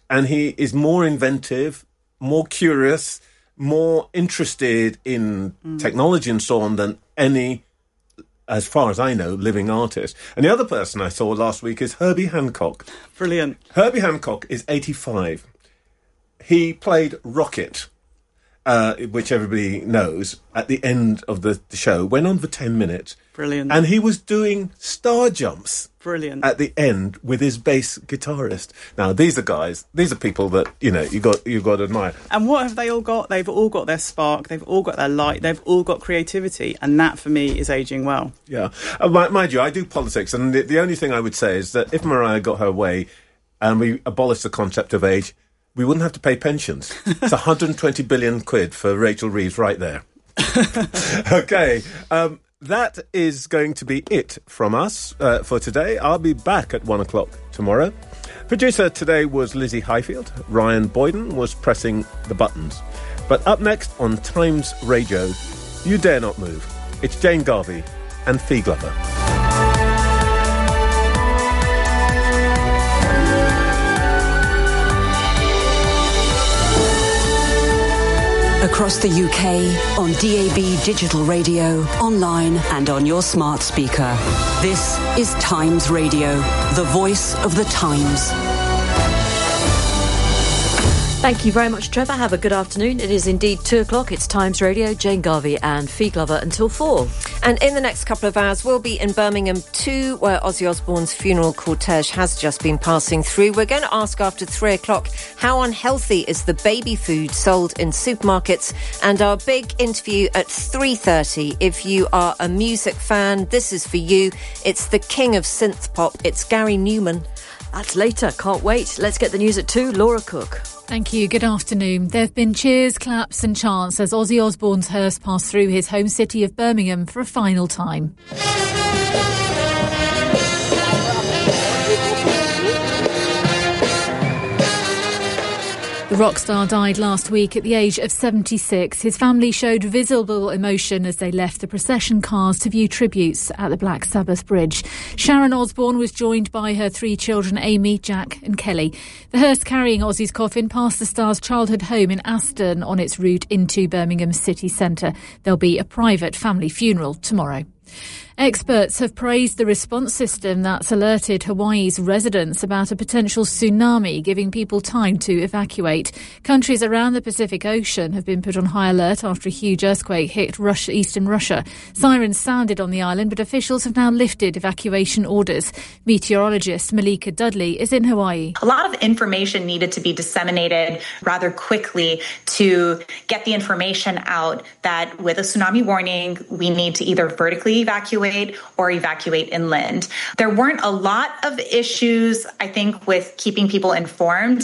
and he is more inventive, more curious, more interested in technology and so on than any, as far as I know, living artist. And the other person I saw last week is Herbie Hancock. Brilliant. Herbie Hancock is 85. He played Rocket, which everybody knows, at the end of the show. Went on for 10 minutes. Brilliant. And he was doing star jumps. Brilliant. At the end with his bass guitarist. Now, these are people that, you've got to admire. And what have they all got? They've all got their spark, they've all got their light, they've all got creativity, and that, for me, is ageing well. Yeah. Mind you, I do politics, and the only thing I would say is that if Mariah got her way and we abolished the concept of age, we wouldn't have to pay pensions. It's 120 billion quid for Rachel Reeves right there. Okay. That is going to be it from us for today. I'll be back at 1 o'clock tomorrow. Producer today was Lizzie Highfield. Ryan Boyden was pressing the buttons. But up next on Times Radio, You Dare Not Move. It's Jane Garvey and Fee Glover. Across the UK, on DAB digital radio, online and on your smart speaker. This is Times Radio, the voice of the times. Thank you very much, Trevor. Have a good afternoon. It is indeed 2 o'clock. It's Times Radio. Jane Garvey and Fee Glover until 4. And in the next couple of hours, we'll be in Birmingham too, where Ozzy Osbourne's funeral cortege has just been passing through. We're going to ask after 3 o'clock, how unhealthy is the baby food sold in supermarkets? And our big interview at 3:30. If you are a music fan, this is for you. It's the king of synth pop. It's Gary Newman. That's later. Can't wait. Let's get the news at 2. Laura Cook. Thank you. Good afternoon. There have been cheers, claps and chants as Ozzy Osbourne's hearse passed through his home city of Birmingham for a final time. The rock star died last week at the age of 76. His family showed visible emotion as they left the procession cars to view tributes at the Black Sabbath Bridge. Sharon Osbourne was joined by her 3 children, Amy, Jack and Kelly. The hearse carrying Ozzy's coffin passed the star's childhood home in Aston on its route into Birmingham city centre. There'll be a private family funeral tomorrow. Experts have praised the response system that's alerted Hawaii's residents about a potential tsunami, giving people time to evacuate. Countries around the Pacific Ocean have been put on high alert after a huge earthquake hit eastern Russia. Sirens sounded on the island, but officials have now lifted evacuation orders. Meteorologist Malika Dudley is in Hawaii. A lot of information needed to be disseminated rather quickly to get the information out that with a tsunami warning, we need to either vertically evacuate or evacuate inland. There weren't a lot of issues, I think, with keeping people informed.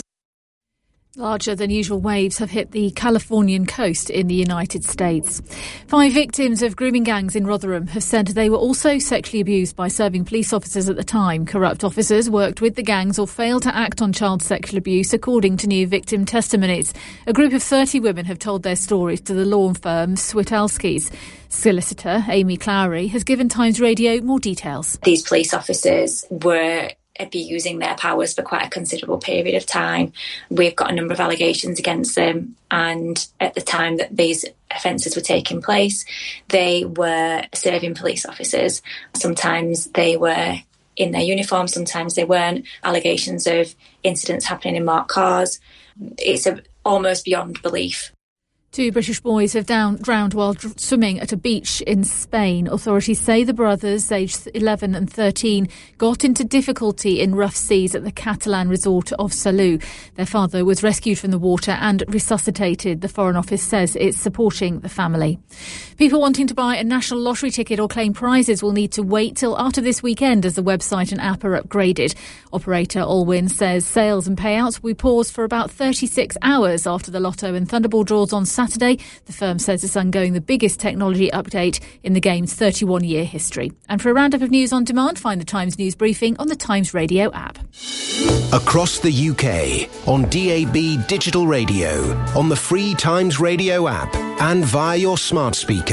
Larger than usual waves have hit the Californian coast in the United States. 5 victims of grooming gangs in Rotherham have said they were also sexually abused by serving police officers at the time. Corrupt officers worked with the gangs or failed to act on child sexual abuse, according to new victim testimonies. A group of 30 women have told their stories to the law firm Switelski's. Solicitor Amy Clowry has given Times Radio more details. These police officers were abusing their powers for quite a considerable period of time. We've got a number of allegations against them, and at the time that these offences were taking place, they were serving police officers. Sometimes they were in their uniform, sometimes they weren't. Allegations of incidents happening in marked cars. It's almost beyond belief. 2 British boys have drowned while swimming at a beach in Spain. Authorities say the brothers, aged 11 and 13, got into difficulty in rough seas at the Catalan resort of Salou. Their father was rescued from the water and resuscitated. The Foreign Office says it's supporting the family. People wanting to buy a national lottery ticket or claim prizes will need to wait till after this weekend as the website and app are upgraded. Operator Allwyn says sales and payouts will be paused for about 36 hours after the Lotto and Thunderball draws on Saturday. The firm says it's undergoing the biggest technology update in the game's 31-year history. And for a roundup of news on demand, find the Times News Briefing on the Times Radio app. Across the UK, on DAB digital radio, on the free Times Radio app and via your smart speaker.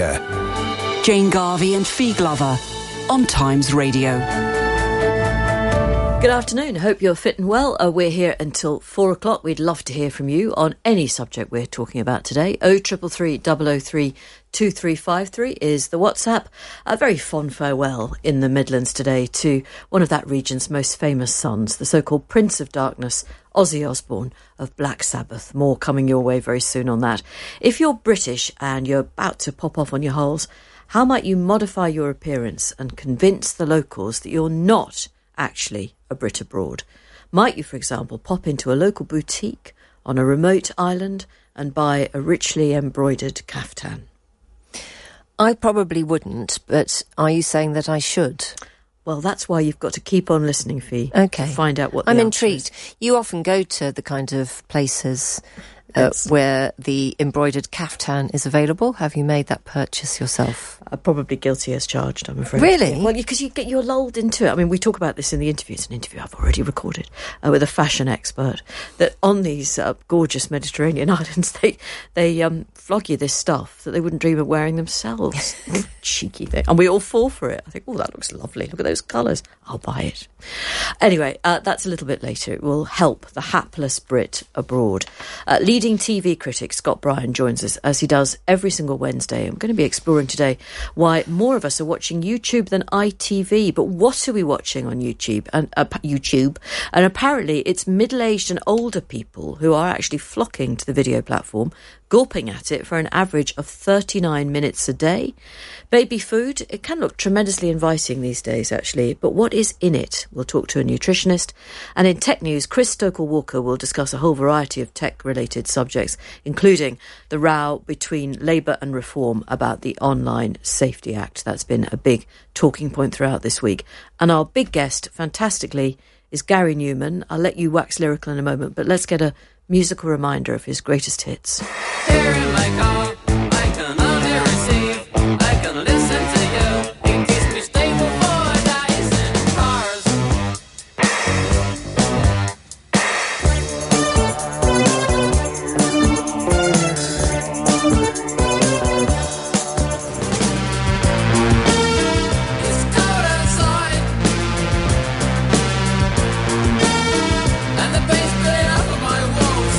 Jane Garvey and Fee Glover on Times Radio. Good afternoon. Hope you're fit and well. We're here until 4 o'clock. We'd love to hear from you on any subject we're talking about today. 0333 003 2353 is the WhatsApp. A very fond farewell in the Midlands today to one of that region's most famous sons, the so-called Prince of Darkness, Ozzy Osbourne of Black Sabbath. More coming your way very soon on that. If you're British and you're about to pop off on your holes, how might you modify your appearance and convince the locals that you're not actually a Brit abroad? Might you, for example, pop into a local boutique on a remote island and buy a richly embroidered caftan? I probably wouldn't, but are you saying that I should? Well, that's why you've got to keep on listening, Fee. Okay. To find out what the I'm answer intrigued. is. You often go to the kind of places where the embroidered caftan is available. Have you made that purchase yourself? Probably guilty as charged, I'm afraid. Really? Yeah, well, because you're lulled into it. I mean, we talk about this in the interview. It's an interview I've already recorded with a fashion expert, that on these gorgeous Mediterranean islands, they flog you this stuff that they wouldn't dream of wearing themselves. Cheeky thing. And we all fall for it. I think, oh, that looks lovely. Look at those colours. I'll buy it. Anyway, that's a little bit later. It will help the hapless Brit abroad. Leading TV critic Scott Bryan joins us, as he does every single Wednesday. I'm going to be exploring today why more of us are watching YouTube than ITV. But what are we watching on YouTube? And apparently it's middle-aged and older people who are actually flocking to the video platform, gulping at it for an average of 39 minutes a day. Baby food, it can look tremendously inviting these days, actually, but what is in it? We'll talk to a nutritionist. And in tech news, Chris Stokel-Walker will discuss a whole variety of tech-related subjects, including the row between Labour and Reform about the Online Safety Act. That's been a big talking point throughout this week. And our big guest, fantastically, is Gary Newman. I'll let you wax lyrical in a moment, but let's get a musical reminder of his greatest hits. Here in my car, I can only receive, I can listen to you, it keeps me stable for days in cars. It's cold outside, and the paint's spilling off of my walls.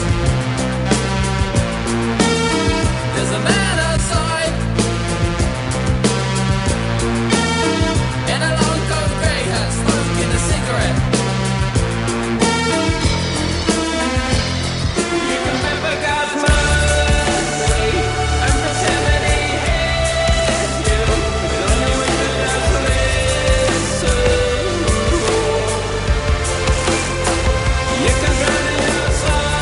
There's a man outside in a long coat grey hat, smoking a cigarette. You can remember God's mercy and pretend that he hates you, but only when you just listen. You can drown in your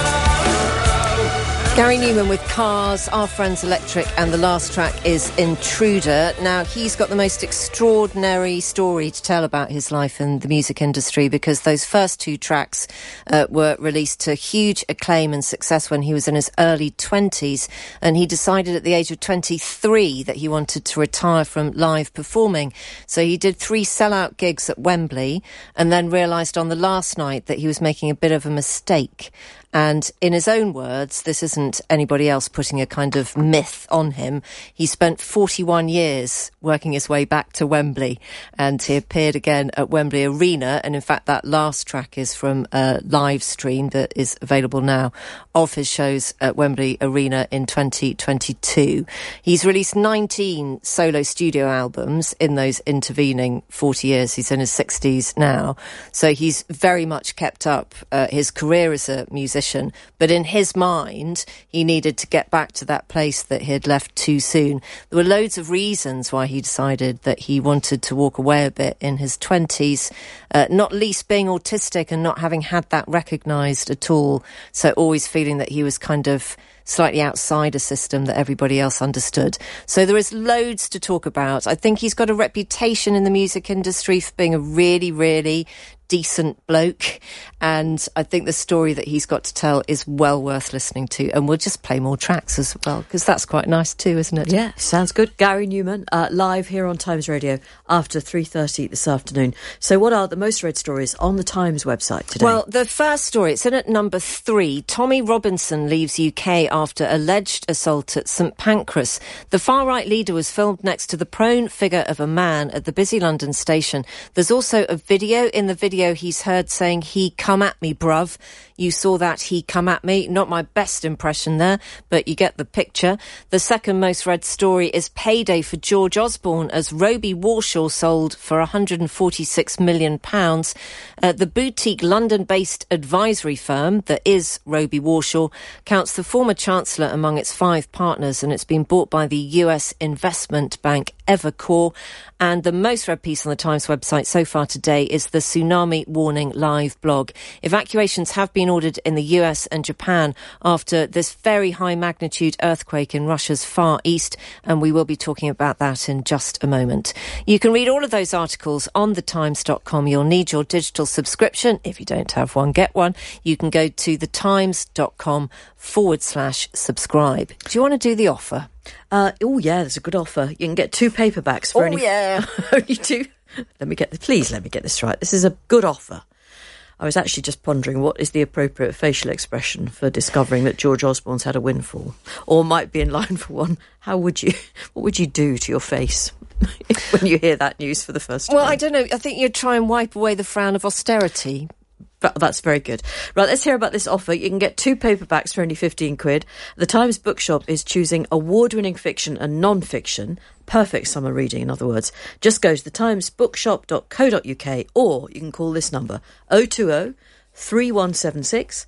sorrow. Gary Newman with Cars, Our Friends Electric, and the last track is Intruder. Now, he's got the most extraordinary story to tell about his life in the music industry, because those first two tracks were released to huge acclaim and success when he was in his early 20s, and he decided at the age of 23 that he wanted to retire from live performing. So he did 3 sellout gigs at Wembley, and then realised on the last night that he was making a bit of a mistake. And in his own words, this isn't anybody else putting a kind of myth on him. He spent 41 years working his way back to Wembley, and he appeared again at Wembley Arena. And in fact, that last track is from a live stream that is available now of his shows at Wembley Arena in 2022. He's released 19 solo studio albums in those intervening 40 years. He's in his 60s now. So he's very much kept up his career as a musician. But in his mind, he needed to get back to that place that he had left too soon. There were loads of reasons why he decided that he wanted to walk away a bit in his 20s, not least being autistic and not having had that recognised at all. So always feeling that he was kind of slightly outside a system that everybody else understood. So there is loads to talk about. I think he's got a reputation in the music industry for being a really, really decent bloke, and I think the story that he's got to tell is well worth listening to, and we'll just play more tracks as well, because that's quite nice too, isn't it? Yeah, sounds good. Gary Newman, live here on Times Radio after 3:30 this afternoon. So what are the most read stories on the Times website today? Well, the first story, it's in at number 3. Tommy Robinson leaves UK after alleged assault at St Pancras. The far-right leader was filmed next to the prone figure of a man at the busy London station. There's also a video. In the video, video he's heard saying, "He come at me, bruv." You saw that, "He come at me." Not my best impression there, but you get the picture. The second most read story is payday for George Osborne as Roby Warshaw sold for £146 million. The boutique London-based advisory firm that is Roby Warshaw counts the former Chancellor among its 5 partners, and it's been bought by the US investment bank Evercore. And the most read piece on the Times website so far today is the Tsunami Warning Live blog. Evacuations have been ordered in the US and Japan after this very high magnitude earthquake in Russia's Far East, and we will be talking about that in just a moment. You can read all of those articles on thetimes.com. You'll need your digital subscription. If you don't have one, get one. You can go to thetimes.com/subscribe. Do you want to do the offer? Oh yeah, there's a good offer. You can get 2 paperbacks for only 2. Let me get this right. This is a good offer. I was actually just pondering what is the appropriate facial expression for discovering that George Osborne's had a windfall, or might be in line for one. What would you do to your face when you hear that news for the first time? Well, I don't know. I think you'd try and wipe away the frown of austerity. But that's very good. Right, let's hear about this offer. You can get 2 paperbacks for only £15. The Times Bookshop is choosing award-winning fiction and non-fiction. Perfect summer reading, in other words. Just go to thetimesbookshop.co.uk, or you can call this number 020 3176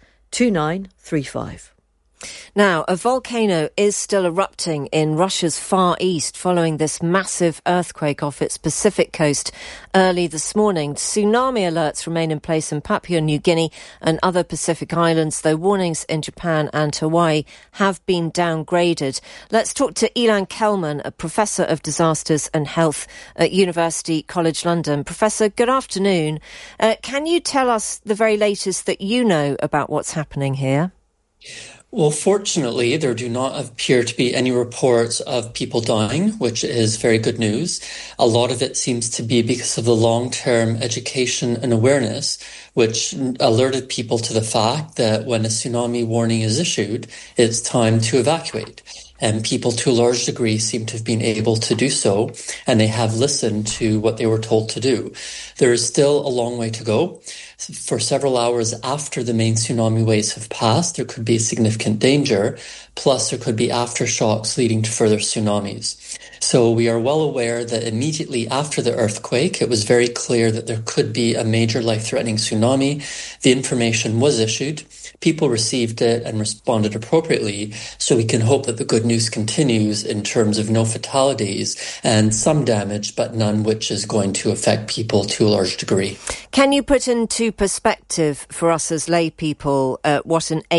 2935. Now, a volcano is still erupting in Russia's Far East following this massive earthquake off its Pacific coast early this morning. Tsunami alerts remain in place in Papua New Guinea and other Pacific islands, though warnings in Japan and Hawaii have been downgraded. Let's talk to Ilan Kelman, a Professor of Disasters and Health at University College London. Professor, good afternoon. Can you tell us the very latest that you know about what's happening here? Well, fortunately, there do not appear to be any reports of people dying, which is very good news. A lot of it seems to be because of the long-term education and awareness, which alerted people to the fact that when a tsunami warning is issued, it's time to evacuate. And people, to a large degree, seem to have been able to do so, and they have listened to what they were told to do. There is still a long way to go. For several hours after the main tsunami waves have passed, there could be significant danger, plus there could be aftershocks leading to further tsunamis. So we are well aware that immediately after the earthquake, it was very clear that there could be a major life-threatening tsunami. The information was issued. People received it and responded appropriately, so we can hope that the good news continues in terms of no fatalities and some damage, but none which is going to affect people to a large degree. Can you put into perspective for us as lay people what an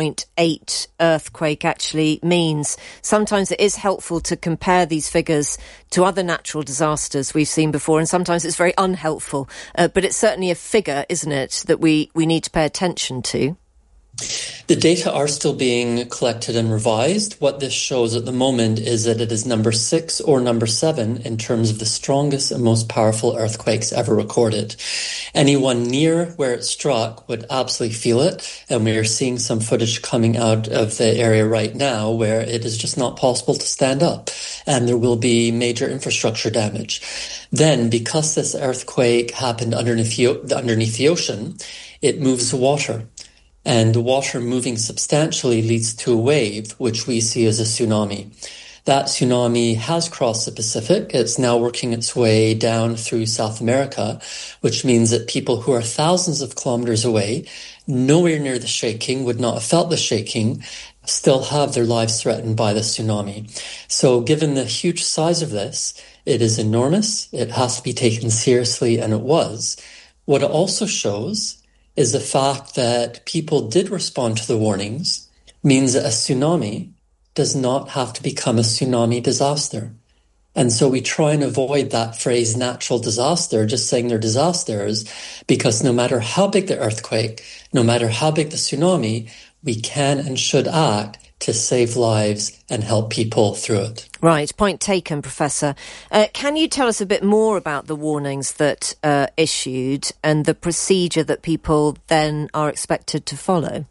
8.8 earthquake actually means? Sometimes it is helpful to compare these figures to other natural disasters we've seen before, and sometimes it's very unhelpful. But it's certainly a figure, isn't it, that we need to pay attention to? The data are still being collected and revised. What this shows at the moment is that it is number 6 or number 7 in terms of the strongest and most powerful earthquakes ever recorded. Anyone near where it struck would absolutely feel it, and we are seeing some footage coming out of the area right now where it is just not possible to stand up, and there will be major infrastructure damage. Then, because this earthquake happened underneath the ocean, it moves water. And the water moving substantially leads to a wave, which we see as a tsunami. That tsunami has crossed the Pacific. It's now working its way down through South America, which means that people who are thousands of kilometers away, nowhere near the shaking, would not have felt the shaking, still have their lives threatened by the tsunami. So given the huge size of this, it is enormous. It has to be taken seriously, and it was. What it also shows is the fact that people did respond to the warnings means that a tsunami does not have to become a tsunami disaster. And so we try and avoid that phrase natural disaster, just saying they're disasters, because no matter how big the earthquake, no matter how big the tsunami, we can and should act to save lives and help people through it. Right, point taken, Professor. Can you tell us a bit more about the warnings that issued and the procedure that people then are expected to follow?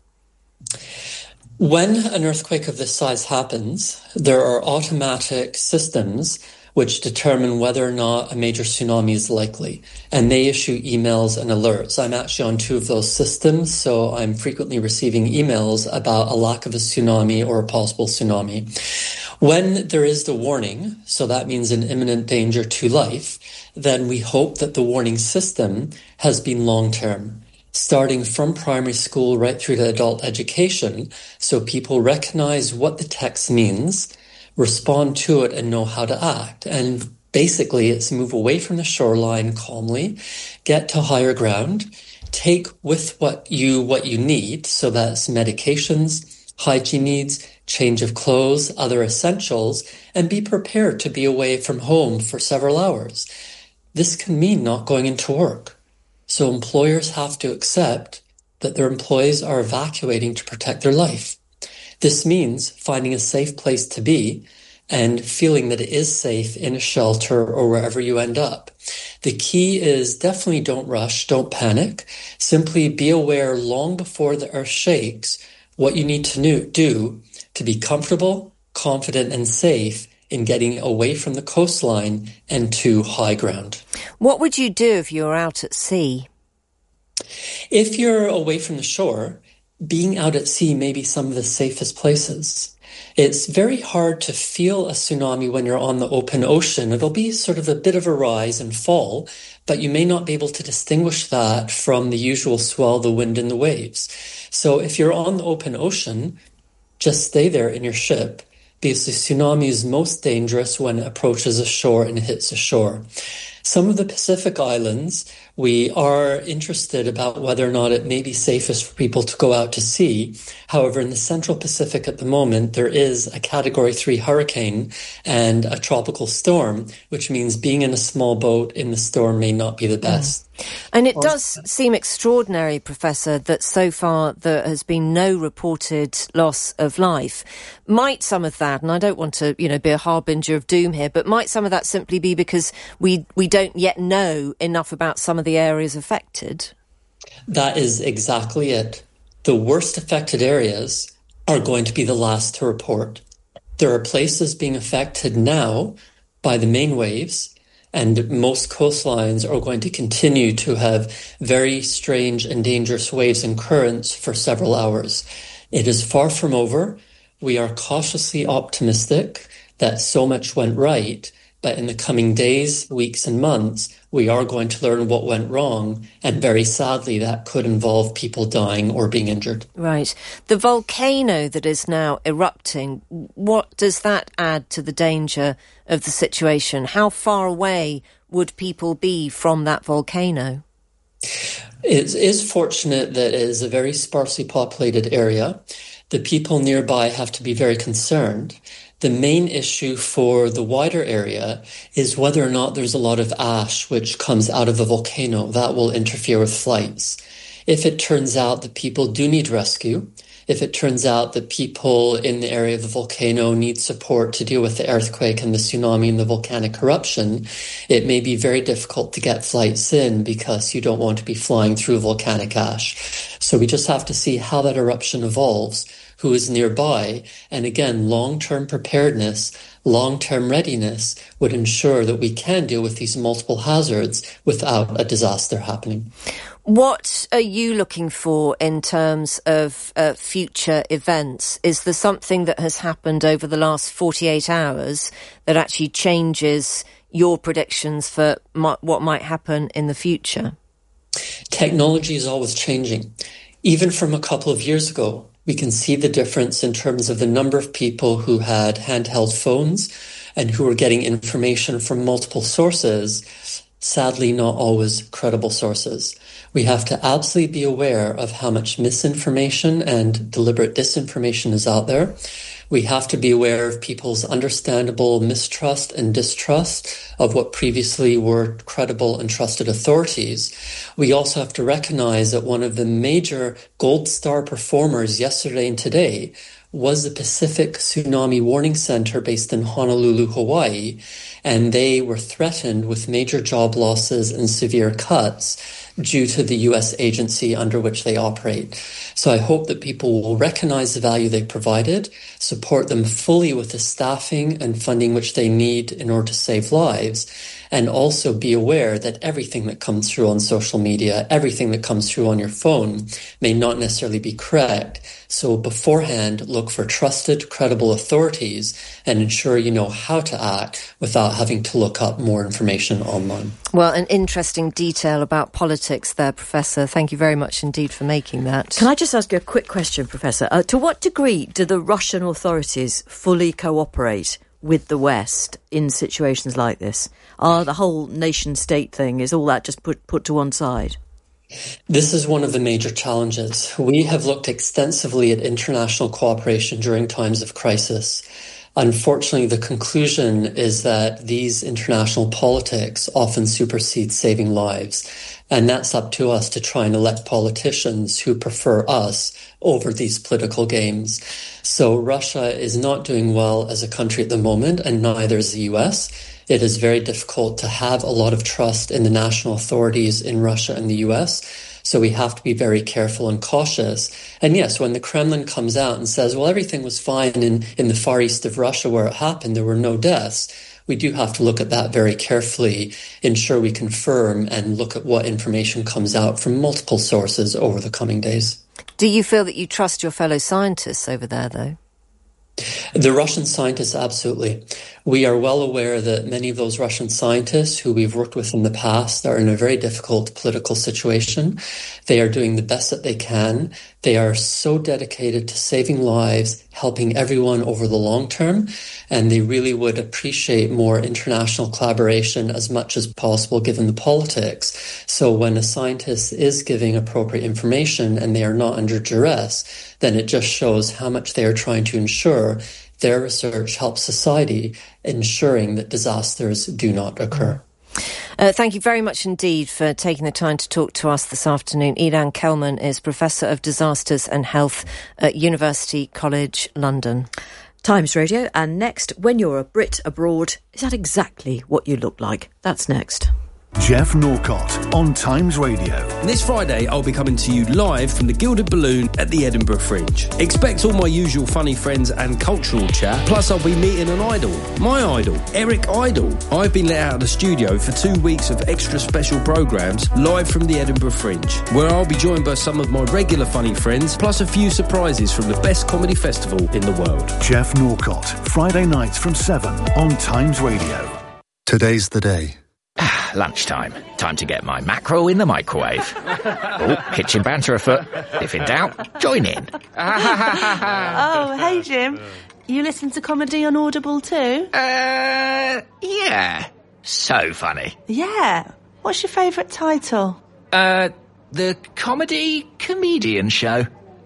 When an earthquake of this size happens, there are automatic systems which determine whether or not a major tsunami is likely. And they issue emails and alerts. I'm actually on 2 of those systems, so I'm frequently receiving emails about a lack of a tsunami or a possible tsunami. When there is the warning, so that means an imminent danger to life, then we hope that the warning system has been long-term, starting from primary school right through to adult education, so people recognize what the text means, respond to it, and know how to act. And basically, it's move away from the shoreline calmly, get to higher ground, take with what you need, so that's medications, hygiene needs, change of clothes, other essentials, and be prepared to be away from home for several hours. This can mean not going into work. So employers have to accept that their employees are evacuating to protect their life. This means finding a safe place to be and feeling that it is safe in a shelter or wherever you end up. The key is definitely don't rush, don't panic. Simply be aware long before the earth shakes what you need to do to be comfortable, confident, and safe in getting away from the coastline and to high ground. What would you do if you were out at sea? If you're away from the shore, being out at sea may be some of the safest places. It's very hard to feel a tsunami when you're on the open ocean. It'll be sort of a bit of a rise and fall, but you may not be able to distinguish that from the usual swell, the wind, and the waves. So if you're on the open ocean, just stay there in your ship, because the tsunami is most dangerous when it approaches a shore and hits a shore. Some of the Pacific islands, we are interested about whether or not it may be safest for people to go out to sea. However, in the Central Pacific at the moment, there is a Category 3 hurricane and a tropical storm, which means being in a small boat in the storm may not be the best. And it does seem extraordinary, Professor, that so far there has been no reported loss of life. Might some of that, and I don't want to, be a harbinger of doom here, but might some of that simply be because we don't yet know enough about some of the areas affected? That is exactly it. The worst affected areas are going to be the last to report. There are places being affected now by the main waves, and most coastlines are going to continue to have very strange and dangerous waves and currents for several hours. It is far from over. We are cautiously optimistic that so much went right, but in the coming days, weeks, and months, we are going to learn what went wrong, and very sadly, that could involve people dying or being injured. Right. The volcano that is now erupting, what does that add to the danger of the situation? How far away would people be from that volcano? It is fortunate that it is a very sparsely populated area. The people nearby have to be very concerned. The main issue for the wider area is whether or not there's a lot of ash which comes out of a volcano that will interfere with flights. If it turns out that people do need rescue, if it turns out that people in the area of the volcano need support to deal with the earthquake and the tsunami and the volcanic eruption, it may be very difficult to get flights in because you don't want to be flying through volcanic ash. So we just have to see how that eruption evolves, who is nearby, and again, long-term preparedness, long-term readiness would ensure that we can deal with these multiple hazards without a disaster happening. What are you looking for in terms of future events? Is there something that has happened over the last 48 hours that actually changes your predictions for what might happen in the future? Technology is always changing. Even from a couple of years ago, we can see the difference in terms of the number of people who had handheld phones and who were getting information from multiple sources, sadly not always credible sources. We have to absolutely be aware of how much misinformation and deliberate disinformation is out there. We have to be aware of people's understandable mistrust and distrust of what previously were credible and trusted authorities. We also have to recognize that one of the major gold star performers yesterday and today was the Pacific Tsunami Warning Center based in Honolulu, Hawaii, and they were threatened with major job losses and severe cuts due to the US agency under which they operate. So I hope that people will recognize the value they provided, support them fully with the staffing and funding which they need in order to save lives, and also be aware that everything that comes through on social media, everything that comes through on your phone may not necessarily be correct. So beforehand, look for trusted, credible authorities and ensure you know how to act without having to look up more information online. Well, an interesting detail about politics there, Professor. Thank you very much indeed for making that. Can I just ask you a quick question, Professor? To what degree do the Russian authorities fully cooperate with the West in situations like this? The whole nation-state thing, is all that just put to one side? This is one of the major challenges. We have looked extensively at international cooperation during times of crisis. Unfortunately, the conclusion is that these international politics often supersede saving lives. And that's up to us to try and elect politicians who prefer us over these political games. So Russia is not doing well as a country at the moment, and neither is the US. It is very difficult to have a lot of trust in the national authorities in Russia and the US. So we have to be very careful and cautious. And yes, when the Kremlin comes out and says, well, everything was fine in the far east of Russia where it happened, there were no deaths, we do have to look at that very carefully, ensure we confirm and look at what information comes out from multiple sources over the coming days. Do you feel that you trust your fellow scientists over there, though? The Russian scientists, absolutely. We are well aware that many of those Russian scientists who we've worked with in the past are in a very difficult political situation. They are doing the best that they can. They are so dedicated to saving lives, helping everyone over the long term, and they really would appreciate more international collaboration as much as possible given the politics. So when a scientist is giving appropriate information and they are not under duress, then it just shows how much they are trying to ensure their research helps society, ensuring that disasters do not occur. Thank you very much indeed for taking the time to talk to us this afternoon. Ilan Kelman is Professor of Disasters and Health at University College London. Times Radio, and next, when you're a Brit abroad, is that exactly what you look like? That's next. Jeff Norcott on Times Radio. This Friday, I'll be coming to you live from the Gilded Balloon at the Edinburgh Fringe. Expect all my usual funny friends and cultural chat, plus I'll be meeting an idol. My idol, Eric Idle. I've been let out of the studio for 2 weeks of extra special programmes live from the Edinburgh Fringe, where I'll be joined by some of my regular funny friends, plus a few surprises from the best comedy festival in the world. Jeff Norcott, Friday nights from 7 on Times Radio. Today's the day. Lunchtime. Time to get my mackerel in the microwave. Oh, kitchen banter afoot. If in doubt, join in. Oh, hey, Jim. You listen to comedy on Audible too? Yeah. So funny. Yeah. What's your favourite title? The Comedy Comedian Show.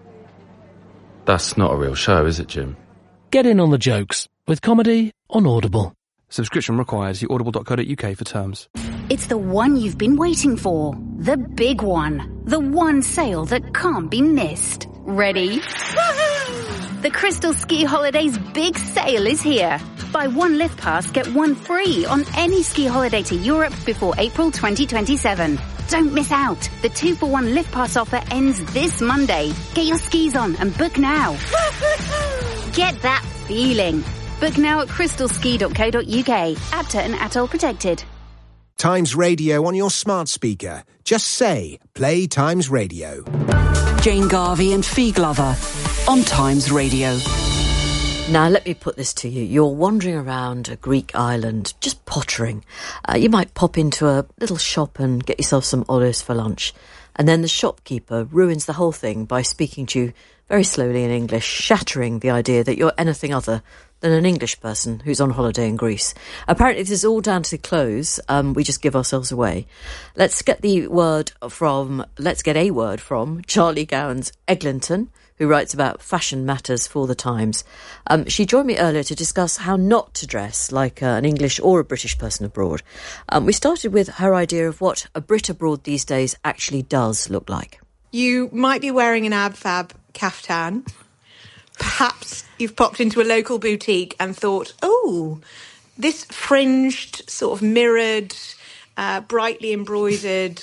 That's not a real show, is it, Jim? Get in on the jokes with comedy on Audible. Subscription required. See audible.co.uk for terms. It's the one you've been waiting for. The big one. The one sale that can't be missed. Ready? The Crystal Ski Holidays big sale is here. Buy one lift pass, get one free on any ski holiday to Europe before April 2027. Don't miss out. The 2-for-1 lift pass offer ends this Monday. Get your skis on and book now. Get that feeling. Book now at crystalski.co.uk. ABTA and ATOL protected. Times Radio on your smart speaker. Just say, play Times Radio. Jane Garvey and Fee Glover on Times Radio. Now, let me put this to you. You're wandering around a Greek island, just pottering. You might pop into a little shop and get yourself some olives for lunch. And then the shopkeeper ruins the whole thing by speaking to you very slowly in English, shattering the idea that you're anything other than an English person who's on holiday in Greece. Apparently, this is all down to clothes. We just give ourselves away. Let's get a word from Charlie Gowan's Eglinton, who writes about fashion matters for The Times. She joined me earlier to discuss how not to dress like an English or a British person abroad. We started with her idea of what a Brit abroad these days actually does look like. You might be wearing an ab-fab caftan. Perhaps you've popped into a local boutique and thought, oh, this fringed, sort of mirrored, brightly embroidered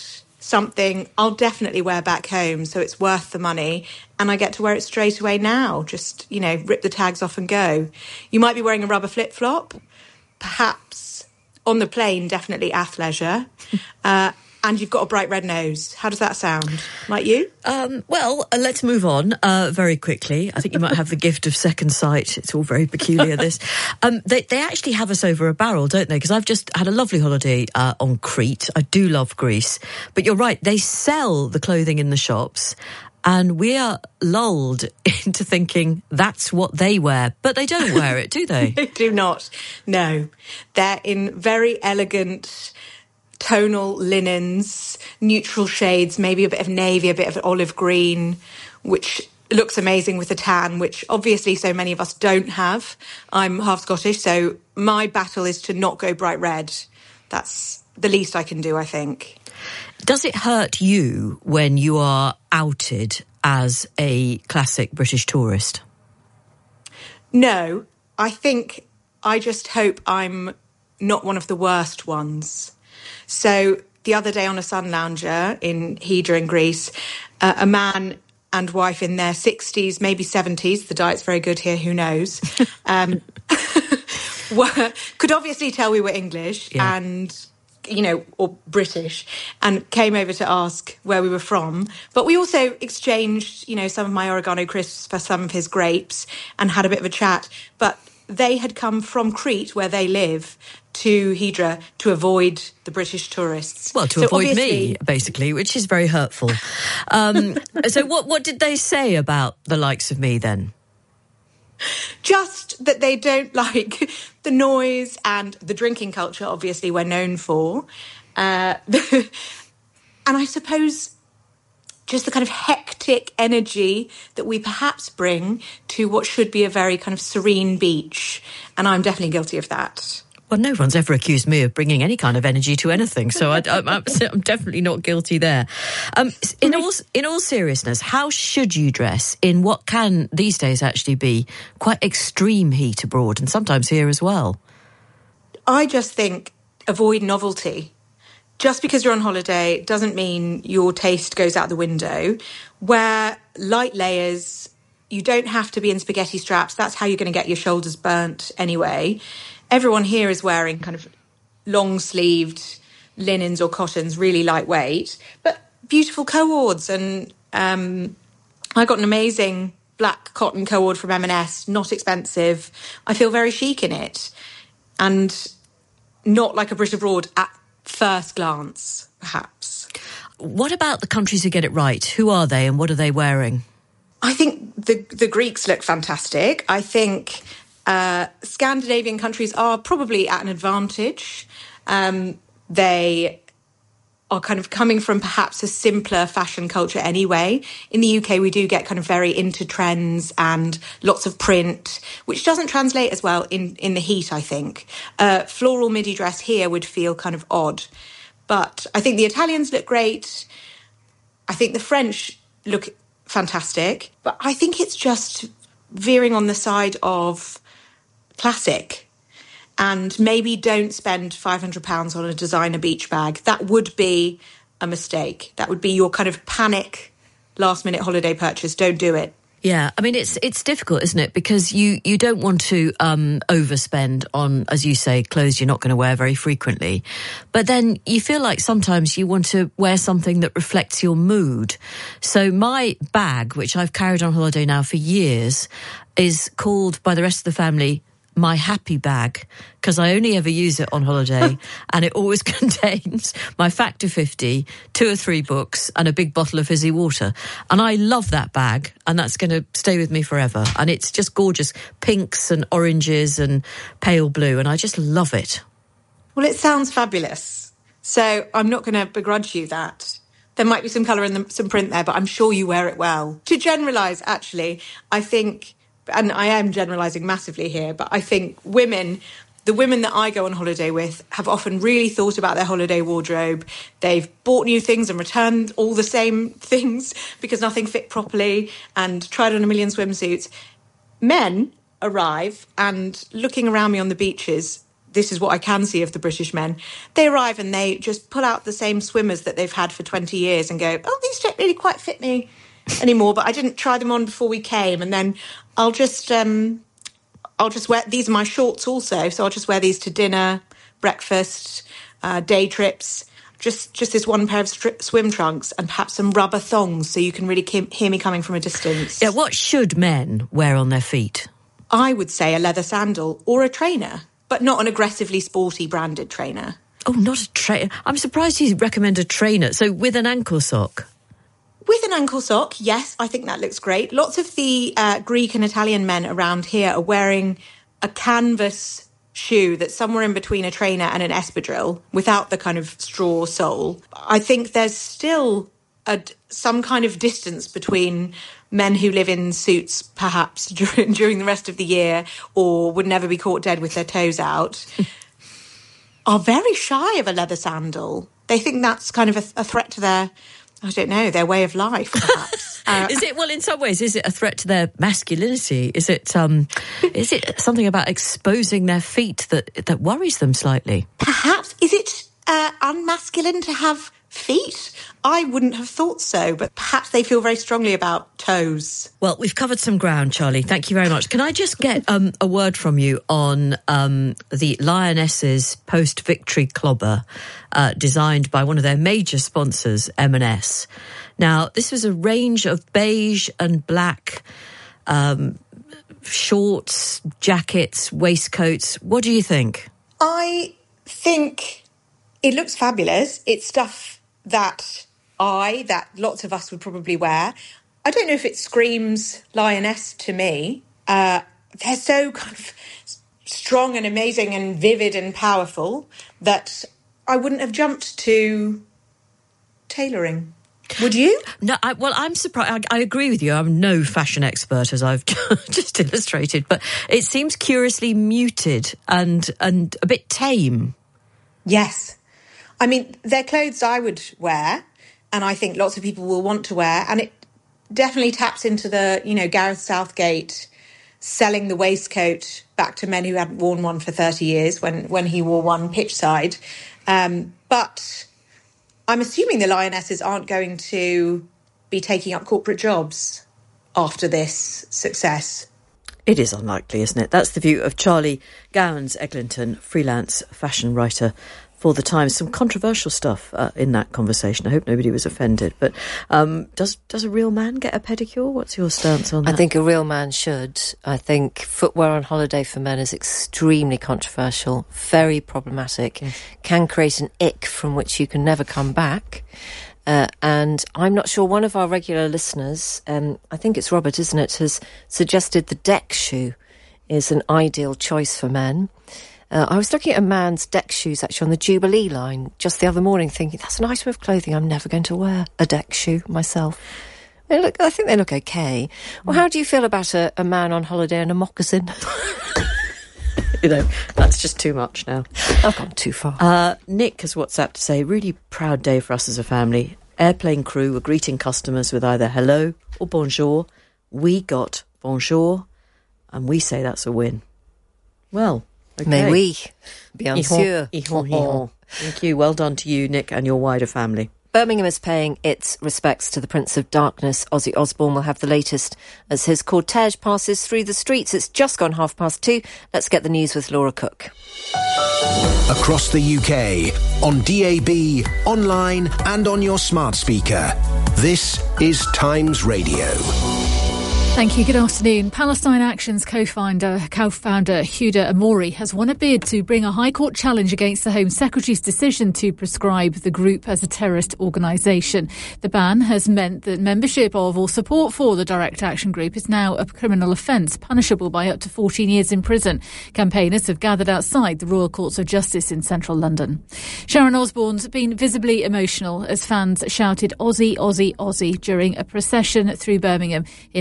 something I'll definitely wear back home, so it's worth the money, and I get to wear it straight away now. Just, rip the tags off and go. You might be wearing a rubber flip-flop, perhaps on the plane, definitely athleisure, and you've got a bright red nose. How does that sound? Like you? Let's move on very quickly. I think you might have the gift of second sight. It's all very peculiar, this. They actually have us over a barrel, don't they? Because I've just had a lovely holiday on Crete. I do love Greece. But you're right, they sell the clothing in the shops, and we are lulled into thinking that's what they wear. But they don't wear it, do they? They do not. No. They're in very elegant tonal linens, neutral shades, maybe a bit of navy, a bit of olive green, which looks amazing with a tan, which obviously so many of us don't have. I'm half Scottish, so my battle is to not go bright red. That's the least I can do, I think. Does it hurt you when you are outed as a classic British tourist? No, I think I just hope I'm not one of the worst ones. So the other day on a sun lounger in Hydra in Greece, a man and wife in their 60s, maybe 70s, the diet's very good here, who knows, could obviously tell we were English and, or British, and came over to ask where we were from. But we also exchanged, some of my oregano crisps for some of his grapes and had a bit of a chat. But they had come from Crete, where they live, to Hydra to avoid the British tourists. Well, to avoid me, basically, which is very hurtful. So what did they say about the likes of me then? Just that they don't like the noise and the drinking culture, obviously, we're known for. And I suppose just the kind of hectic energy that we perhaps bring to what should be a very kind of serene beach. And I'm definitely guilty of that. Well, no one's ever accused me of bringing any kind of energy to anything, so I'm definitely not guilty there. In all seriousness, how should you dress in what can these days actually be quite extreme heat abroad, and sometimes here as well? I just think avoid novelty. Just because you're on holiday doesn't mean your taste goes out the window. Wear light layers. You don't have to be in spaghetti straps. That's how you're going to get your shoulders burnt anyway. Everyone here is wearing kind of long-sleeved linens or cottons, really lightweight, but beautiful co-ords. And I got an amazing black cotton co-ord from M&S, not expensive. I feel very chic in it, and not like a Brit abroad at first glance, perhaps. What about the countries who get it right? Who are they and what are they wearing? I think the Greeks look fantastic. I think Scandinavian countries are probably at an advantage. They are kind of coming from perhaps a simpler fashion culture anyway. In the UK, we do get kind of very into trends and lots of print, which doesn't translate as well in the heat, I think. Floral midi dress here would feel kind of odd. But I think the Italians look great. I think the French look fantastic. But I think it's just veering on the side of classic. And maybe don't spend £500 on a designer beach bag. That would be a mistake. That would be your kind of panic last-minute holiday purchase. Don't do it. Yeah, I mean, it's difficult, isn't it? Because you don't want to overspend on, as you say, clothes you're not going to wear very frequently. But then you feel like sometimes you want to wear something that reflects your mood. So my bag, which I've carried on holiday now for years, is called by the rest of the family my happy bag, because I only ever use it on holiday and it always contains my Factor 50, 2 or 3 books and a big bottle of fizzy water. And I love that bag, and that's going to stay with me forever. And it's just gorgeous, pinks and oranges and pale blue, and I just love it. Well, it sounds fabulous. So I'm not going to begrudge you that. There might be some colour and some print there, but I'm sure you wear it well. To generalise, actually, I think, and I am generalising massively here, but I think the women that I go on holiday with have often really thought about their holiday wardrobe. They've bought new things and returned all the same things because nothing fit properly, and tried on a million swimsuits. Men arrive, and looking around me on the beaches, this is what I can see of the British men. They arrive and they just pull out the same swimmers that they've had for 20 years and go, oh, these don't really quite fit me anymore, but I didn't try them on before we came. And then I'll just wear, these are my shorts also, so I'll just wear these to dinner, breakfast, day trips. Just this one pair of swim trunks and perhaps some rubber thongs so you can really hear me coming from a distance. Yeah, what should men wear on their feet? I would say a leather sandal or a trainer, but not an aggressively sporty branded trainer. Oh, not a trainer. I'm surprised you recommend a trainer. So with an ankle sock? With an ankle sock, yes, I think that looks great. Lots of the Greek and Italian men around here are wearing a canvas shoe that's somewhere in between a trainer and an espadrille without the kind of straw sole. I think there's still some kind of distance between men who live in suits, perhaps, during the rest of the year or would never be caught dead with their toes out, are very shy of a leather sandal. They think that's kind of a threat to their, I don't know, their way of life, perhaps. Is it, well, in some ways, is it a threat to their masculinity? Is it something about exposing their feet that worries them slightly? Perhaps. Is it unmasculine to have feet? I wouldn't have thought so, but perhaps they feel very strongly about toes. Well, we've covered some ground, Charlie. Thank you very much. Can I just get a word from you on the Lionesses post-victory clobber designed by one of their major sponsors, M&S. Now, this was a range of beige and black shorts, jackets, waistcoats. What do you think? I think it looks fabulous. It's stuff that lots of us would probably wear. I don't know if it screams Lioness to me. They're so kind of strong and amazing and vivid and powerful that I wouldn't have jumped to tailoring. Would you? No, I'm surprised. I agree with you. I'm no fashion expert, as I've just illustrated, but it seems curiously muted and a bit tame. Yes. I mean, they're clothes I would wear, and I think lots of people will want to wear, and it definitely taps into the, Gareth Southgate selling the waistcoat back to men who hadn't worn one for 30 years when he wore one pitch side. But I'm assuming the Lionesses aren't going to be taking up corporate jobs after this success. It is unlikely, isn't it? That's the view of Charlie Gowans-Eglinton, freelance fashion writer for The Times. Some controversial stuff in that conversation. I hope nobody was offended. But does a real man get a pedicure? What's your stance on that? I think a real man should. I think footwear on holiday for men is extremely controversial, very problematic, can create an ick from which you can never come back. And I'm not sure, one of our regular listeners, I think it's Robert, isn't it, has suggested the deck shoe is an ideal choice for men. I was looking at a man's deck shoes actually on the Jubilee line just the other morning thinking, that's an item of clothing I'm never going to wear, a deck shoe myself. I think they look okay. Well, how do you feel about a man on holiday in a moccasin? That's just too much now. I've gone too far. Nick has WhatsApp to say, really proud day for us as a family. Airplane crew were greeting customers with either hello or bonjour. We got bonjour, and we say that's a win. Well, okay. Mais oui, bien sûr. Thank you. Well done to you, Nick, and your wider family. Birmingham is paying its respects to the Prince of Darkness. Ozzy Osbourne will have the latest as his cortege passes through the streets. It's just gone 2:30. Let's get the news with Laura Cook. Across the UK, on DAB, online and on your smart speaker. This is Times Radio. Thank you. Good afternoon. Palestine Action's co-founder Huda Amori has won a bid to bring a High Court challenge against the Home Secretary's decision to prescribe the group as a terrorist organisation. The ban has meant that membership of or support for the Direct Action Group is now a criminal offence, punishable by up to 14 years in prison. Campaigners have gathered outside the Royal Courts of Justice in central London. Sharon Osbourne's been visibly emotional as fans shouted Aussie, Aussie, Aussie during a procession through Birmingham in honour of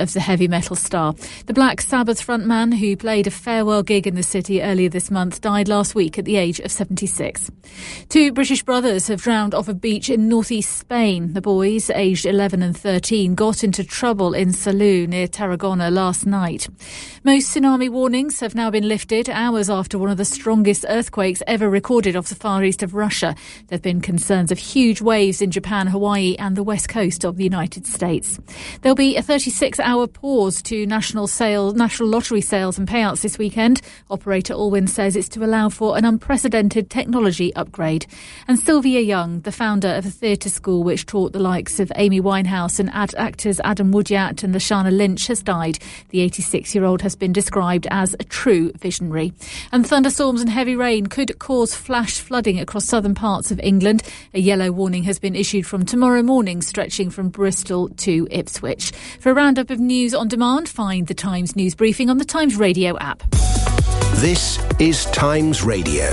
of the heavy metal star. The Black Sabbath frontman, who played a farewell gig in the city earlier this month, died last week at the age of 76. 2 British brothers have drowned off a beach in northeast Spain. The boys, aged 11 and 13, got into trouble in Salou near Tarragona last night. Most tsunami warnings have now been lifted hours after one of the strongest earthquakes ever recorded off the far east of Russia. There have been concerns of huge waves in Japan, Hawaii and the west coast of the United States. There'll be a 36-hour pause to national lottery sales and payouts this weekend. Operator Allwyn says it's to allow for an unprecedented technology upgrade. And Sylvia Young, the founder of a theatre school which taught the likes of Amy Winehouse and actors Adam Woodyard and Lashana Lynch, has died. The 86-year-old has been described as a true visionary. And thunderstorms and heavy rain could cause flash flooding across southern parts of England. A yellow warning has been issued from tomorrow morning, stretching from Bristol to Ipswich. For a roundup of news on demand, find the Times News Briefing on the Times Radio app. This is Times Radio.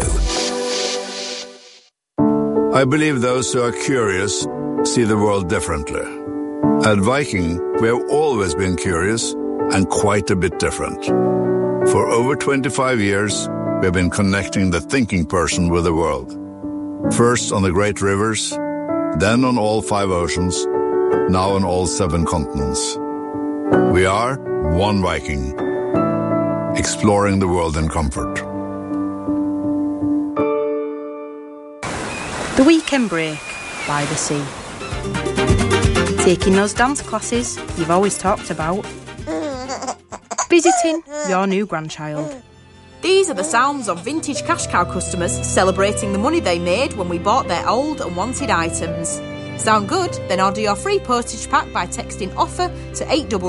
I believe those who are curious see the world differently. At Viking, we have always been curious and quite a bit different. For over 25 years, we have been connecting the thinking person with the world. First on the great rivers, then on all 5 oceans, now on all 7 continents. We are one Viking, exploring the world in comfort. The Weekend Break by the Sea. Taking those dance classes you've always talked about. Visiting your new grandchild. These are the sounds of vintage cash cow customers celebrating the money they made when we bought their old and wanted items. Sound good? Then order your free postage pack by texting OFFER to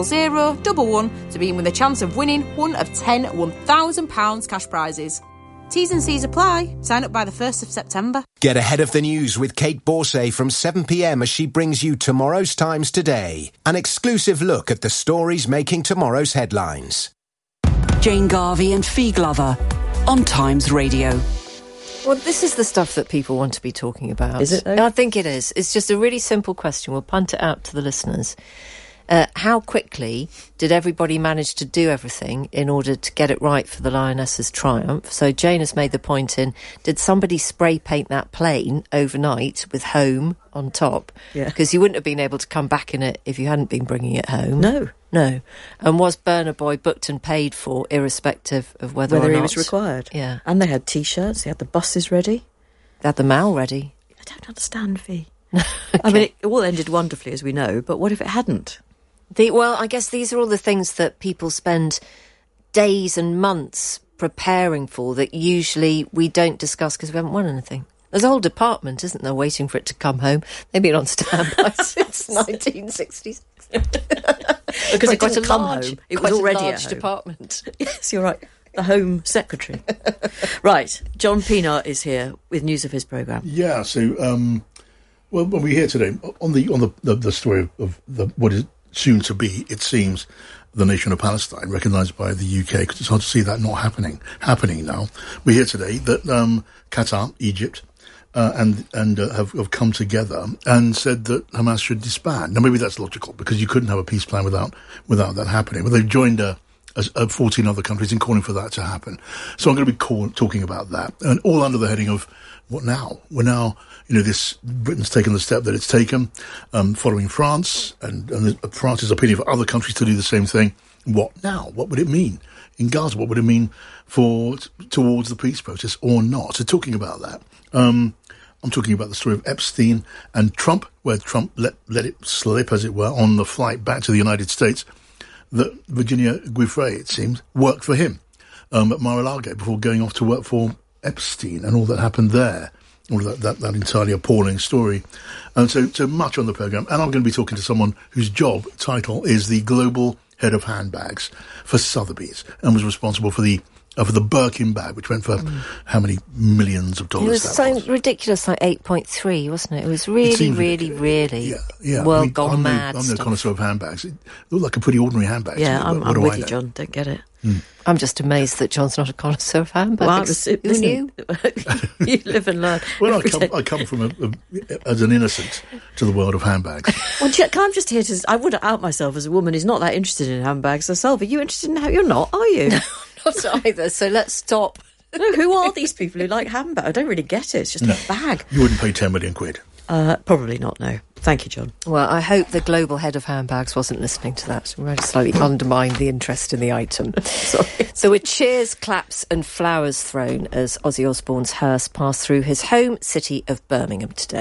80011 to be in with a chance of winning one of 10 £1,000 cash prizes. T's and C's apply. Sign up by the 1st of September. Get ahead of the news with Kate Borsay from 7pm as she brings you tomorrow's Times Today. An exclusive look at the stories making tomorrow's headlines. Jane Garvey and Fee Glover on Times Radio. Well, this is the stuff that people want to be talking about. Is it, though? I think it is. It's just a really simple question. We'll punt it out to the listeners. How quickly did everybody manage to do everything in order to get it right for the Lionesses' triumph? So Jane has made the point in, did somebody spray paint that plane overnight with home on top? Yeah. Because you wouldn't have been able to come back in it if you hadn't been bringing it home. No. And was Burner Boy booked and paid for, irrespective of whether or not he was required? Yeah. And they had T-shirts, they had the buses ready. They had the mail ready. I don't understand, Fee. Okay. I mean, it all ended wonderfully, as we know, but what if it hadn't? Well, I guess these are all the things that people spend days and months preparing for that usually we don't discuss because we haven't won anything. There's a whole department, isn't there, waiting for it to come home. They've been on standby since 1966. Because it didn't come home. It was already a large at home. department. Yes, you're right. The Home Secretary. Right, John Pienaar is here with news of his programme. Yeah, so, well, we're here today on the story of what is soon to be, it seems, the nation of Palestine, recognised by the UK, because it's hard to see that not happening now. We're here today that Qatar, Egypt, and have come together and said that Hamas should disband. Now, maybe that's logical, because you couldn't have a peace plan without that happening. But they've joined 14 other countries in calling for that to happen. So I'm going to be talking about that, and all under the heading of what now? We're now, Britain's taken the step that it's taken, following France, and France is appealing for other countries to do the same thing. What now? What would it mean in Gaza? What would it mean towards the peace process or not? So talking about that, I'm talking about the story of Epstein and Trump, where Trump let it slip, as it were, on the flight back to the United States, that Virginia Giuffre, it seems, worked for him at Mar-a-Lago before going off to work for Epstein, and all that happened there, all that entirely appalling story. And so much on the programme. And I'm going to be talking to someone whose job title is the Global Head of Handbags for Sotheby's, and was responsible for the for the Birkin bag, which went for how many millions of dollars? It was so ridiculous, like 8.3, wasn't it? It was really, world gone mad. I'm no connoisseur of handbags. It looked like a pretty ordinary handbag. Yeah, to me, I'm with you, John. Don't get it. I'm just amazed that John's not a connoisseur of handbags. Who knew? You live and learn. Well, I come from as an innocent to the world of handbags. Well, I'm just here to... I wouldn't out myself as a woman who's not that interested in handbags herself. Are you interested in how... You're not, are you? Not either, so let's stop. No, who are these people who like handbags? I don't really get it. It's just a bag. You wouldn't pay 10 million quid. Probably not, no. Thank you, John. Well, I hope the global head of handbags wasn't listening to that. We might have slightly undermined the interest in the item. Sorry. So with cheers, claps and flowers thrown as Ozzy Osbourne's hearse passed through his home city of Birmingham today.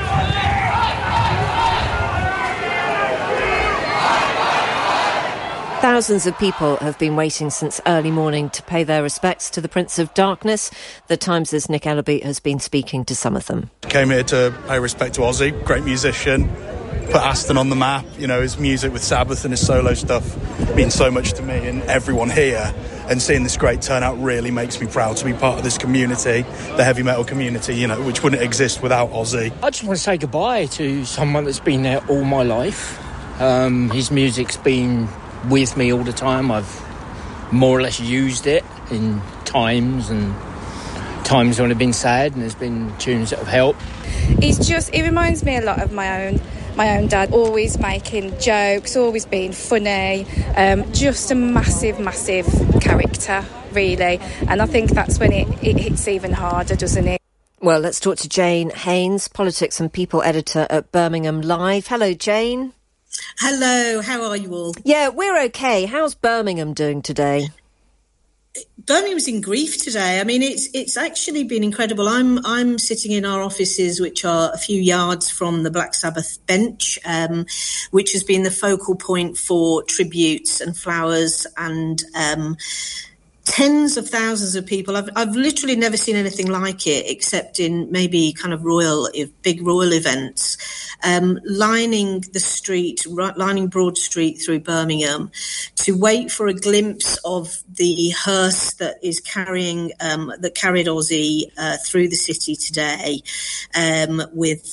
Thousands of people have been waiting since early morning to pay their respects to the Prince of Darkness. The Times' Nick Ellaby has been speaking to some of them. Came here to pay respect to Ozzy, great musician, put Aston on the map. You know, his music with Sabbath and his solo stuff means so much to me and everyone here. And seeing this great turnout really makes me proud to be part of this community, the heavy metal community, you know, which wouldn't exist without Ozzy. I just want to say goodbye to someone that's been there all my life. His music's been with me all the time. I've more or less used it in times when I've been sad, and there's been tunes that have helped. He reminds me a lot of my own dad, always making jokes, always being funny, just a massive character, really, and I think that's when it hits even harder, doesn't it? Well, let's talk to Jane Haynes, politics and people editor at Birmingham Live. Hello, Jane. Hello, how are you all? Yeah, we're okay. How's Birmingham doing today? Birmingham's in grief today. I mean, it's actually been incredible. I'm sitting in our offices, which are a few yards from the Black Sabbath bench, which has been the focal point for tributes and flowers and tens of thousands of people. I've literally never seen anything like it, except in maybe kind of big royal events, lining the street, lining Broad Street through Birmingham to wait for a glimpse of the hearse that is carried Ozzy through the city today, with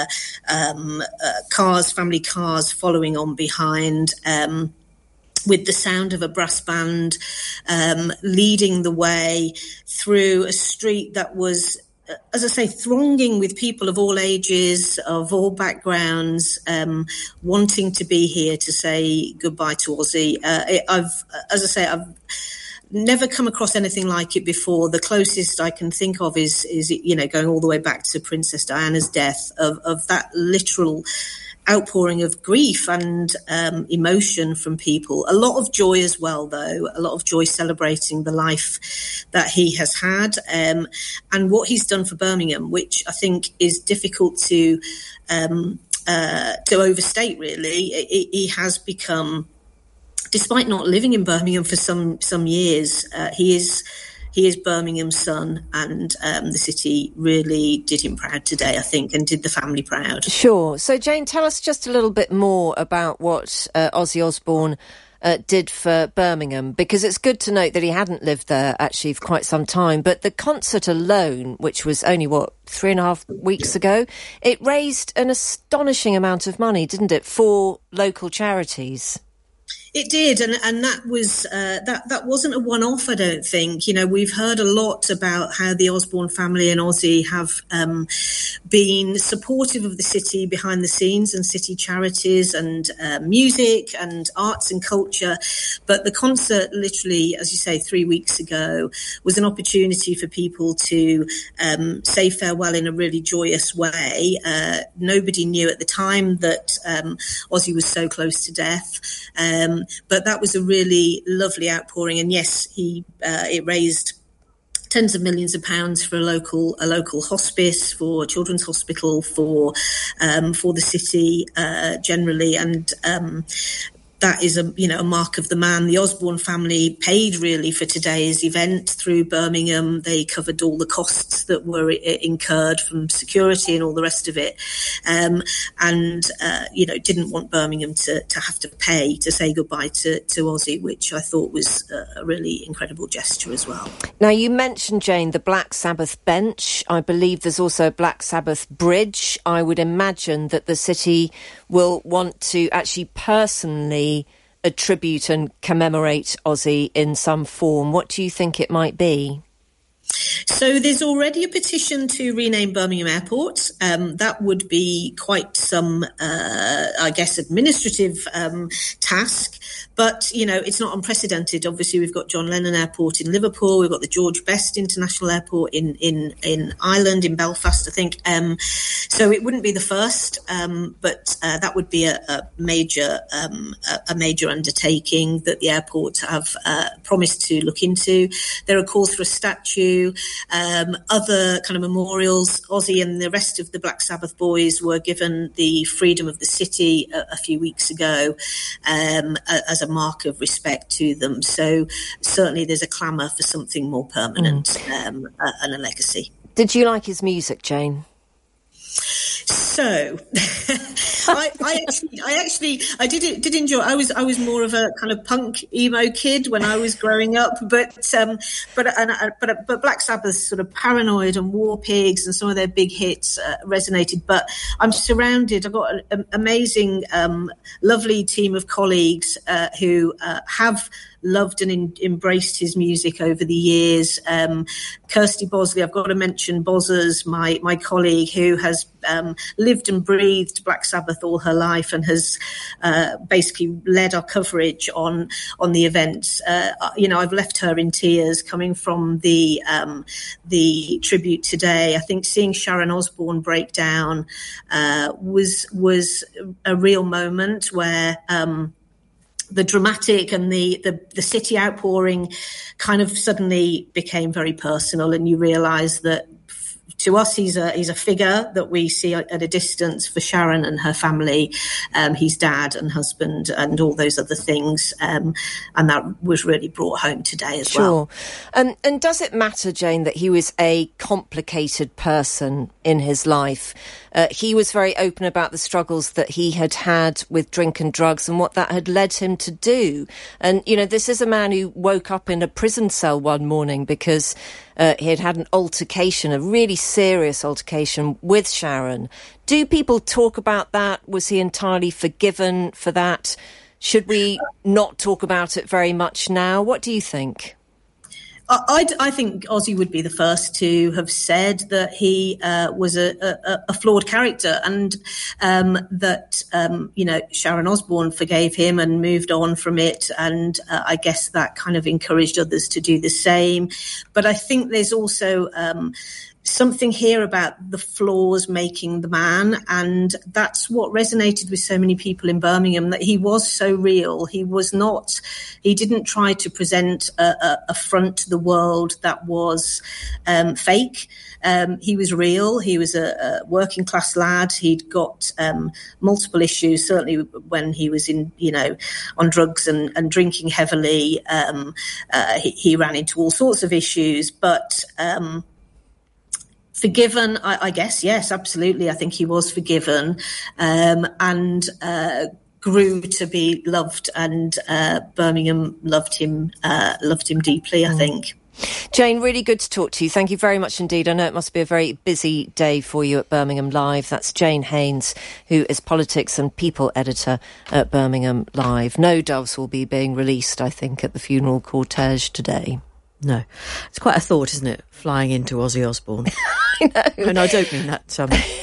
family cars following on behind, with the sound of a brass band leading the way through a street that was, as I say, thronging with people of all ages, of all backgrounds, wanting to be here to say goodbye to Ozzy. I've never come across anything like it before. The closest I can think of is going all the way back to Princess Diana's death, of that literal outpouring of grief and emotion from people. A lot of joy as well, though. A lot of joy celebrating the life that he has had, and what he's done for Birmingham, which I think is difficult to overstate, really. He has become, despite not living in Birmingham for some years, he is Birmingham's son, and the city really did him proud today, I think, and did the family proud. Sure. So, Jane, tell us just a little bit more about what Ozzy Osbourne did for Birmingham, because it's good to note that he hadn't lived there actually for quite some time, but the concert alone, which was only, 3.5 weeks ago, it raised an astonishing amount of money, didn't it, for local charities? It did, and that was that wasn't a one-off, I don't think. You know, we've heard a lot about how the Osbourne family and Ozzy have been supportive of the city behind the scenes and city charities and music and arts and culture. But the concert, literally, as you say, 3 weeks ago, was an opportunity for people to say farewell in a really joyous way. Nobody knew at the time that Ozzy was so close to death. But that was a really lovely outpouring, and yes, it raised tens of millions of pounds for a local hospice, for Children's Hospital, for the city generally, and that is a mark of the man. The Osborne family paid really for today's event through Birmingham. They covered all the costs that were incurred from security and all the rest of it, and didn't want Birmingham to have to pay to say goodbye to Ozzy, which I thought was a really incredible gesture as well. Now, you mentioned, Jane, the Black Sabbath bench. I believe there's also a Black Sabbath bridge. I would imagine that the city will want to actually personally attribute and commemorate Ozzy in some form. What do you think it might be? So there's already a petition to rename Birmingham Airport. That would be quite some, administrative task. But, it's not unprecedented. Obviously, we've got John Lennon Airport in Liverpool. We've got the George Best International Airport in Ireland, in Belfast, I think. So it wouldn't be the first, but that would be a major undertaking that the airports have promised to look into. There are calls for a statue. Other kind of memorials. Ozzy and the rest of the Black Sabbath boys were given the freedom of the city a few weeks ago as a mark of respect to them. So certainly there's a clamour for something more permanent and a legacy. Did you like his music, Jane? So, I did enjoy. I was more of a kind of punk emo kid when I was growing up, but Black Sabbath's sort of Paranoid and War Pigs and some of their big hits resonated. But I'm surrounded. I've got an amazing, lovely team of colleagues who have loved and embraced his music over the years. Kirsty Bosley, I've got to mention Bozzers, my colleague, who has lived and breathed Black Sabbath all her life and has basically led our coverage on the events. I've left her in tears coming from the tribute today. I think seeing Sharon Osbourne break down was a real moment where the dramatic and the city outpouring kind of suddenly became very personal, and you realise that to us he's a figure that we see at a distance. For Sharon and her family, he's dad and husband and all those other things, and that was really brought home today as well. Sure. And does it matter, Jane, that he was a complicated person in his life? He was very open about the struggles that he had with drink and drugs and what that had led him to do. And, this is a man who woke up in a prison cell one morning because he had an altercation, a really serious altercation with Sharon. Do people talk about that? Was he entirely forgiven for that? Should we not talk about it very much now? What do you think? I think Ozzy would be the first to have said that he was a flawed character, and that Sharon Osbourne forgave him and moved on from it, and I guess that kind of encouraged others to do the same. But I think there's also something here about the flaws making the man, and that's what resonated with so many people in Birmingham, that he was so real. He didn't try to present a front to the world that was fake. He was real. He was a working class lad. He'd got multiple issues, certainly when he was on drugs and drinking heavily. He ran into all sorts of issues, but forgiven, I guess, yes, absolutely. I think he was forgiven, and grew to be loved, and Birmingham loved him deeply, I think. Jane, really good to talk to you. Thank you very much indeed. I know it must be a very busy day for you at Birmingham Live. That's Jane Haynes, who is politics and people editor at Birmingham Live. No doves will be being released, I think, at the funeral cortege today. No. It's quite a thought, isn't it? Flying into Ozzy Osbourne. I know. And I don't mean that.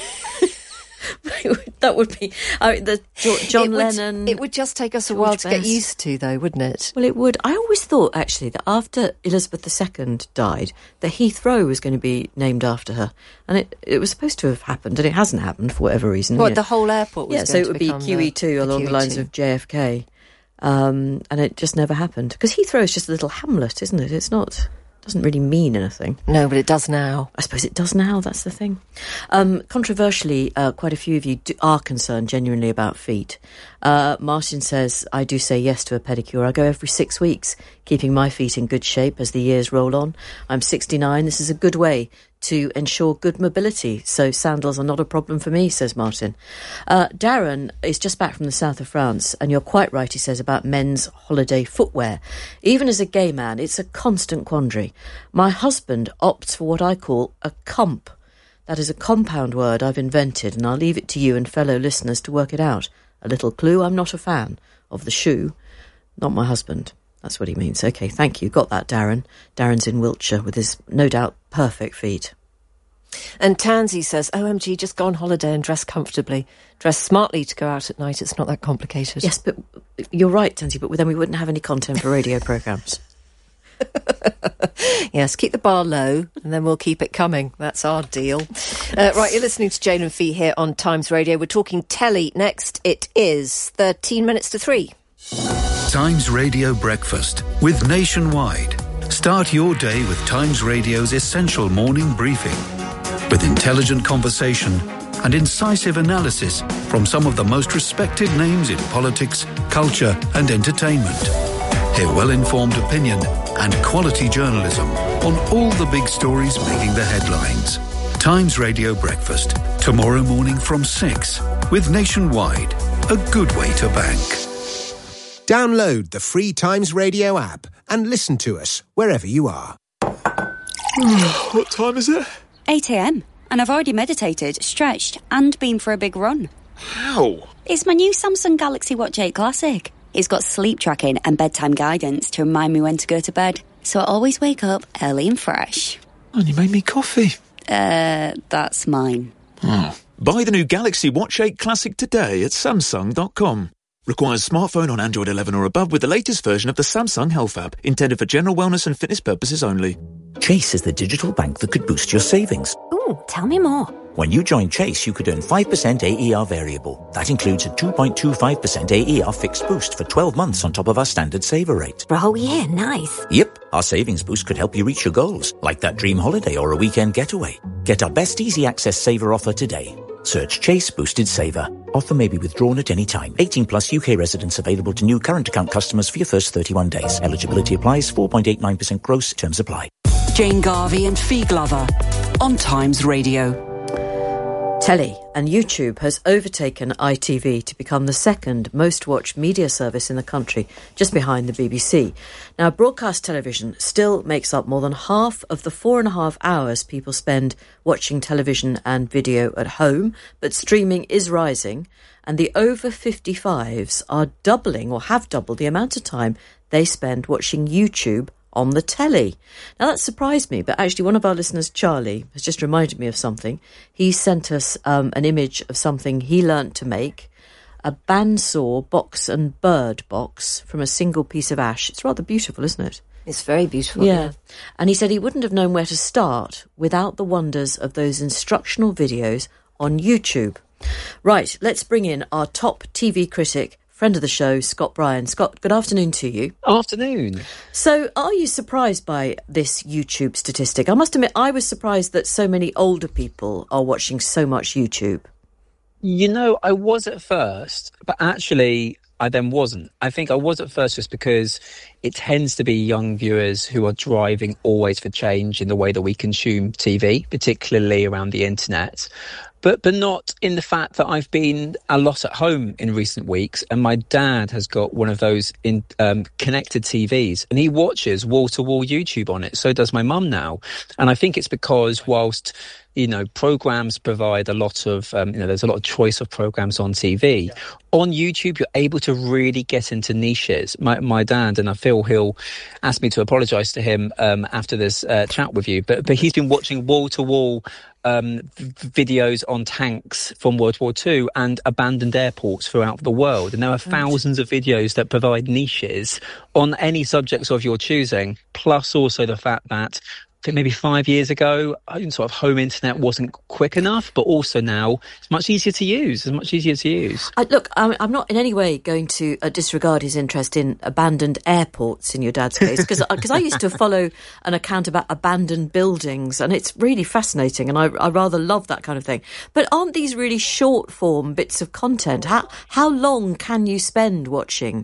That would be John Lennon. It would just take us a while to get used to, though, wouldn't it? Well, it would. I always thought, actually, that after Elizabeth II died, that Heathrow was going to be named after her. And it was supposed to have happened, and it hasn't happened for whatever reason. What, the whole airport was so it would be QE2 along the lines of JFK. And it just never happened. Because Heathrow is just a little hamlet, isn't it? It's not... Doesn't really mean anything. No, but it does now. I suppose it does now, that's the thing. Controversially, quite a few of you are concerned genuinely about feet. Martin says, I do say yes to a pedicure. I go every 6 weeks, keeping my feet in good shape as the years roll on. I'm 69. This is a good way to ensure good mobility, so sandals are not a problem for me, says Martin. Darren is just back from the south of France, and you're quite right, he says, about men's holiday footwear. Even as a gay man, it's a constant quandary. My husband opts for what I call a comp. That is a compound word I've invented, and I'll leave it to you and fellow listeners to work it out. A little clue, I'm not a fan of the shoe. Not my husband. That's what he means. OK, thank you. Got that, Darren. Darren's in Wiltshire with his, no doubt, perfect feet. And Tansy says, OMG, just go on holiday and dress comfortably. Dress smartly to go out at night. It's not that complicated. Yes, but you're right, Tansy, but then we wouldn't have any content for radio programmes. Yes, keep the bar low and then we'll keep it coming. That's our deal. Right, you're listening to Jane and Fee here on Times Radio. We're talking telly next. It is 13 minutes to 3. Times Radio Breakfast with Nationwide. Start your day with Times Radio's essential morning briefing with intelligent conversation and incisive analysis from some of the most respected names in politics, culture and entertainment. Hear well-informed opinion and quality journalism on all the big stories making the headlines. Times Radio Breakfast, tomorrow morning from 6 with Nationwide, a good way to bank. Download the free Times Radio app and listen to us wherever you are. What time is it? 8 a.m. And I've already meditated, stretched and been for a big run. How? It's my new Samsung Galaxy Watch 8 Classic. It's got sleep tracking and bedtime guidance to remind me when to go to bed. So I always wake up early and fresh. And you made me coffee. That's mine. Buy the new Galaxy Watch 8 Classic today at Samsung.com. Requires smartphone on Android 11 or above with the latest version of the Samsung Health app, intended for general wellness and fitness purposes only. Chase is the digital bank that could boost your savings. Ooh, tell me more. When you join Chase, you could earn 5% AER variable. That includes a 2.25% AER fixed boost for 12 months on top of our standard saver rate. For a whole year, nice. Yep, our savings boost could help you reach your goals, like that dream holiday or a weekend getaway. Get our best easy access saver offer today. Search Chase Boosted Saver. Offer may be withdrawn at any time. 18 plus UK residents available to new current account customers for your first 31 days. Eligibility applies. 4.89% gross. Terms apply. Jane Garvey and Fee Glover on Times Radio. Telly and YouTube has overtaken ITV to become the second most watched media service in the country, just behind the BBC. Now, broadcast television still makes up more than half of the 4.5 hours people spend watching television and video at home, but streaming is rising, and the over 55s are doubling or have doubled the amount of time they spend watching YouTube on the telly. Now, that surprised me, but actually one of our listeners, Charlie, has just reminded me of something. He sent us an image of something he learnt to make, a bandsaw box and bird box from a single piece of ash. It's rather beautiful, isn't it? It's very beautiful. Yeah. And he said he wouldn't have known where to start without the wonders of those instructional videos on YouTube. Right, let's bring in our top TV critic, friend of the show, Scott Bryan. Scott, good afternoon to you. Afternoon. So, are you surprised by this YouTube statistic? I must admit, I was surprised that so many older people are watching so much YouTube. You know, I was at first, but actually I then wasn't. I think I was at first just because it tends to be young viewers who are driving always for change in the way that we consume TV, particularly around the internet. But not in the fact that I've been a lot at home in recent weeks, and my dad has got one of those connected TVs, and he watches wall-to-wall YouTube on it. So does my mum now. And I think it's because whilst, you know, programs provide a lot of, there's a lot of choice of programs on TV. Yeah. On YouTube, you're able to really get into niches. My dad, and I feel he'll ask me to apologise to him after this chat with you, but he's been watching wall-to-wall videos on tanks from World War II and abandoned airports throughout the world. And there are thousands of videos that provide niches on any subjects of your choosing, plus also the fact that think maybe 5 years ago, sort of home internet wasn't quick enough, but also now it's much easier to use. Look, I'm not in any way going to disregard his interest in abandoned airports in your dad's case, because I used to follow an account about abandoned buildings, and it's really fascinating, and I rather love that kind of thing. But aren't these really short-form bits of content? How long can you spend watching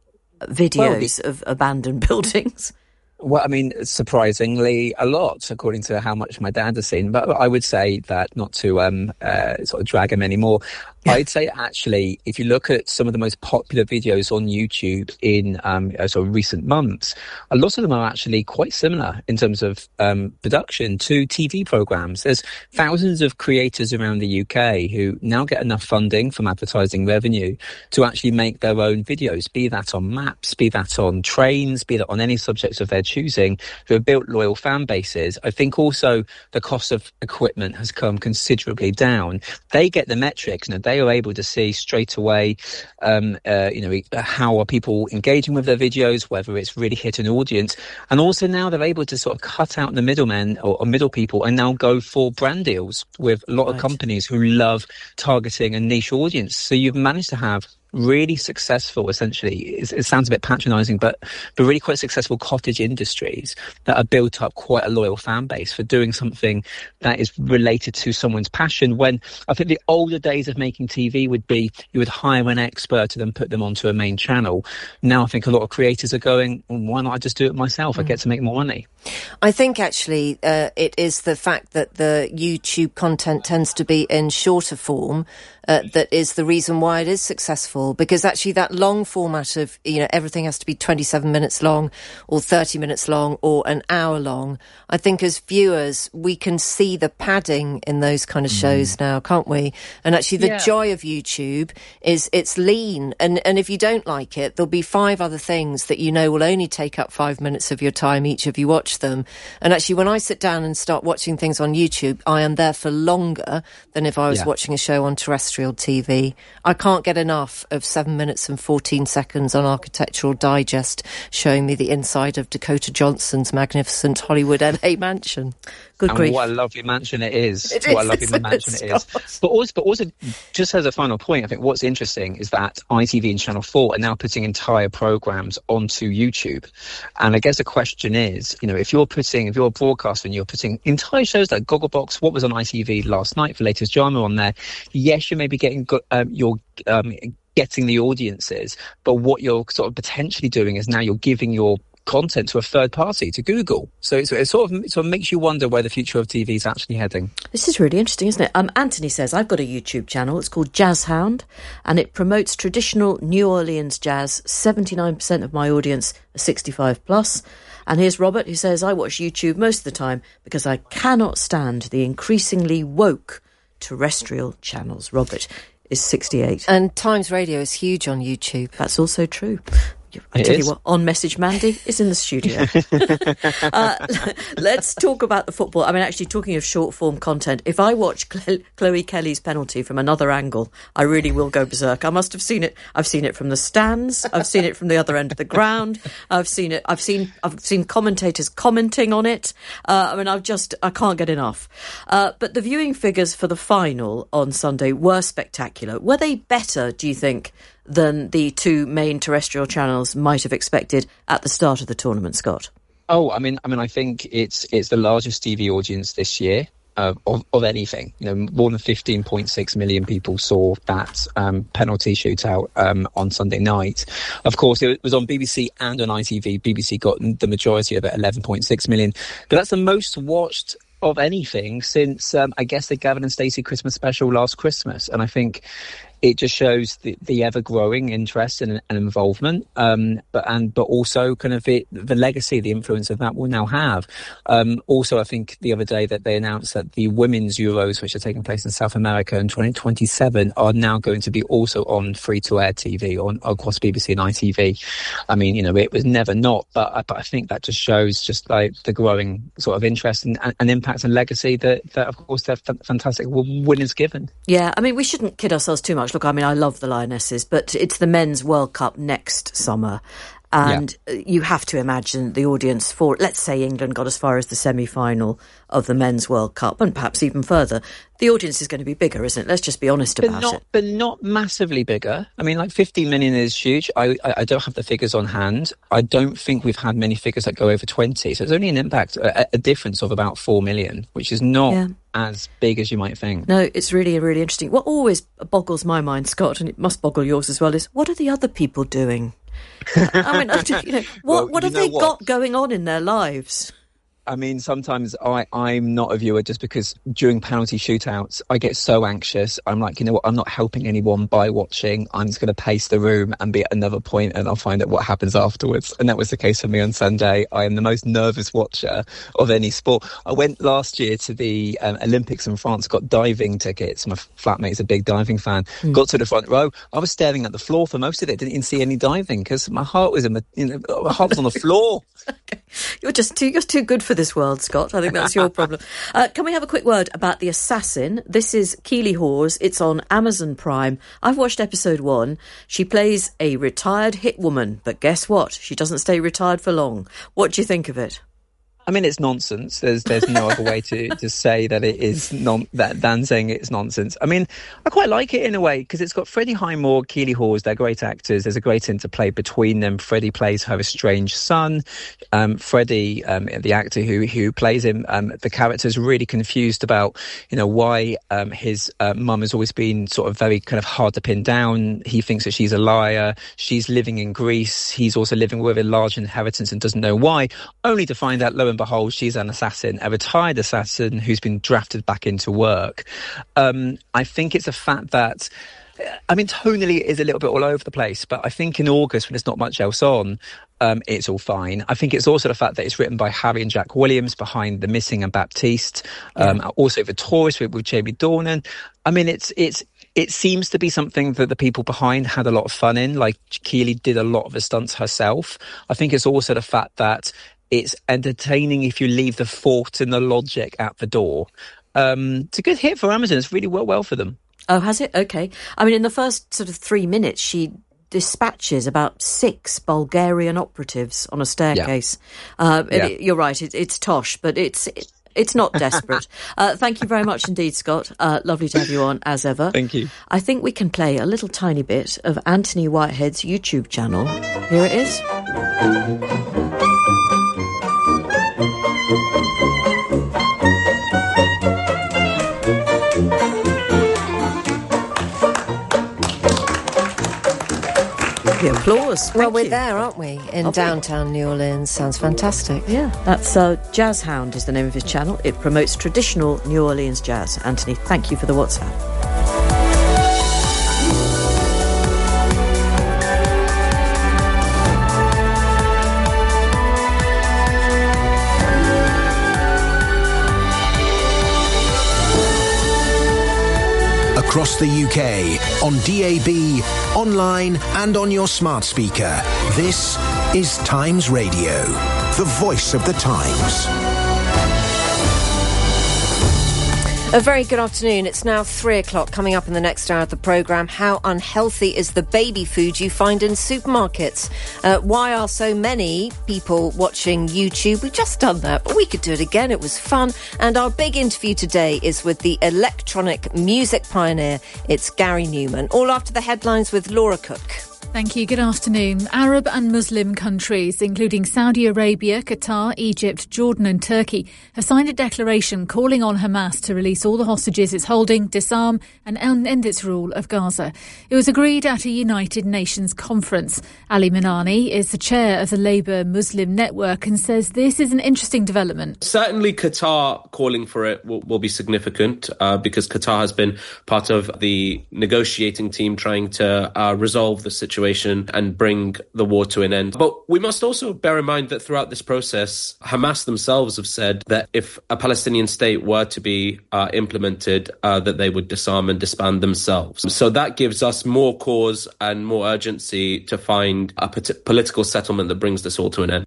videos of abandoned buildings? Well, I mean, surprisingly, a lot, according to how much my dad has seen. But I would say that, not to sort of drag him anymore, I'd say actually, if you look at some of the most popular videos on YouTube in sort of recent months, a lot of them are actually quite similar in terms of production to TV programs. There's thousands of creators around the UK who now get enough funding from advertising revenue to actually make their own videos, be that on maps, be that on trains, be that on any subjects of their choosing, who have built loyal fan bases. I think also the cost of equipment has come considerably down. They get the metrics, they are able to see straight away, how are people engaging with their videos, whether it's really hit an audience. And also now they're able to sort of cut out the middlemen or middle people and now go for brand deals with a lot of companies who love targeting a niche audience. So you've managed to have really successful, essentially, it sounds a bit patronising, but really quite successful cottage industries that are built up quite a loyal fan base for doing something that is related to someone's passion. When I think the older days of making TV would be you would hire an expert and then put them onto a main channel. Now I think a lot of creators are going, why not I just do it myself? I get to make more money. I think actually it is the fact that the YouTube content tends to be in shorter form that is the reason why it is successful, because actually that long format of, everything has to be 27 minutes long or 30 minutes long or an hour long. I think as viewers, we can see the padding in those kind of shows now, can't we? And actually the joy of YouTube is it's lean. And if you don't like it, there'll be 5 other things that will only take up 5 minutes of your time each if you watch them. And actually when I sit down and start watching things on YouTube, I am there for longer than if I was watching a show on terrestrial TV. I can't get enough of 7 minutes and 14 seconds on Architectural Digest showing me the inside of Dakota Johnson's magnificent Hollywood LA mansion. Good grief. What a lovely mansion it is. What a lovely mansion it is. But also, just as a final point, I think what's interesting is that ITV and Channel 4 are now putting entire programmes onto YouTube. And I guess the question is, if you're a broadcaster and you're putting entire shows like Gogglebox, what was on ITV last night for Latest Drama on there, yes, you may be getting getting the audiences, but what you're sort of potentially doing is now you're giving your content to a third party, to Google. So it sort of makes you wonder where the future of TV is actually heading. This is really interesting, isn't it? Anthony says, I've got a YouTube channel. It's called Jazz Hound, and it promotes traditional New Orleans jazz. 79% of my audience are 65 plus. And here's Robert, who says, I watch YouTube most of the time because I cannot stand the increasingly woke terrestrial channels. Robert is 68. And Times Radio is huge on YouTube. That's also true. I tell you what, On Message Mandy is in the studio. Let's talk about the football. I mean, actually, talking of short-form content, if I watch Chloe Kelly's penalty from another angle, I really will go berserk. I must have seen it. I've seen it from the stands. I've seen it from the other end of the ground. I've seen commentators commenting on it. I can't get enough. But the viewing figures for the final on Sunday were spectacular. Were they better, do you think, than the 2 main terrestrial channels might have expected at the start of the tournament, Scott? Oh, I mean, I think it's the largest TV audience this year of anything. More than 15.6 million people saw that penalty shootout on Sunday night. Of course, it was on BBC and on ITV. BBC got the majority of it, 11.6 million. But that's the most watched of anything since, I guess, the Gavin and Stacey Christmas special last Christmas. And I think it just shows the ever-growing interest and involvement, but also kind of the legacy, the influence that will now have. Also, I think the other day that they announced that the Women's Euros, which are taking place in South America in 2027, are now going to be also on free-to-air TV across BBC and ITV. I mean, it was never not, but I think that just shows just like the growing sort of interest and impact and legacy that of course, their fantastic winners given. Yeah, I mean, we shouldn't kid ourselves too much. Look, I mean, I love the Lionesses, but it's the Men's World Cup next summer. And you have to imagine the audience for, let's say England got as far as the semi-final of the Men's World Cup, and perhaps even further. The audience is going to be bigger, isn't it? Let's just be honest about it. But not massively bigger. I mean, like 15 million is huge. I don't have the figures on hand. I don't think we've had many figures that go over 20. So it's only an impact, a difference of about 4 million, which is not as big as you might think. No, it's really, really interesting. What always boggles my mind, Scott, and it must boggle yours as well, is what are the other people doing? I mean, what have they got going on in their lives? I mean, sometimes I'm not a viewer just because during penalty shootouts, I get so anxious. I'm like, you know what, I'm not helping anyone by watching. I'm just going to pace the room and be at another point and I'll find out what happens afterwards. And that was the case for me on Sunday. I am the most nervous watcher of any sport. I went last year to the Olympics in France, got diving tickets. My flatmate's a big diving fan. Got to the front row. I was staring at the floor for most of it. Didn't even see any diving because my heart was my heart was on the floor. Okay. You're too good for this world, Scott. I think that's your problem. Can we have a quick word about The Assassin? This is Keely Hawes. It's on Amazon Prime. I've watched episode 1. She plays a retired hit woman, but guess what? She doesn't stay retired for long. What do you think of it? I mean, it's nonsense. There's no other way to say that it is than saying it's nonsense. I mean, I quite like it in a way because it's got Freddie Highmore, Keely Hawes. They're great actors. There's a great interplay between them. Freddie plays her estranged son. Freddie, the actor who plays him, the character is really confused about, why his mum has always been sort of very kind of hard to pin down. He thinks that she's a liar. She's living in Greece. He's also living with a large inheritance and doesn't know why, only to find out, lo and behold, she's an assassin, a retired assassin who's been drafted back into work. I think it's a fact that, I mean, tonally it is a little bit all over the place, but I think in August, when there's not much else on, it's all fine. I think it's also the fact that it's written by Harry and Jack Williams behind The Missing and Baptiste, also The Tourist with Jamie Dornan. I mean, it seems to be something that the people behind had a lot of fun in, like Keely did a lot of the stunts herself. I think it's also the fact that it's entertaining if you leave the thought and the logic at the door. It's a good hit for Amazon. It's really worked well for them. Oh, has it? Okay. I mean, in the first sort of 3 minutes, she dispatches about 6 Bulgarian operatives on a staircase. You're right. It's tosh, but it's not desperate. Thank you very much indeed, Scott. Lovely to have you on, as ever. Thank you. I think we can play a little tiny bit of Anthony Whitehead's YouTube channel. Here it is. The applause. Well, we're there, aren't we? In downtown New Orleans. Sounds fantastic. Yeah, that's Jazz Hound is the name of his channel. It promotes traditional New Orleans jazz. Anthony, thank you for the WhatsApp. Across the UK, on DAB, online and on your smart speaker. This is Times Radio, the voice of the times. A very good afternoon. It's now 3:00. Coming up in the next hour of the programme, how unhealthy is the baby food you find in supermarkets? Why are so many people watching YouTube? We've just done that, but we could do it again. It was fun. And our big interview today is with the electronic music pioneer. It's Gary Newman. All after the headlines with Laura Cook. Thank you. Good afternoon. Arab and Muslim countries, including Saudi Arabia, Qatar, Egypt, Jordan and Turkey, have signed a declaration calling on Hamas to release all the hostages it's holding, disarm and end its rule of Gaza. It was agreed at a United Nations conference. Ali Minani is the chair of the Labour Muslim Network and says this is an interesting development. Certainly Qatar calling for it will be significant because Qatar has been part of the negotiating team trying to resolve the situation and bring the war to an end. But we must also bear in mind that throughout this process, Hamas themselves have said that if a Palestinian state were to be implemented, that they would disarm and disband themselves. So that gives us more cause and more urgency to find a political settlement that brings this all to an end.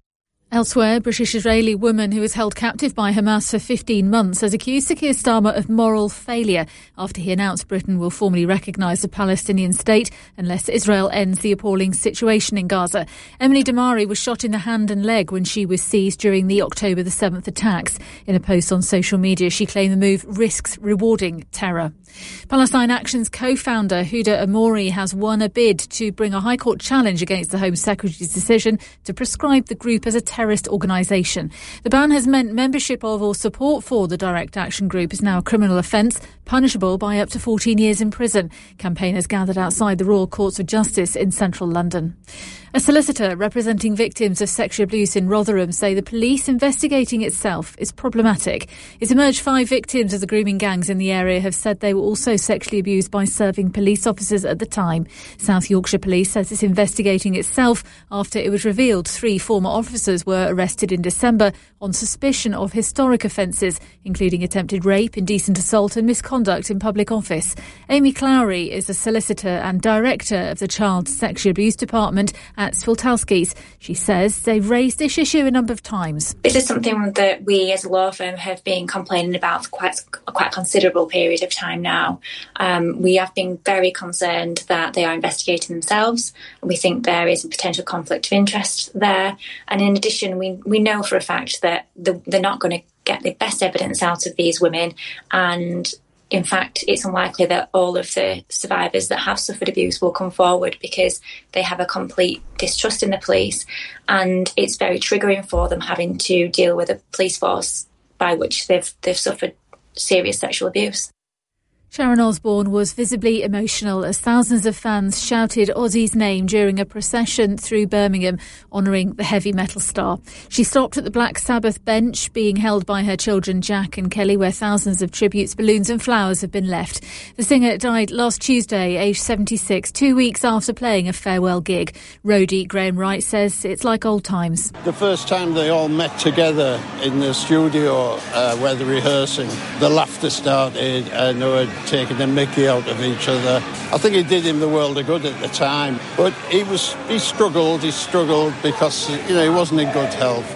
Elsewhere, a British-Israeli woman who was held captive by Hamas for 15 months has accused Sir Keir Starmer of moral failure after he announced Britain will formally recognise the Palestinian state unless Israel ends the appalling situation in Gaza. Emily Damari was shot in the hand and leg when she was seized during the October the 7th attacks. In a post on social media, she claimed the move risks rewarding terror. Palestine Action's co-founder Huda Amori has won a bid to bring a High Court challenge against the Home Secretary's decision to prescribe the group as a terrorist organisation. The ban has meant membership of or support for the Direct Action Group is now a criminal offence, punishable by up to 14 years in prison. Campaigners gathered outside the Royal Courts of Justice in central London. A solicitor representing victims of sexual abuse in Rotherham say the police investigating itself is problematic. It's emerged 5 victims of the grooming gangs in the area have said they were also sexually abused by serving police officers at the time. South Yorkshire Police says it's investigating itself after it was revealed 3 former officers were arrested in December on suspicion of historic offences, including attempted rape, indecent assault and misconduct in public office. Amy Clowry is a solicitor and director of the Child Sexual Abuse Department at Swiltowski's. She says they've raised this issue a number of times. This is something that we as a law firm have been complaining about for quite a considerable period of time now. We have been very concerned that they are investigating themselves. We think there is a potential conflict of interest there. And in addition, we know for a fact that they're not going to get the best evidence out of these women, and in fact, it's unlikely that all of the survivors that have suffered abuse will come forward because they have a complete distrust in the police, and it's very triggering for them having to deal with a police force by which they've suffered serious sexual abuse. Sharon Osbourne was visibly emotional as thousands of fans shouted Ozzy's name during a procession through Birmingham, honouring the heavy metal star. She stopped at the Black Sabbath bench being held by her children Jack and Kelly, where thousands of tributes, balloons and flowers have been left. The singer died last Tuesday, aged 76, 2 weeks after playing a farewell gig. Roadie Graham Wright says it's like old times. The first time they all met together in the studio where they're rehearsing, the laughter started and they were taking the mickey out of each other. I think it did him the world of good at the time, but he struggled because he wasn't in good health.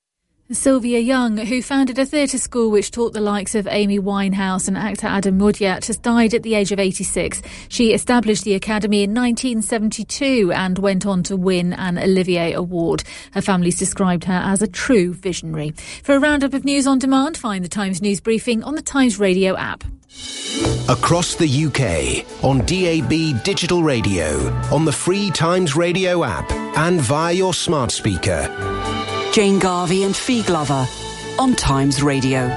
Sylvia Young, who founded a theatre school which taught the likes of Amy Winehouse and actor Adam Mudyat, has died at the age of 86. She established the Academy in 1972 and went on to win an Olivier Award. Her family's described her as a true visionary. For a roundup of news on demand, find the Times News Briefing on the Times Radio app. Across the UK, on DAB digital radio, on the free Times Radio app and via your smart speaker. Jane Garvey and Fee Glover on Times Radio.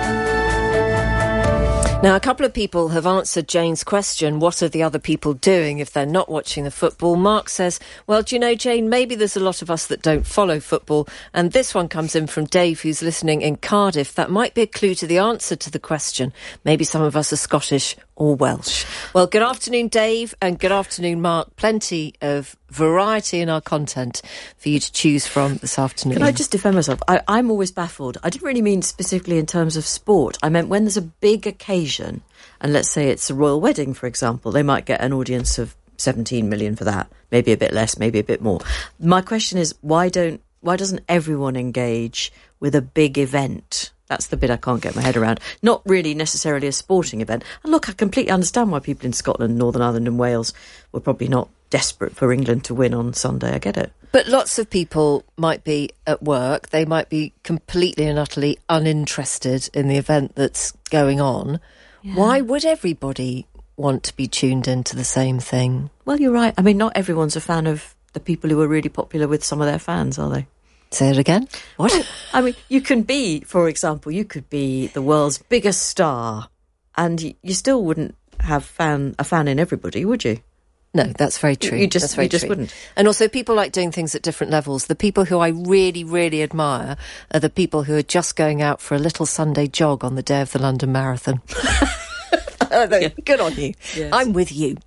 Now, a couple of people have answered Jane's question, what are the other people doing if they're not watching the football? Mark says, well, do you know, Jane, maybe there's a lot of us that don't follow football. And this one comes in from Dave, who's listening in Cardiff. That might be a clue to the answer to the question. Maybe some of us are Scottish or Welsh. Well, good afternoon, Dave, and good afternoon, Mark. Plenty of variety in our content for you to choose from this afternoon. Can I just defend myself? I'm always baffled. I didn't really mean specifically in terms of sport. I meant when there's a big occasion, and let's say it's a royal wedding, for example, they might get an audience of 17 million for that. Maybe a bit less, maybe a bit more. My question is, why doesn't everyone engage with a big event? That's the bit I can't get my head around. Not really necessarily a sporting event. And look, I completely understand why people in Scotland, Northern Ireland and Wales were probably not desperate for England to win on Sunday. I get it. But lots of people might be at work. They might be completely and utterly uninterested in the event that's going on. Yeah. Why would everybody want to be tuned into the same thing? Well, you're right. I mean, not everyone's a fan of the people who are really popular with some of their fans, are they? Say it again. What? Well, I mean, you can be, for example, you could be the world's biggest star and you still wouldn't have a fan in everybody, would you? No, that's very true. You just wouldn't. And also people like doing things at different levels. The people who I really, really admire are the people who are just going out for a little Sunday jog on the day of the London Marathon. Good on you. Yes. I'm with you.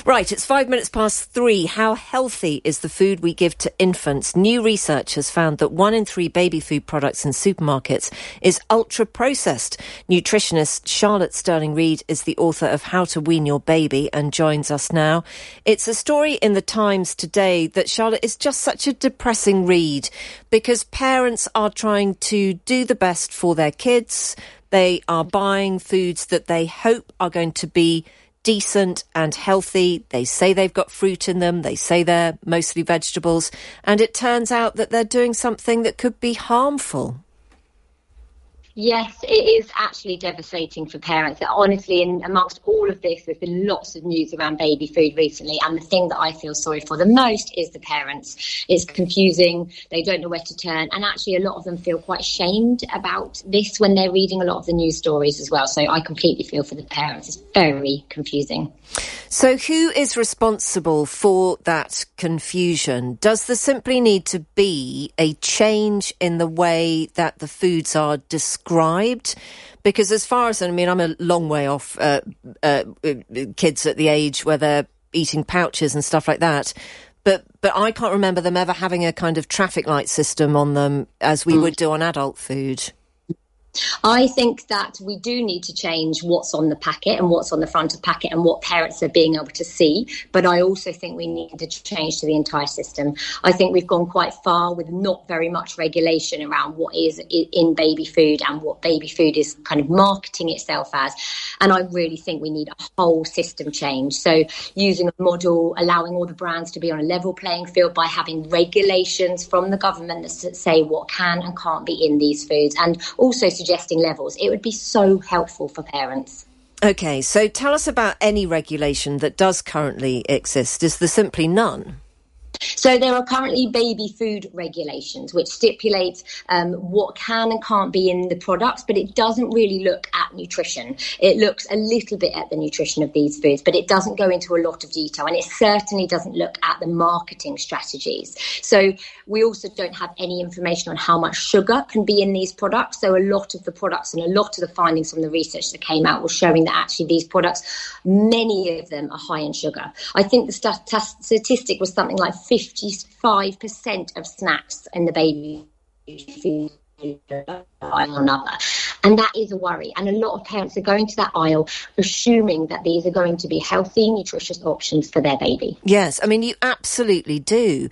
Right, it's 3:05. How healthy is the food we give to infants? New research has found that 1 in 3 baby food products in supermarkets is ultra-processed. Nutritionist Charlotte Sterling-Reid is the author of How to Wean Your Baby and joins us now. It's a story in the Times today that, Charlotte, is just such a depressing read because parents are trying to do the best for their kids. They are buying foods that they hope are going to be decent and healthy. They say they've got fruit in them. They say they're mostly vegetables. And it turns out that they're doing something that could be harmful. Yes, it is actually devastating for parents. Honestly, amongst all of this, there's been lots of news around baby food recently. And the thing that I feel sorry for the most is the parents. It's confusing. They don't know where to turn. And actually, a lot of them feel quite ashamed about this when they're reading a lot of the news stories as well. So I completely feel for the parents. It's very confusing. So who is responsible for that confusion? Does there simply need to be a change in the way that the foods are described? Because as far as, I'm a long way off kids at the age where they're eating pouches and stuff like that. But I can't remember them ever having a kind of traffic light system on them as we would do on adult food. I think that we do need to change what's on the packet and what's on the front of the packet and what parents are being able to see. But I also think we need to change to the entire system. I think we've gone quite far with not very much regulation around what is in baby food and what baby food is kind of marketing itself as. And I really think we need a whole system change. So using a model, allowing all the brands to be on a level playing field by having regulations from the government that say what can and can't be in these foods, and also suggesting levels. It would be so helpful for parents. OK, so tell us about any regulation that does currently exist. Is there simply none? So there are currently baby food regulations which stipulate what can and can't be in the products, but it doesn't really look at nutrition. It looks a little bit at the nutrition of these foods, but it doesn't go into a lot of detail, and it certainly doesn't look at the marketing strategies. So we also don't have any information on how much sugar can be in these products. So a lot of the products and a lot of the findings from the research that came out was showing that actually these products, many of them are high in sugar. I think the statistic was something like 55% of snacks in the baby food aisle or another. And that is a worry. And a lot of parents are going to that aisle assuming that these are going to be healthy, nutritious options for their baby. Yes, you absolutely do.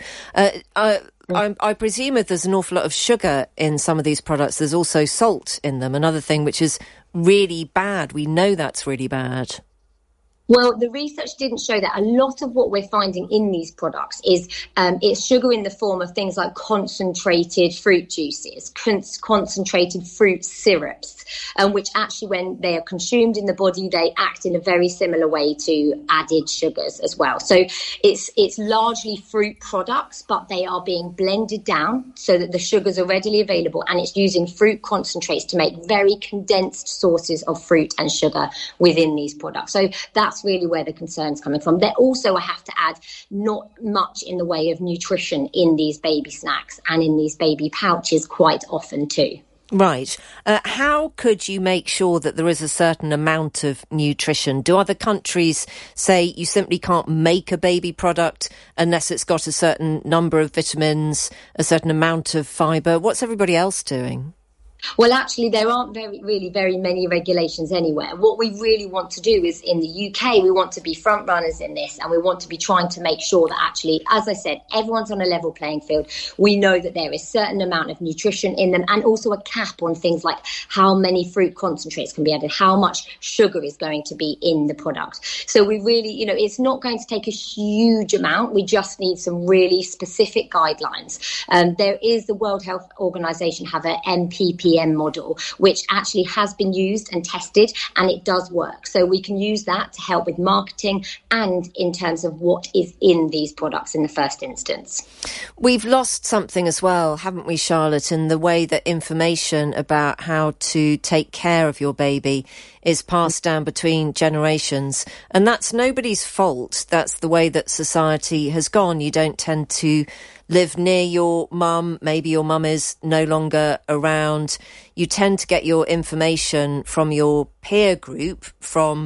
I presume if there's an awful lot of sugar in some of these products, there's also salt in them, another thing which is really bad. We know that's really bad. Well, the research didn't show that. A lot of what we're finding in these products is it's sugar in the form of things like concentrated fruit juices, concentrated fruit syrups, which actually, when they are consumed in the body, they act in a very similar way to added sugars as well. So it's largely fruit products, but they are being blended down so that the sugars are readily available, and it's using fruit concentrates to make very condensed sources of fruit and sugar within these products. So that's really where the concern's coming from. There also, I have to add, not much in the way of nutrition in these baby snacks and in these baby pouches quite often too. Right. How could you make sure that there is a certain amount of nutrition? Do other countries say you simply can't make a baby product unless it's got a certain number of vitamins, a certain amount of fibre? What's everybody else doing? Well, actually, there aren't very many regulations anywhere. What we really want to do is, in the UK, we want to be front runners in this, and we want to be trying to make sure that actually, as I said, everyone's on a level playing field. We know that there is a certain amount of nutrition in them, and also a cap on things like how many fruit concentrates can be added, how much sugar is going to be in the product. So we really, it's not going to take a huge amount. We just need some really specific guidelines. There is the World Health Organization have an MPPM model, which actually has been used and tested, and it does work. So we can use that to help with marketing and in terms of what is in these products in the first instance. We've lost something as well, haven't we, Charlotte, in the way that information about how to take care of your baby is passed down between generations. And that's nobody's fault. That's the way that society has gone. You don't tend to live near your mum. Maybe your mum is no longer around. You tend to get your information from your peer group, from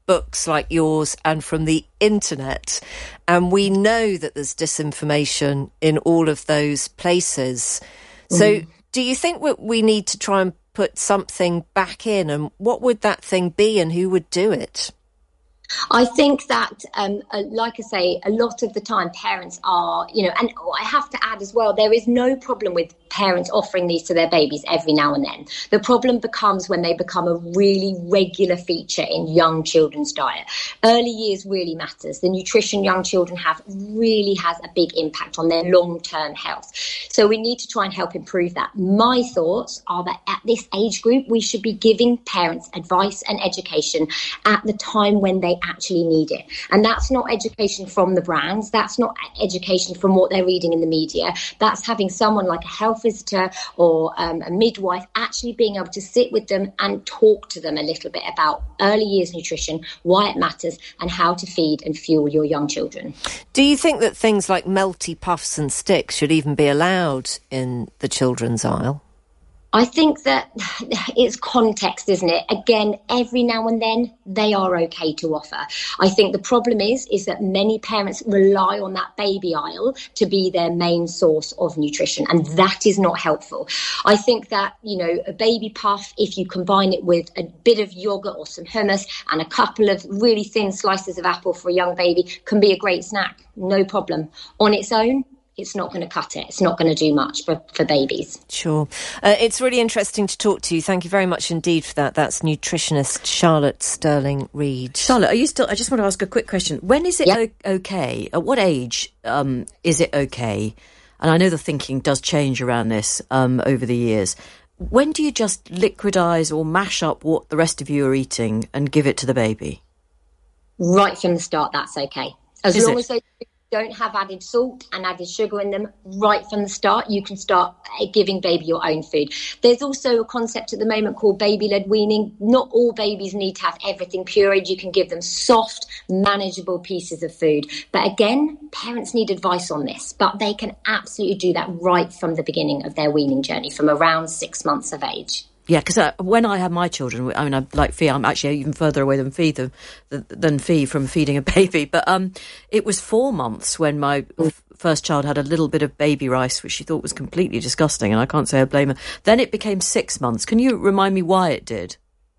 books like yours and from the internet. And we know that there's disinformation in all of those places. So do you think we need to try and put something back in? And what would that thing be and who would do it? I think that, like I say, a lot of the time parents are, and I have to add as well, there is no problem with parents offering these to their babies every now and then. The problem becomes when they become a really regular feature in young children's diet. Early years really matters. The nutrition young children have really has a big impact on their long-term health. So we need to try and help improve that. My thoughts are that at this age group, we should be giving parents advice and education at the time when they actually need it. And that's not education from the brands. That's not education from what they're reading in the media. That's having someone like a health visitor or a midwife actually being able to sit with them and talk to them a little bit about early years nutrition, why it matters, and how to feed and fuel your young children. Do you think that things like melty puffs and sticks should even be allowed in the children's aisle? I think that it's context, isn't it? Again, every now and then they are okay to offer. I think the problem is that many parents rely on that baby aisle to be their main source of nutrition, and that is not helpful. I think that, a baby puff, if you combine it with a bit of yogurt or some hummus and a couple of really thin slices of apple for a young baby, can be a great snack, no problem. On its own, it's not going to cut it. It's not going to do much for babies. Sure. It's really interesting to talk to you. Thank you very much indeed for that. That's nutritionist Charlotte Sterling-Reid. Charlotte, are you still... I just want to ask a quick question. When is it okay? At what age is it okay? And I know the thinking does change around this over the years. When do you just liquidise or mash up what the rest of you are eating and give it to the baby? Right from the start, that's okay. As long as they don't have added salt and added sugar in them right from the start, you can start giving baby your own food. There's also a concept at the moment called baby-led weaning. Not all babies need to have everything pureed. You can give them soft, manageable pieces of food. But again, parents need advice on this, but they can absolutely do that right from the beginning of their weaning journey, from around 6 months of age. Yeah, because when I had my children, I mean, like Fee, I'm actually even further away than Fee from feeding a baby. But it was 4 months when my first child had a little bit of baby rice, which she thought was completely disgusting, and I can't say I blame her. Then it became 6 months. Can you remind me why it did?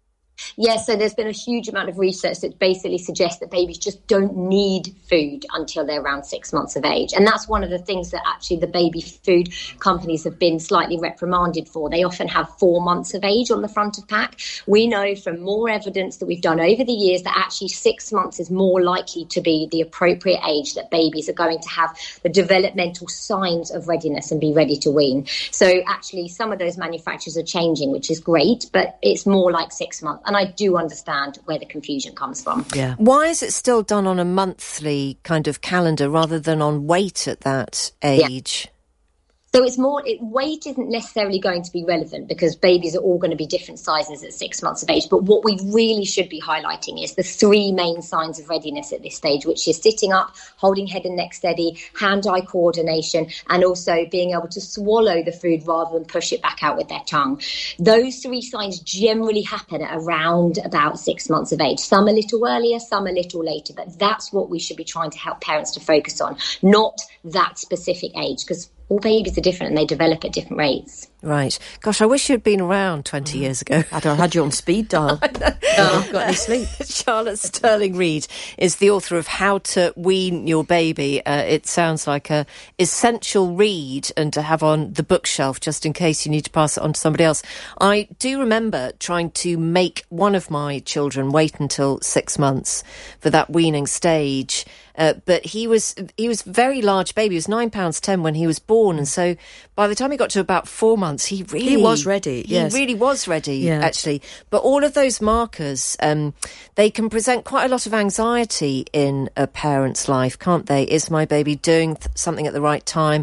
Yes, so there's been a huge amount of research that basically suggests that babies just don't need food until they're around 6 months of age. And that's one of the things that actually the baby food companies have been slightly reprimanded for. They often have 4 months of age on the front of pack. We know from more evidence that we've done over the years that actually 6 months is more likely to be the appropriate age that babies are going to have the developmental signs of readiness and be ready to wean. So actually some of those manufacturers are changing, which is great, but it's more like 6 months. And I do understand where the confusion comes from. Yeah. Why is it still done on a monthly kind of calendar rather than on weight at that age? Yeah. So it's more, weight isn't necessarily going to be relevant because babies are all going to be different sizes at 6 months of age. But what we really should be highlighting is the three main signs of readiness at this stage, which is sitting up, holding head and neck steady, hand-eye coordination, and also being able to swallow the food rather than push it back out with their tongue. Those three signs generally happen at around about 6 months of age. Some a little earlier, some a little later. But that's what we should be trying to help parents to focus on, not that specific age, because all babies are different and they develop at different rates. Right. Gosh, I wish you'd been around 20 years ago. I had you on speed dial. Got any sleep. Charlotte Sterling-Reid is the author of How to Wean Your Baby. It sounds like a essential read and to have on the bookshelf just in case you need to pass it on to somebody else. I do remember trying to make one of my children wait until 6 months for that weaning stage. But he was very large baby. He was £9.10 when he was born, and so by the time he got to about 4 months, he was ready. Yes. He really was ready, actually. But all of those markers, they can present quite a lot of anxiety in a parent's life, can't they? Is my baby doing something at the right time?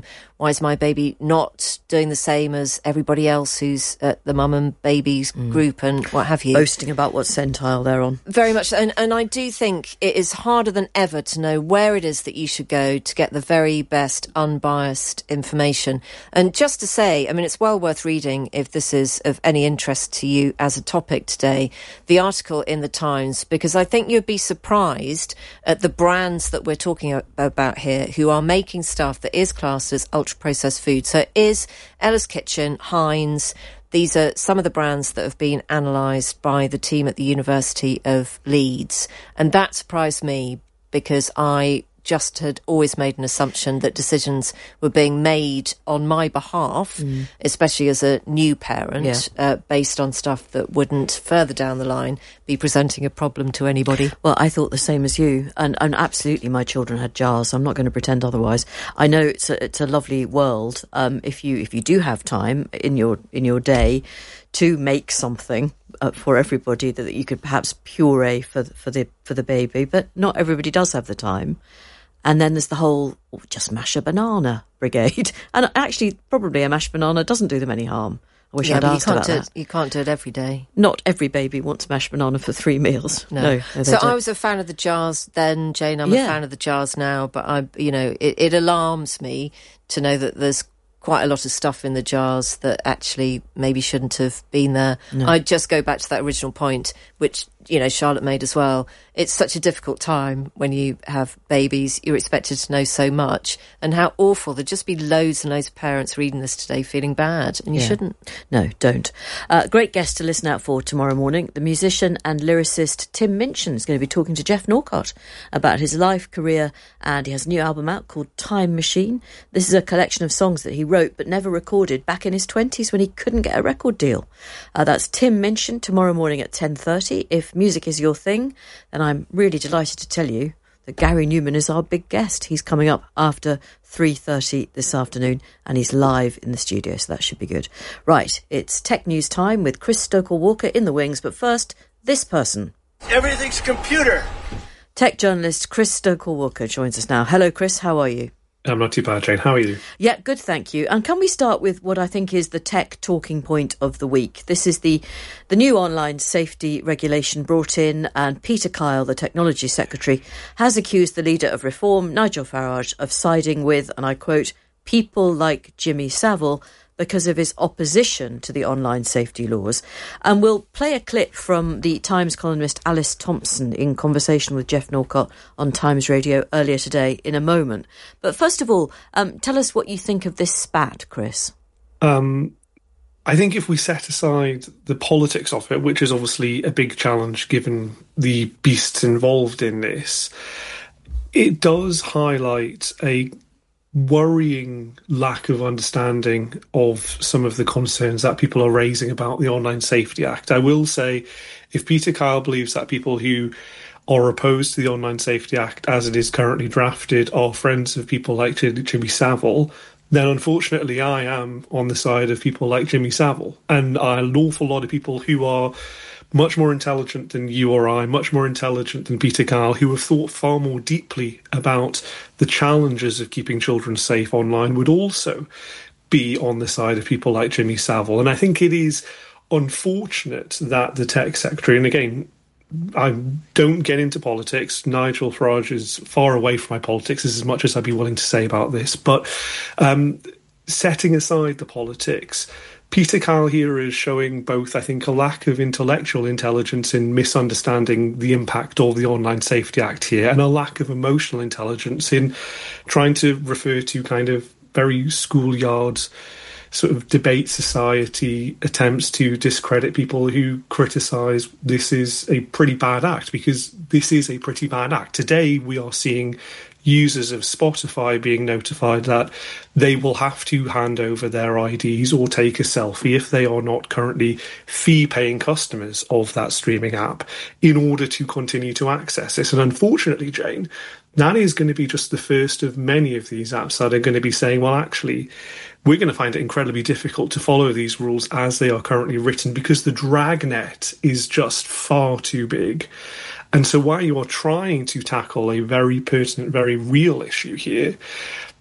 Why is my baby not doing the same as everybody else who's at the mum and babies group and what have you? Boasting about what centile they're on. Very much so. And I do think it is harder than ever to know where it is that you should go to get the very best unbiased information. And just to say, I mean, it's well worth reading if this is of any interest to you as a topic today, the article in the Times, because I think you'd be surprised at the brands that we're talking about here who are making stuff that is classed as ultra-processed food. So it is Ella's Kitchen, Heinz. These are some of the brands that have been analysed by the team at the University of Leeds. And that surprised me because I just had always made an assumption that decisions were being made on my behalf, especially as a new parent, based on stuff that wouldn't further down the line be presenting a problem to anybody. Well, I thought the same as you, and absolutely my children had jars. I'm not going to pretend otherwise. I know it's a lovely world if you do have time in your day to make something for everybody that you could perhaps puree for the baby, but not everybody does have the time. And then there's the whole just mash a banana brigade. And actually, probably a mashed banana doesn't do them any harm. I wish I'd asked about that. You can't do it every day. Not every baby wants mashed banana for 3 meals. No so I was a fan of the jars then, Jane. I'm a fan of the jars now. But it alarms me to know that there's quite a lot of stuff in the jars that actually maybe shouldn't have been there. No. I'd just go back to that original point, which, Charlotte made as well. It's such a difficult time when you have babies. You're expected to know so much, and how awful. There'd just be loads and loads of parents reading this today feeling bad, and you shouldn't. No, don't. Great guest to listen out for tomorrow morning. The musician and lyricist Tim Minchin is going to be talking to Jeff Norcott about his life, career, and he has a new album out called Time Machine. This is a collection of songs that he wrote but never recorded back in his 20s when he couldn't get a record deal. That's Tim Minchin tomorrow morning at 10:30. If music is your thing, then I'm really delighted to tell you that Gary Newman is our big guest. He's coming up after 3:30 this afternoon and he's live in the studio, so that should be good. Right, it's Tech News time with Chris Stokel-Walker in the wings, but first, this person. Everything's computer. Tech journalist Chris Stokel-Walker joins us now. Hello, Chris, how are you? I'm not too bad, Jane. How are you? Yeah, good, thank you. And can we start with what I think is the tech talking point of the week? This is the new online safety regulation brought in, and Peter Kyle, the Technology Secretary, has accused the leader of Reform, Nigel Farage, of siding with, and I quote, people like Jimmy Savile because of his opposition to the online safety laws. And we'll play a clip from the Times columnist Alice Thompson in conversation with Jeff Norcott on Times Radio earlier today in a moment. But first of all, tell us what you think of this spat, Chris. I think if we set aside the politics of it, which is obviously a big challenge given the beasts involved in this, it does highlight a worrying lack of understanding of some of the concerns that people are raising about the Online Safety Act. I will say, if Peter Kyle believes that people who are opposed to the Online Safety Act as it is currently drafted are friends of people like Jimmy Savile, then unfortunately I am on the side of people like Jimmy Savile. And an awful lot of people who are much more intelligent than you or I, much more intelligent than Peter Kyle, who have thought far more deeply about the challenges of keeping children safe online, would also be on the side of people like Jimmy Savile. And I think it is unfortunate that the tech secretary, and again, I don't get into politics. Nigel Farage is far away from my politics, as much as I'd be willing to say about this. But setting aside the politics, Peter Kyle here is showing both, I think, a lack of intellectual intelligence in misunderstanding the impact of the Online Safety Act here, and a lack of emotional intelligence in trying to refer to kind of very schoolyard sort of debate society attempts to discredit people who criticise this is a pretty bad act, because this is a pretty bad act. Today we are seeing users of Spotify being notified that they will have to hand over their IDs or take a selfie if they are not currently fee-paying customers of that streaming app in order to continue to access it. And unfortunately, Jane, that is going to be just the first of many of these apps that are going to be saying, well, actually, we're going to find it incredibly difficult to follow these rules as they are currently written because the dragnet is just far too big. And so while you are trying to tackle a very pertinent, very real issue here,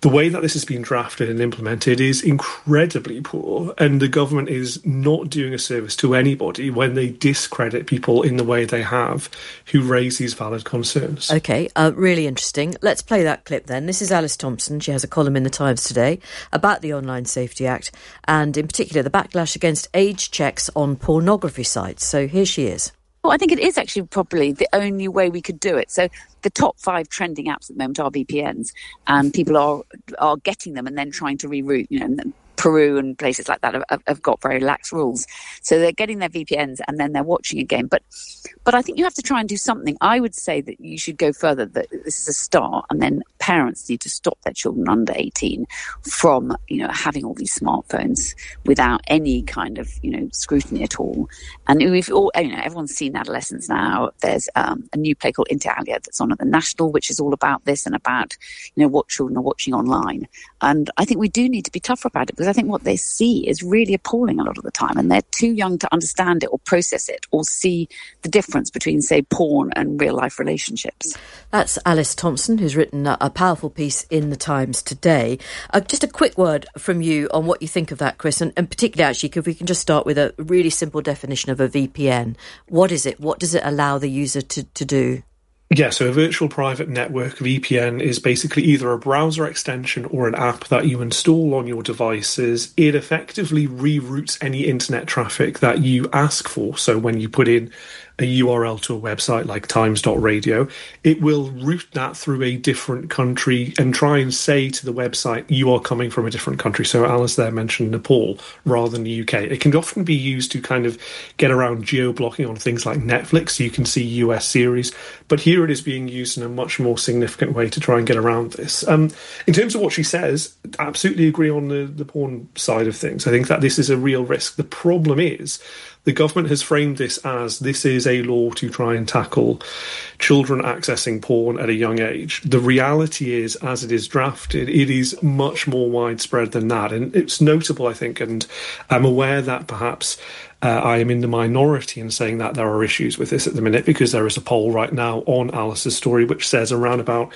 the way that this has been drafted and implemented is incredibly poor, and the government is not doing a service to anybody when they discredit people in the way they have who raise these valid concerns. OK, really interesting. Let's play that clip then. This is Alice Thompson. She has a column in The Times today about the Online Safety Act and in particular the backlash against age checks on pornography sites. So here she is. Well, I think it is actually probably the only way we could do it. So the top 5 trending apps at the moment are VPNs, and people are getting them and then trying to reroute, and Peru and places like that have got very lax rules. So they're getting their VPNs and then they're watching again. But I think you have to try and do something. I would say that you should go further, that this is a start, and then parents need to stop their children under 18 from, having all these smartphones without any kind of, scrutiny at all. And we've all, everyone's seen Adolescence now. There's a new play called Inter Alia that's on at the National, which is all about this and about, what children are watching online. And I think we do need to be tougher about it, because I think what they see is really appalling a lot of the time, and they're too young to understand it or process it or see the difference between, say, porn and real-life relationships. That's Alice Thompson, who's written a powerful piece in The Times today. Just a quick word from you on what you think of that, Chris, and particularly, actually, if we can just start with a really simple definition of a VPN. What is it? What does it allow the user to do? Yeah, so a virtual private network, VPN, is basically either a browser extension or an app that you install on your devices. It effectively reroutes any internet traffic that you ask for. So when you put in a URL to a website like times.radio, it will route that through a different country and try and say to the website, you are coming from a different country. So Alice there mentioned Nepal rather than the UK. It can often be used to kind of get around geo-blocking on things like Netflix, so you can see US series. But here it is being used in a much more significant way to try and get around this. In terms of what she says, absolutely agree on the porn side of things. I think that this is a real risk. The problem is the government has framed this as this is a law to try and tackle children accessing porn at a young age. The reality is, as it is drafted, it is much more widespread than that. And it's notable, I think, and I'm aware that perhaps I am in the minority in saying that there are issues with this at the minute, because there is a poll right now on Alice's story which says around about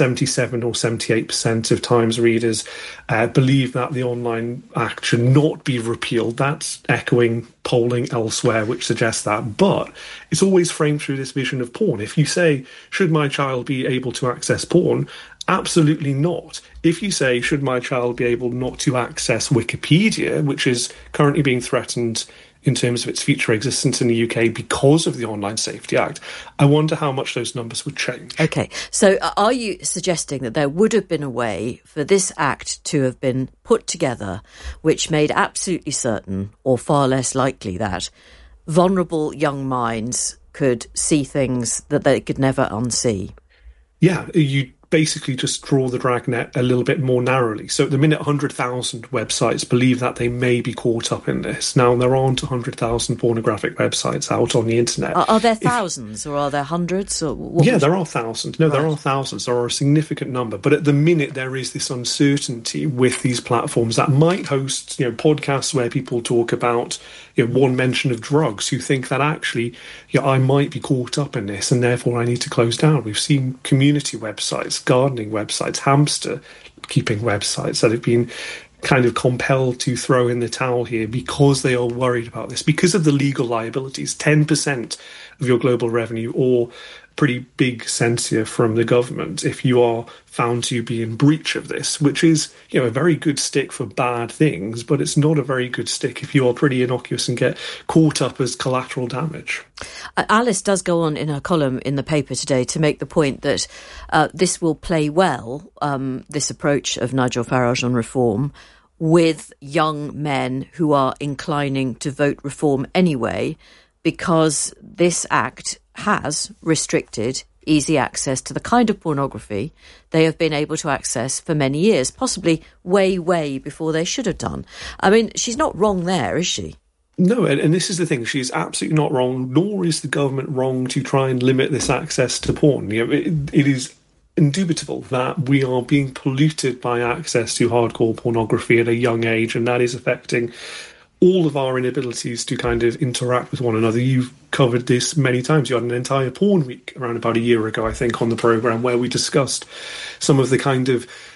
77 or 78% of Times readers believe that the Online Act should not be repealed. That's echoing polling elsewhere which suggests that. But it's always framed through this vision of porn. If you say, should my child be able to access porn? Absolutely not. If you say, should my child be able not to access Wikipedia, which is currently being threatened in terms of its future existence in the UK because of the Online Safety Act, I wonder how much those numbers would change. OK, so are you suggesting that there would have been a way for this act to have been put together which made absolutely certain, or far less likely, that vulnerable young minds could see things that they could never unsee? Yeah, you basically just draw the dragnet a little bit more narrowly. So at the minute, 100,000 websites believe that they may be caught up in this. Now, there aren't 100,000 pornographic websites out on the internet. Are there thousands or are there hundreds? Or there are thousands. No, there are thousands. There are a significant number. But at the minute, there is this uncertainty with these platforms that might host, podcasts where people talk about, one mention of drugs, who think that actually, I might be caught up in this and therefore I need to close down. We've seen community websites, gardening websites, hamster keeping websites that have been kind of compelled to throw in the towel here because they are worried about this, because of the legal liabilities. 10% of your global revenue, or pretty big censure from the government if you are found to be in breach of this, which is, a very good stick for bad things, but it's not a very good stick if you are pretty innocuous and get caught up as collateral damage. Alice does go on in her column in the paper today to make the point that this will play well, this approach of Nigel Farage on reform, with young men who are inclining to vote reform anyway, because this act has restricted easy access to the kind of pornography they have been able to access for many years, possibly way, way before they should have done. I mean, she's not wrong there, is she? No, and this is the thing. She's absolutely not wrong, nor is the government wrong to try and limit this access to porn. It is indubitable that we are being polluted by access to hardcore pornography at a young age, and that is affecting all of our inabilities to kind of interact with one another. You've covered this many times. You had an entire porn week around about a year ago, I think, on the programme, where we discussed some of the kind of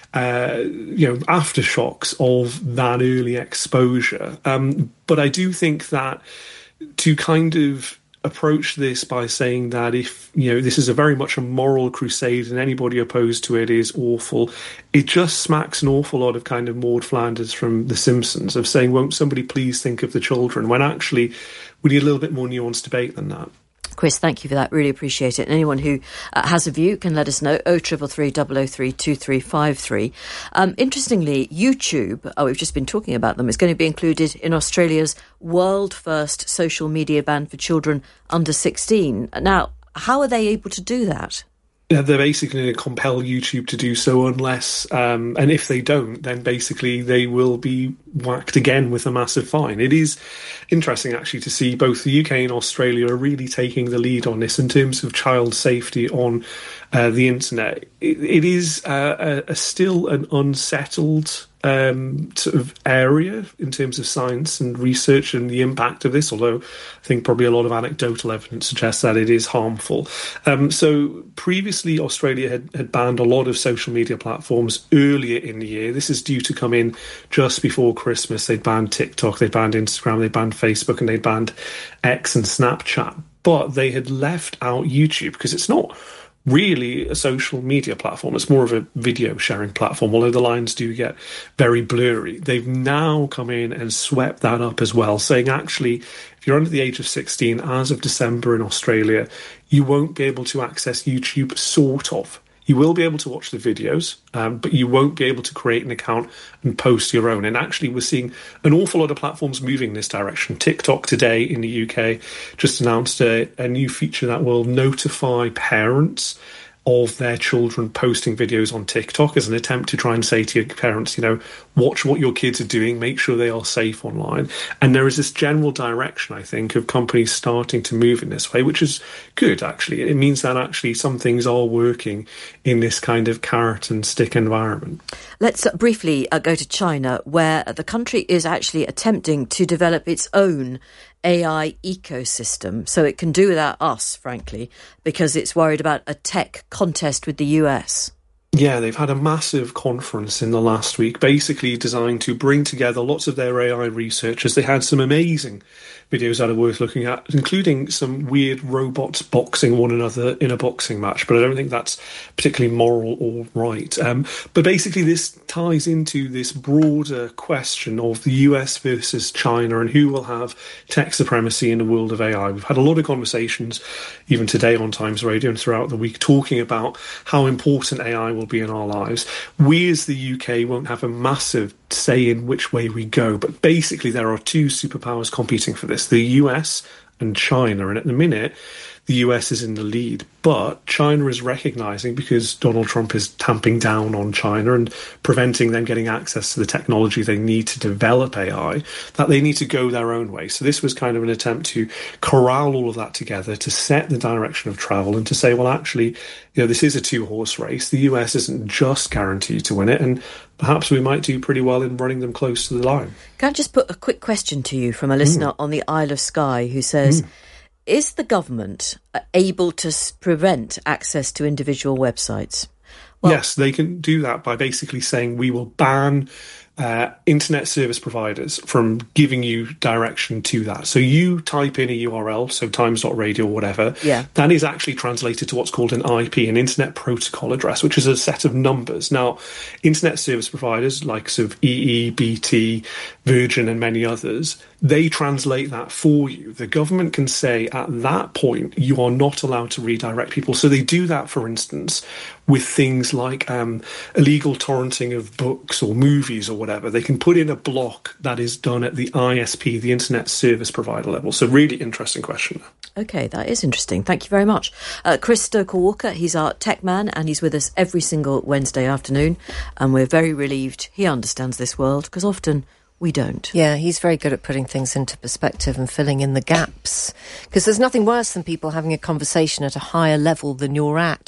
aftershocks of that early exposure. But I do think that to kind of approach this by saying that if, this is very much a moral crusade and anybody opposed to it is awful, it just smacks an awful lot of kind of Maud Flanders from The Simpsons of saying, won't somebody please think of the children, when actually we need a little bit more nuanced debate than that. Chris, thank you for that. Really appreciate it. And anyone who has a view can let us know. 0333 003 2353. Interestingly, YouTube, we've just been talking about them, is going to be included in Australia's world first social media ban for children under 16. Now, how are they able to do that? They're basically going to compel YouTube to do so unless, and if they don't, then basically they will be whacked again with a massive fine. It is interesting, actually, to see both the UK and Australia are really taking the lead on this in terms of child safety on the internet. It is still an unsettled sort of area in terms of science and research and the impact of this, although I think probably a lot of anecdotal evidence suggests that it is harmful. So previously Australia had banned a lot of social media platforms earlier in the year. This is due to come in just before Christmas. They'd banned TikTok, they'd banned Instagram, they'd banned Facebook, and they'd banned X and Snapchat. But they had left out YouTube because it's not really a social media platform. It's more of a video sharing platform, although the lines do get very blurry. They've now come in and swept that up as well, saying actually, if you're under the age of 16, as of December in Australia, you won't be able to access YouTube, sort of. You will be able to watch the videos, but you won't be able to create an account and post your own. And actually, we're seeing an awful lot of platforms moving in this direction. TikTok today in the UK just announced a new feature that will notify parents of their children posting videos on TikTok as an attempt to try and say to your parents, watch what your kids are doing, make sure they are safe online. And there is this general direction, I think, of companies starting to move in this way, which is good, actually. It means that actually some things are working in this kind of carrot and stick environment. Let's briefly go to China, where the country is actually attempting to develop its own AI ecosystem, so it can do without us, frankly, because it's worried about a tech contest with the US. Yeah, they've had a massive conference in the last week, basically designed to bring together lots of their AI researchers. They had some amazing videos that are worth looking at, including some weird robots boxing one another in a boxing match, but I don't think that's particularly moral or right. But basically this ties into this broader question of the US versus China and who will have tech supremacy in the world of AI. We've had a lot of conversations, even today on Times Radio and throughout the week, talking about how important AI will be in our lives. We as the UK won't have a massive say in which way we go, but basically there are two superpowers competing for this, the US and China, and at the minute the US is in the lead, but China is recognising, because Donald Trump is tamping down on China and preventing them getting access to the technology they need to develop AI, that they need to go their own way. So this was kind of an attempt to corral all of that together, to set the direction of travel and to say, well, actually, this is a two-horse race. The US isn't just guaranteed to win it, and perhaps we might do pretty well in running them close to the line. Can I just put a quick question to you from a listener on the Isle of Skye who says, is the government able to prevent access to individual websites? Well, yes, they can do that by basically saying we will ban internet service providers from giving you direction to that. So you type in a URL, so times.radio or whatever, that is actually translated to what's called an IP, an Internet Protocol address, which is a set of numbers. Now, internet service providers, likes of EE, BT, Virgin and many others, they translate that for you. The government can say at that point you are not allowed to redirect people. So they do that, for instance, with things like illegal torrenting of books or movies or whatever. They can put in a block that is done at the ISP, the Internet Service Provider level. So really interesting question. OK, that is interesting. Thank you very much. Chris Stoker-Walker, he's our tech man and he's with us every single Wednesday afternoon. And we're very relieved he understands this world, because often we don't. Yeah, he's very good at putting things into perspective and filling in the gaps. Because there's nothing worse than people having a conversation at a higher level than you're at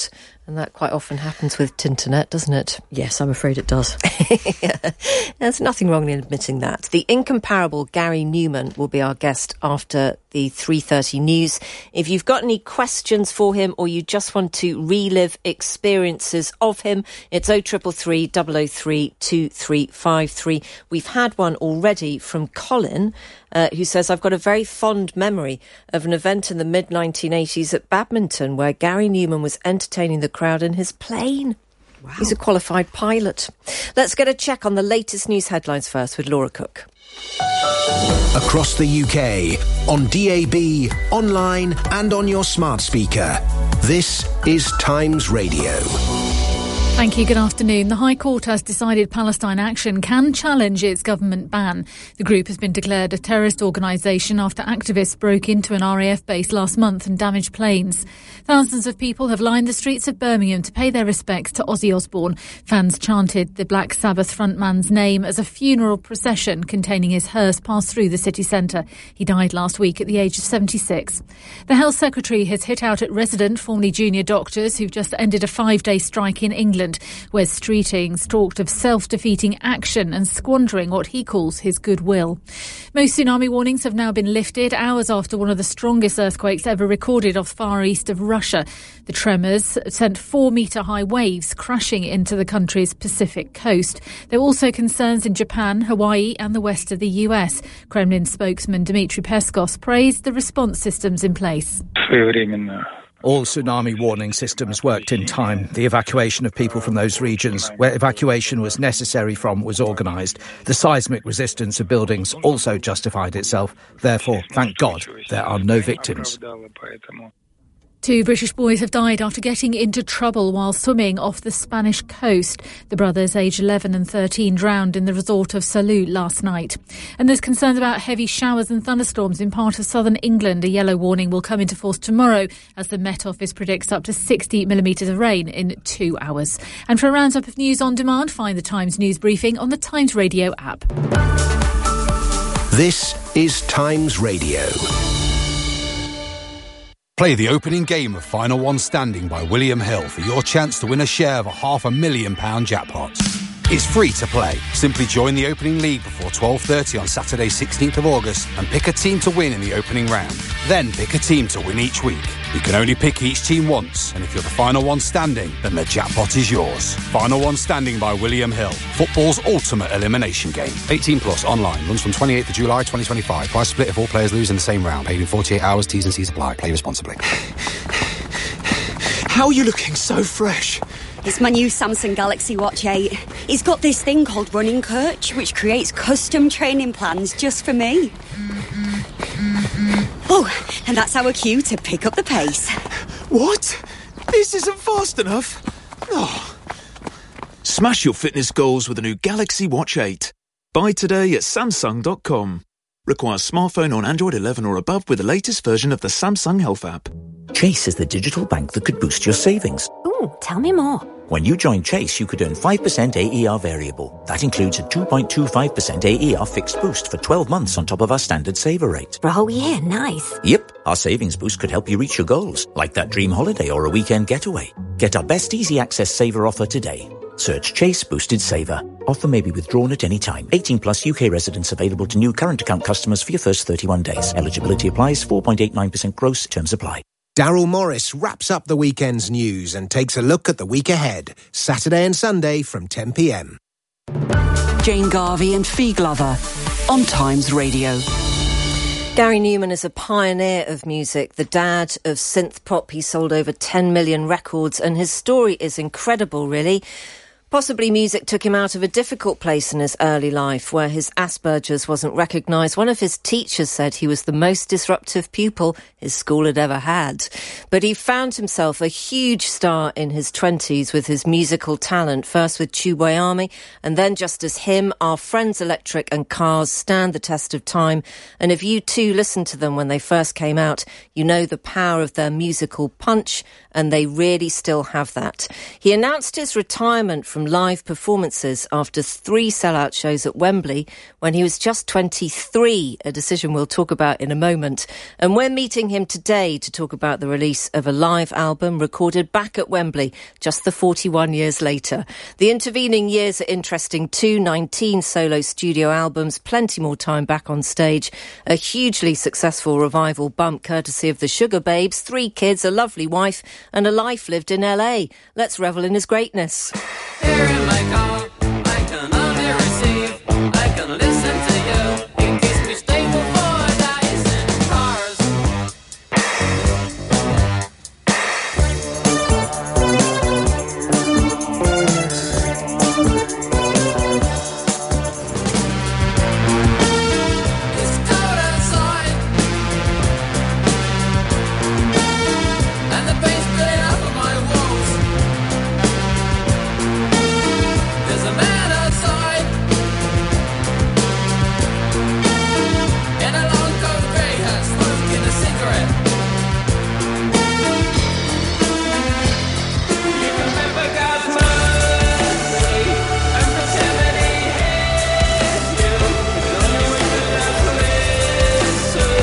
And that quite often happens with Tinternet, doesn't it? Yes, I'm afraid it does. There's nothing wrong in admitting that. The incomparable Gary Newman will be our guest after the 3:30 news. If you've got any questions for him or you just want to relive experiences of him, it's 0333 003 2353. We've had one already from Colin, who says, I've got a very fond memory of an event in the mid-1980s at Badminton where Gary Newman was entertaining the crowd in his plane. Wow. He's a qualified pilot. Let's get a check on the latest news headlines first with Laura Cook. Across the UK, on DAB, online and on your smart speaker. This is Times Radio. Thank you. Good afternoon. The High Court has decided Palestine Action can challenge its government ban. The group has been declared a terrorist organisation after activists broke into an RAF base last month and damaged planes. Thousands of people have lined the streets of Birmingham to pay their respects to Ozzy Osbourne. Fans chanted the Black Sabbath frontman's name as a funeral procession containing his hearse passed through the city centre. He died last week at the age of 76. The Health Secretary has hit out at resident, formerly junior doctors who've just ended a 5-day strike in England, where Streetings talked of self-defeating action and squandering what he calls his goodwill. Most tsunami warnings have now been lifted hours after one of the strongest earthquakes ever recorded off far east of Russia. The tremors sent 4-metre-high waves crashing into the country's Pacific coast. There were also concerns in Japan, Hawaii and the west of the US. Kremlin spokesman Dmitry Peskov praised the response systems in place. All tsunami warning systems worked in time. The evacuation of people from those regions where evacuation was necessary from was organised. The seismic resistance of buildings also justified itself. Therefore, thank God, there are no victims. 2 British boys have died after getting into trouble while swimming off the Spanish coast. The brothers, aged 11 and 13, drowned in the resort of Salou last night. And there's concerns about heavy showers and thunderstorms in part of southern England. A yellow warning will come into force tomorrow as the Met Office predicts up to 60 millimetres of rain in 2 hours. And for a roundup of news on demand, find the Times News Briefing on the Times Radio app. This is Times Radio. Play the opening game of Final One Standing by William Hill for your chance to win a share of a £500,000 jackpot. It's free to play. Simply join the opening league before 12:30 on Saturday 16th of August and pick a team to win in the opening round. Then pick a team to win each week. You can only pick each team once, and if you're the final one standing, then the jackpot is yours. Final One Standing by William Hill. Football's ultimate elimination game. 18 plus online. Runs from 28th of July 2025. Price split if all players lose in the same round. Paid in 48 hours. T's and C's apply. Play responsibly. How are you looking so fresh? It's my new Samsung Galaxy Watch 8. It's got this thing called Running Coach, which creates custom training plans just for me. Oh, and that's our cue to pick up the pace. What? This isn't fast enough. Oh. Smash your fitness goals with a new Galaxy Watch 8. Buy today at Samsung.com. Requires smartphone on Android 11 or above with the latest version of the Samsung Health app. Chase is the digital bank that could boost your savings. Ooh, tell me more. When you join Chase, you could earn 5% AER variable. That includes a 2.25% AER fixed boost for 12 months on top of our standard saver rate. Oh yeah, nice. Yep, our savings boost could help you reach your goals, like that dream holiday or a weekend getaway. Get our best easy access saver offer today. Search Chase Boosted Saver. Offer may be withdrawn at any time. 18 plus UK residents available to new current account customers for your first 31 days. Eligibility applies. 4.89% gross. Terms apply. Daryl Morris wraps up the weekend's news and takes a look at the week ahead. Saturday and Sunday from 10 p.m. Jane Garvey and Fee Glover on Times Radio. Gary Newman is a pioneer of music, the dad of synth pop. He sold over 10 million records, and his story is incredible, really. Possibly music took him out of a difficult place in his early life where his Asperger's wasn't recognised. One of his teachers said he was the most disruptive pupil his school had ever had. But he found himself a huge star in his 20s with his musical talent, first with Tubeway Army, and then just as him, Our Friends Electric and Cars stand the test of time. And if you too listened to them when they first came out, you know the power of their musical punch, and they really still have that. He announced his retirement from from live performances after 3 sellout shows at Wembley when he was just 23, a decision we'll talk about in a moment. And we're meeting him today to talk about the release of a live album recorded back at Wembley just the 41 years later. The intervening years are interesting too. 19 solo studio albums, plenty more time back on stage, a hugely successful revival bump courtesy of the Sugar Babes, 3 kids, a lovely wife and a life lived in LA. Let's revel in his greatness. Here in my car, I can only receive, I can listen to you, it keeps me stable for days in cars. It's cold outside, and the paint's spilling off of my walls. There's a man outside in a long coat grey hat, smoking a cigarette. You can remember God's mercy and pretend that he hates you. It's only when you left listen.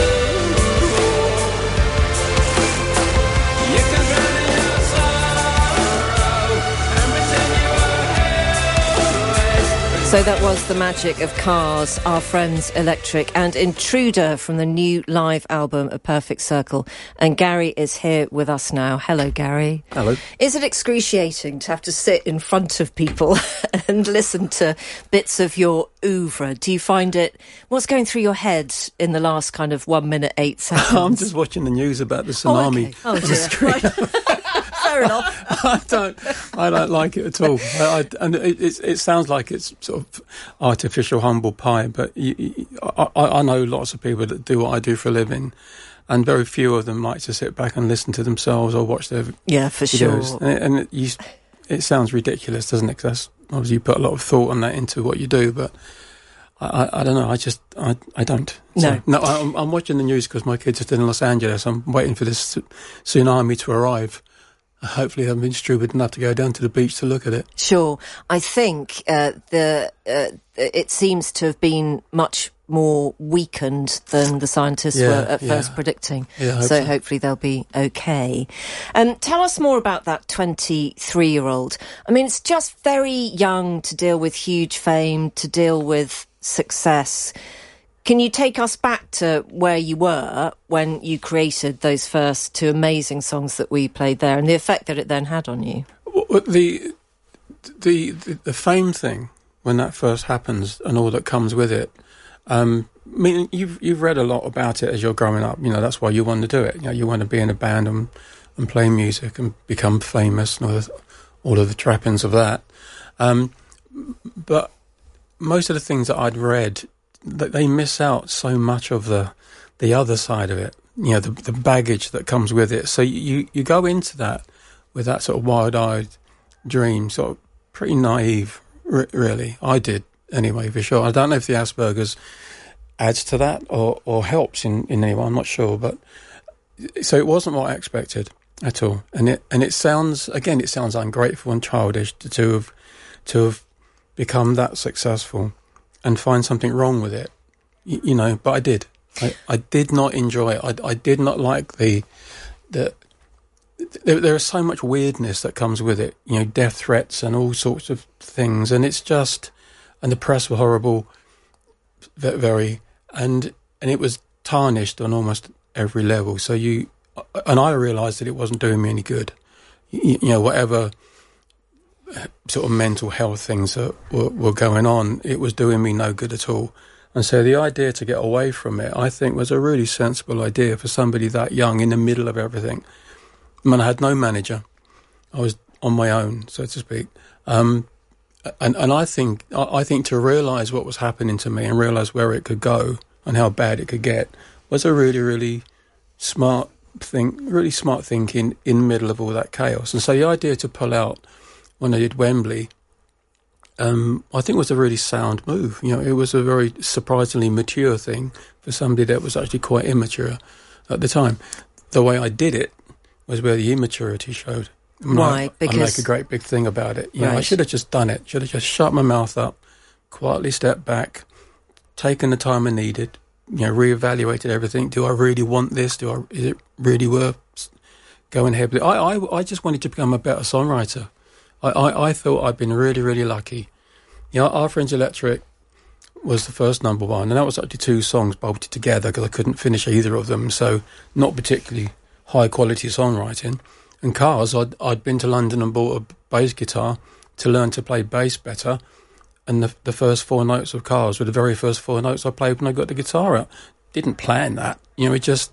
You can drown in your sorrow and pretend you were helpless. So that was the magic of Cars, Our Friends Electric, and Intruder from the new live album A Perfect Circle. And Gary is here with us now. Hello, Gary. Hello. Is it excruciating to have to sit in front of people and listen to bits of your oeuvre? Do you find it... What's going through your head in the last kind of 1 minute, 8 seconds? I'm just watching the news about the tsunami. Oh, dear. Right. Fair enough. I don't like it at all. And it sounds like it's sort of artificial humble pie, but I know lots of people that do what I do for a living, and very few of them like to sit back and listen to themselves or watch their videos. Sure. And it sounds ridiculous, doesn't it? Because obviously you put a lot of thought on that into what you do, but I don't know. I don't. No. No, I'm watching the news because my kids are still in Los Angeles. I'm waiting for this tsunami to arrive. Hopefully they haven't been stupid enough to go down to the beach to look at it. Sure. I think it seems to have been much more weakened than the scientists were at first predicting. Yeah, so hopefully they'll be okay. Tell us more about that 23-year-old. I mean, it's just very young to deal with huge fame, to deal with success. Can you take us back to where you were when you created those first 2 amazing songs that we played there, and the effect that it then had on you? The fame thing, when that first happens and all that comes with it, I mean, you've read a lot about it as you're growing up. You know, that's why you want to do it. You know, you want to be in a band and play music and become famous and all of the trappings of that. But most of the things that I'd read, they miss out so much of the other side of it, you know, the baggage that comes with it. So you go into that with that sort of wild-eyed dream, sort of pretty naive, really. I did, anyway, for sure. I don't know if the Asperger's adds to that or helps in any way, I'm not sure. But so it wasn't what I expected at all. And it sounds ungrateful and childish to have become that successful and find something wrong with it, you know, but I did. I did not enjoy it. I did not like there is so much weirdness that comes with it, you know, death threats and all sorts of things, and it's just, and the press were horrible, very, and it was tarnished on almost every level. So I realised that it wasn't doing me any good, you know, whatever sort of mental health things that were going on, it was doing me no good at all. And so the idea to get away from it, I think, was a really sensible idea for somebody that young in the middle of everything. I mean, I had no manager. I was on my own, so to speak. And I think to realise what was happening to me and realise where it could go and how bad it could get was a really, really smart thinking in the middle of all that chaos. And so the idea to pull out when I did Wembley, I think was a really sound move. You know, it was a very surprisingly mature thing for somebody that was actually quite immature at the time. The way I did it was where the immaturity showed. Why? I Because make a great big thing about it. You know, I Right. should have just done it. Should have just shut my mouth up, quietly stepped back, taken the time I needed, reevaluated everything. Do I really want this? Is it really worth going ahead with it? I just wanted to become a better songwriter. I thought I'd been really, really lucky. Our Friends Electric was the first number one, and that was actually 2 songs bolted together because I couldn't finish either of them, so not particularly high quality songwriting. And Cars, I'd been to London and bought a bass guitar to learn to play bass better, and the first 4 notes of Cars were the very first 4 notes I played when I got the guitar out. Didn't plan that, it just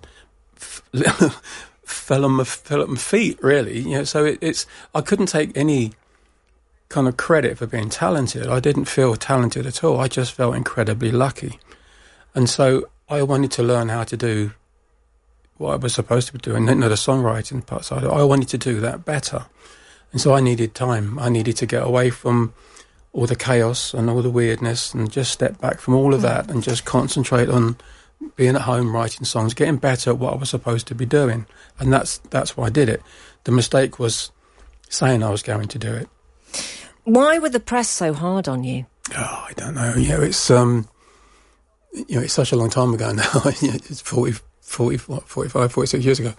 fell at my feet, really. So it's I couldn't take any kind of credit for being talented. I didn't feel talented at all. I just felt incredibly lucky. And so I wanted to learn how to do what I was supposed to be doing, not the songwriting part side. I wanted to do that better. And so I needed time. I needed to get away from all the chaos and all the weirdness and just step back from all of that and just concentrate on being at home, writing songs, getting better at what I was supposed to be doing. And that's why I did it. The mistake was saying I was going to do it. Why were the press so hard on you? Oh, I don't know. It's it's such a long time ago now. It's 45, 46 years ago.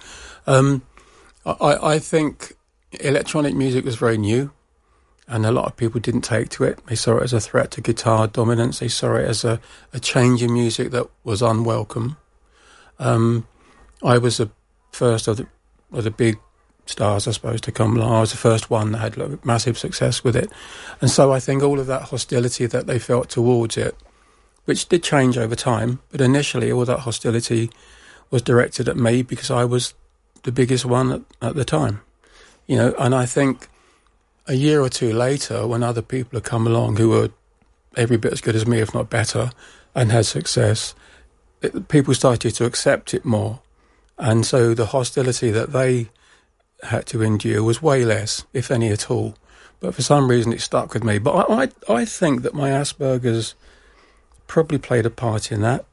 I think electronic music was very new, and a lot of people didn't take to it. They saw it as a threat to guitar dominance. They saw it as a change in music that was unwelcome. I was the first of the big stars, I suppose, to come along. I was the first one that had massive success with it. And so I think all of that hostility that they felt towards it, which did change over time, but initially all that hostility was directed at me because I was the biggest one at the time. And I think a year or 2 later, when other people had come along who were every bit as good as me, if not better, and had success, people started to accept it more. And so the hostility that they had to endure was way less, if any at all. But for some reason it stuck with me. But I think that my Asperger's probably played a part in that.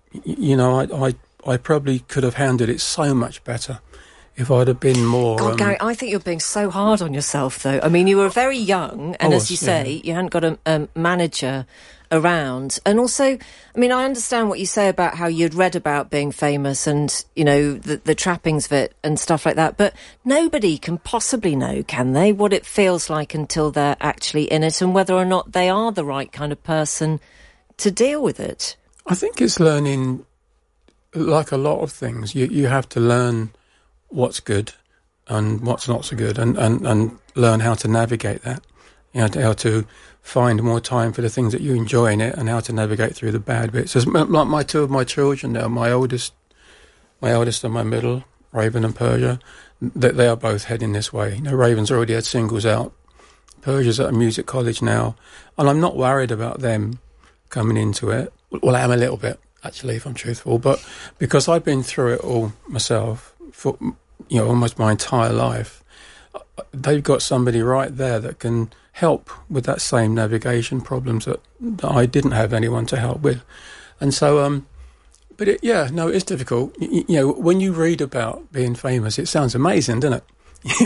I probably could have handled it so much better if I'd have been more... God, Gary, I think you're being so hard on yourself, though. I mean, you were very young, and as you say, you hadn't got a manager around. And also, I mean, I understand what you say about how you'd read about being famous and, the trappings of it and stuff like that, but nobody can possibly know, can they, what it feels like until they're actually in it and whether or not they are the right kind of person to deal with it. I think it's learning, like a lot of things, you have to learn what's good and what's not so good and learn how to navigate that. How to find more time for the things that you enjoy in it and how to navigate through the bad bits. As like my 2 of my children now, my oldest and my middle, Raven and Persia, they are both heading this way. Raven's already had singles out. Persia's at a music college now. And I'm not worried about them coming into it. Well, I am a little bit, actually, if I'm truthful. But because I've been through it all myself for, almost my entire life, they've got somebody right there that can help with that same navigation problems that I didn't have anyone to help with. And so, but it's difficult. When you read about being famous, it sounds amazing, doesn't it?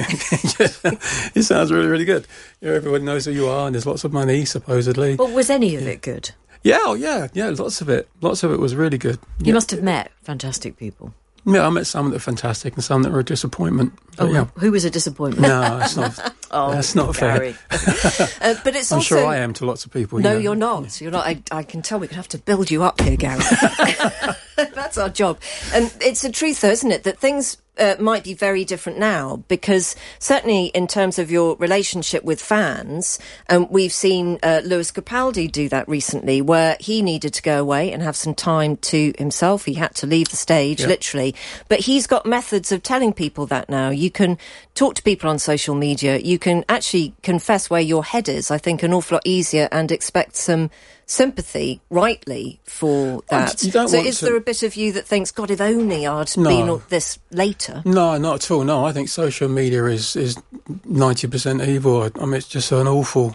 It sounds really, really good. Everyone knows who you are and there's lots of money, supposedly. But was any of it good? Yeah, lots of it. Lots of it was really good. You must have met fantastic people. Yeah, I met some that were fantastic and some that were a disappointment. Who was a disappointment? No, that's not. That's not Gary. fair. But it's I'm also... sure I am to lots of people. No, you're not. You're not. I can tell we're going to have to build you up here, Gary. That's our job. And it's a truth, though, isn't it, that things might be very different now, because certainly in terms of your relationship with fans, we've seen Lewis Capaldi do that recently, where he needed to go away and have some time to himself. He had to leave the stage, literally. But he's got methods of telling people that now. You can talk to people on social media. You can actually confess where your head is, I think, an awful lot easier, and expect some sympathy, rightly, for that. So is there a bit of you that thinks, God, if only I'd been all this later? No, not at all. No, I think social media is 90% evil. I mean, it's just an awful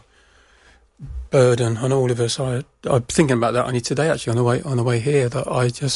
burden on all of us. I'm thinking about that only today, actually, on the way here, that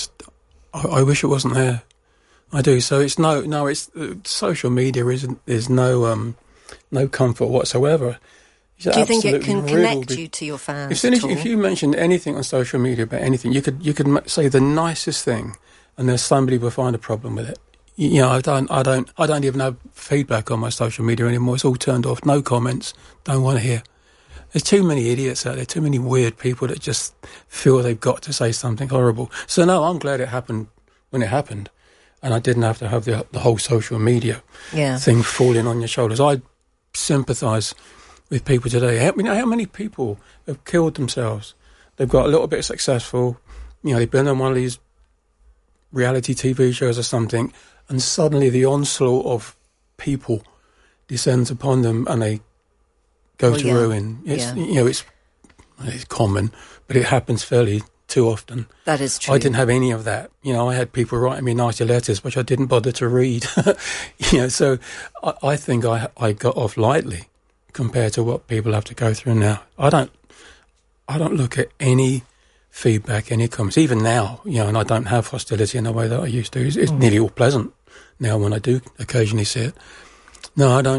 I wish it wasn't there. I do. So it's no. It's social media is no no comfort whatsoever. Do you think it can connect riddled. you to your fans? As soon as at all? if you mentioned anything on social media about anything, you could say the nicest thing, and there's somebody will find a problem with it. You know, I don't even have feedback on my social media anymore. It's all turned off. No comments. Don't want to hear. There's too many idiots out there. Too many weird people that just feel they've got to say something horrible. So no, I'm glad it happened when it happened, and I didn't have to have the whole social media thing falling on your shoulders. I sympathise with people today. How many people have killed themselves? They've got a little bit successful. You know, they've been on one of these reality TV shows or something, and suddenly the onslaught of people descends upon them, and they go to ruin. It's it's common, but it happens fairly too often. That is true. I didn't have any of that. You know, I had people writing me nasty letters, which I didn't bother to read. You know, so I think I got off lightly compared to what people have to go through now. I don't look at any feedback, any comments, even now, you know, and I don't have hostility in the way that I used to. It's nearly all pleasant now when I do occasionally see it. No, I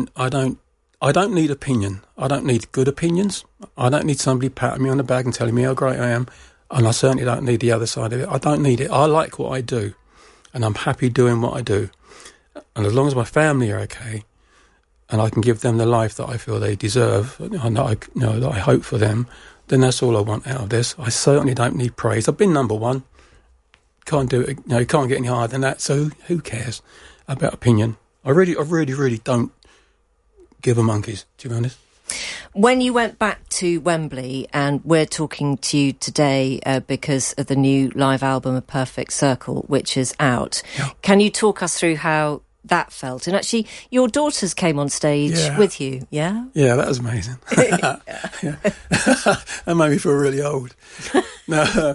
don't need opinion. I don't need good opinions. I don't need somebody patting me on the back and telling me how great I am. And I certainly don't need the other side of it. I don't need it. I like what I do, and I'm happy doing what I do. And as long as my family are okay, and I can give them the life that I feel they deserve, and that I hope for them, then that's all I want out of this. I certainly don't need praise. I've been number one. Can't do it. You can't get any higher than that. So who cares about opinion? I really don't give a monkeys, to be honest. When you went back to Wembley, and we're talking to you today because of the new live album, A Perfect Circle, which is out, can you talk us through how that felt? And actually, your daughters came on stage with you, yeah? Yeah, that was amazing. That made me feel really old. No,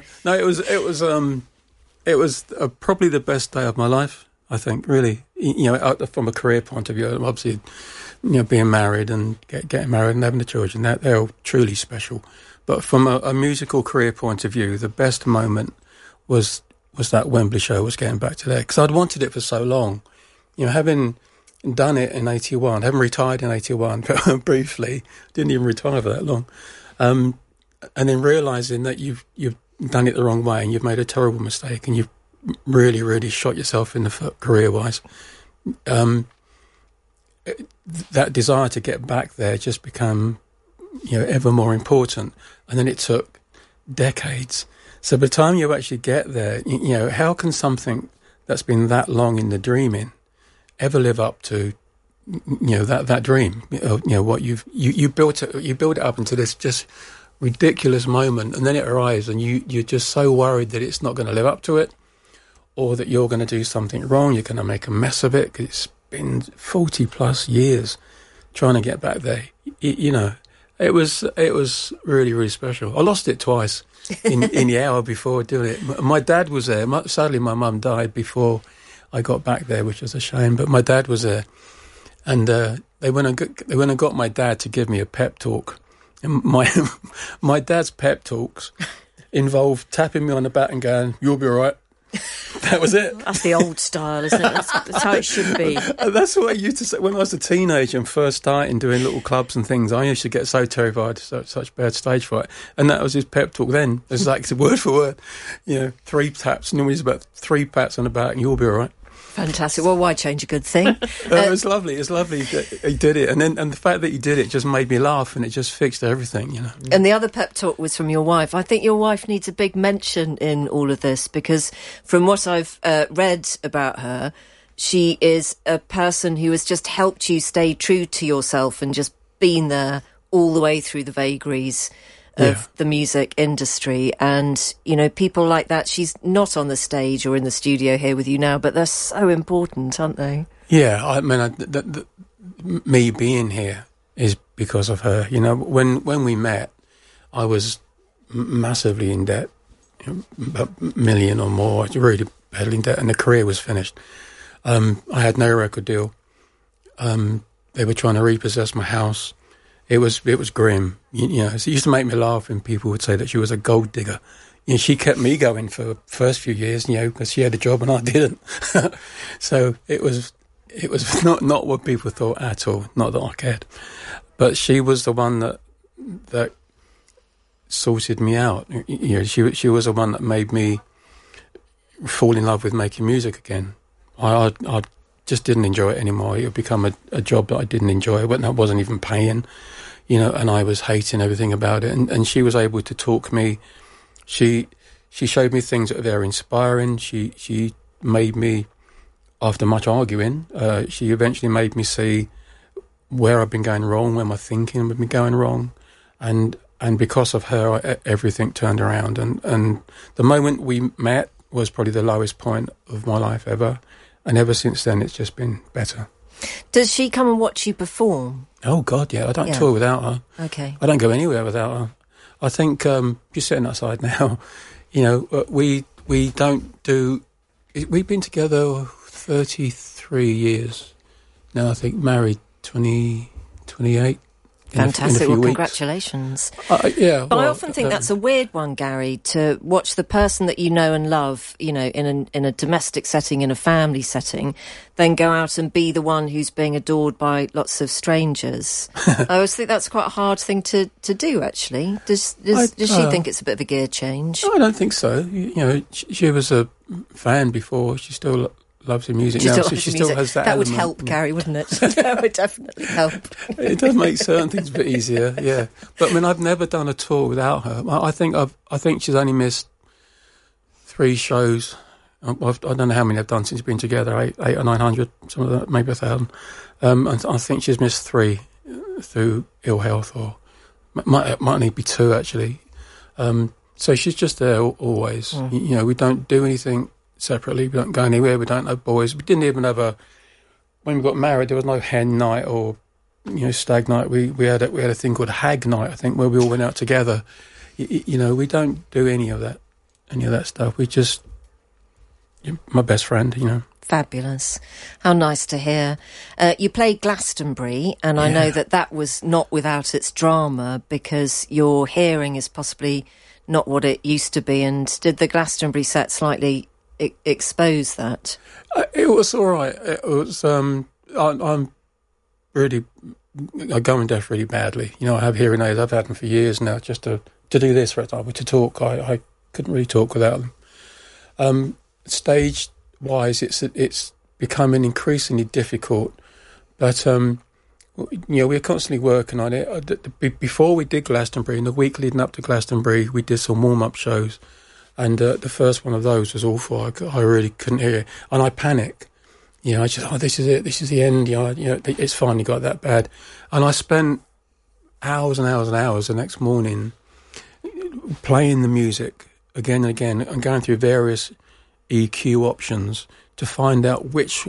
it was probably the best day of my life, I think, really. You know, from a career point of view, obviously, you know, being married and getting married and having the children, they're all truly special. But from a musical career point of view, the best moment was that Wembley show, was getting back to there. Because I'd wanted it for so long. You know, having done it in 81, having retired in 81 briefly, didn't even retire for that long, and then realising that you've done it the wrong way and you've made a terrible mistake and you've really shot yourself in the foot career-wise. That desire to get back there just became, you know, ever more important. And then it took decades. So by the time you actually get there, you know, how can something that's been that long in the dreaming ever live up to, you know, that dream? You know, what you build it up into this just ridiculous moment, and then it arrives, and you're just so worried that it's not going to live up to it, or that you're going to do something wrong. You're going to make a mess of it, because it's been 40 plus years trying to get back there. You know, it was really special. I lost it twice in the hour before doing it. My dad was there. Sadly, my mum died before I got back there, which was a shame. But my dad was there, and they went and got my dad to give me a pep talk. And my dad's pep talks involved tapping me on the back and going, "You'll be all right." That was it. That's the old style, isn't it? That's how it should be. That's what I used to say when I was a teenager and first starting doing little clubs and things. I used to get so terrified, such bad stage fright, and that was his pep talk. Then it was like word for word, you know, 3 taps, and it was about 3 pats on the back, and you'll be all right. Fantastic. Well, why change a good thing? It was lovely. It's lovely that he did it, and the fact that he did it just made me laugh, and it just fixed everything, you know. And the other pep talk was from your wife. I think your wife needs a big mention in all of this, because from what I've read about her, she is a person who has just helped you stay true to yourself and just been there all the way through the vagaries of the music industry. And, you know, people like that, she's not on the stage or in the studio here with you now, but they're so important, aren't they? Yeah, I mean, me being here is because of her. You know, when we met, I was massively in debt, you know, about $1 million or more, really badly in debt, and the career was finished. I had no record deal. They were trying to repossess my house. It was grim, you know. So it used to make me laugh when people would say that she was a gold digger. You know, she kept me going for the first few years, you know, because she had a job and I didn't. So it was it was not what people thought at all. Not that I cared, but she was the one that sorted me out. You know, she was the one that made me fall in love with making music again. I just didn't enjoy it anymore. It had become a job that I didn't enjoy, but that wasn't even paying, you know, and I was hating everything about it. And she was able to talk me. She showed me things that were very inspiring. She made me, after much arguing, she eventually made me see where I've been going wrong, where my thinking had been going wrong. And because of her, everything turned around. And the moment we met was probably the lowest point of my life ever. And ever since then, it's just been better. Does she come and watch you perform? Oh, God, yeah. I don't tour without her. Okay. I don't go anywhere without her. I think, you're sitting outside now, you know, we don't do... We've been together 33 years now, I think, married 28. Fantastic. Well, congratulations. Yeah. But I often think that's a weird one, Gary, to watch the person that you know and love, you know, in a domestic setting, in a family setting, then go out and be the one who's being adored by lots of strangers. I always think that's quite a hard thing to do, actually. Does she think it's a bit of a gear change? No, I don't think so. You know, she was a fan before. She still loves the music now, so she still has that. That would element. help, Gary, wouldn't it? That would definitely help. It does make certain things a bit easier, yeah. But I mean, I've never done a tour without her. I think she's only missed 3 shows. I don't know how many I've done since we've been together, 800 or 900, some of that, maybe 1,000. And I think she's missed 3 through ill health, or might only be 2 actually. So she's just there always. You know, we don't do anything separately. We don't go anywhere. We don't have boys. We didn't even have when we got married, there was no hen night or, you know, stag night. We had a thing called hag night, I think, where we all went out together. You know, we don't do any of that stuff. We just, my best friend, you know. Fabulous. How nice to hear. You played Glastonbury, and I know that was not without its drama, because your hearing is possibly not what it used to be. And did the Glastonbury set slightly expose that? It was all right. It was. I'm really. I go in deaf really badly. You know, I have hearing aids. I've had them for years now. Just to do this, for example, to talk, I couldn't really talk without them. Stage wise, it's becoming increasingly difficult. But you know, we're constantly working on it. Before we did Glastonbury, in the week leading up to Glastonbury, we did some warm-up shows. And the first one of those was awful. I really couldn't hear it. And I panicked. You know, I just, this is it. This is the end. You know, it's finally got that bad. And I spent hours and hours and hours the next morning playing the music again and again and going through various EQ options to find out which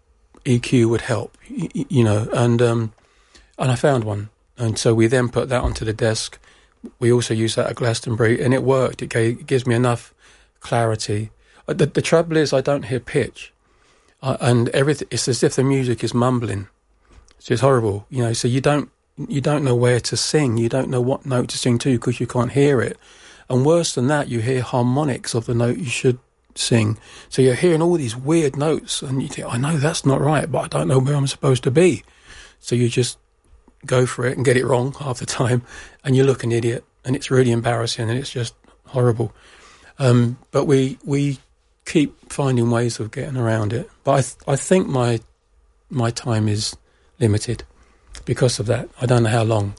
EQ would help, you know. And I found one. And so we then put that onto the desk. We also use that at Glastonbury, and it worked. It gives me enough clarity. The trouble is I don't hear pitch, and everything. It's as if the music is mumbling. So it's horrible, you know. So you don't know where to sing. You don't know what note to sing to because you can't hear it. And worse than that, you hear harmonics of the note you should sing. So you're hearing all these weird notes, and you think, I know that's not right, but I don't know where I'm supposed to be. So you just go for it and get it wrong half the time, and you look an idiot, and it's really embarrassing, and it's just horrible. But we keep finding ways of getting around it. But I think my time is limited because of that. I don't know how long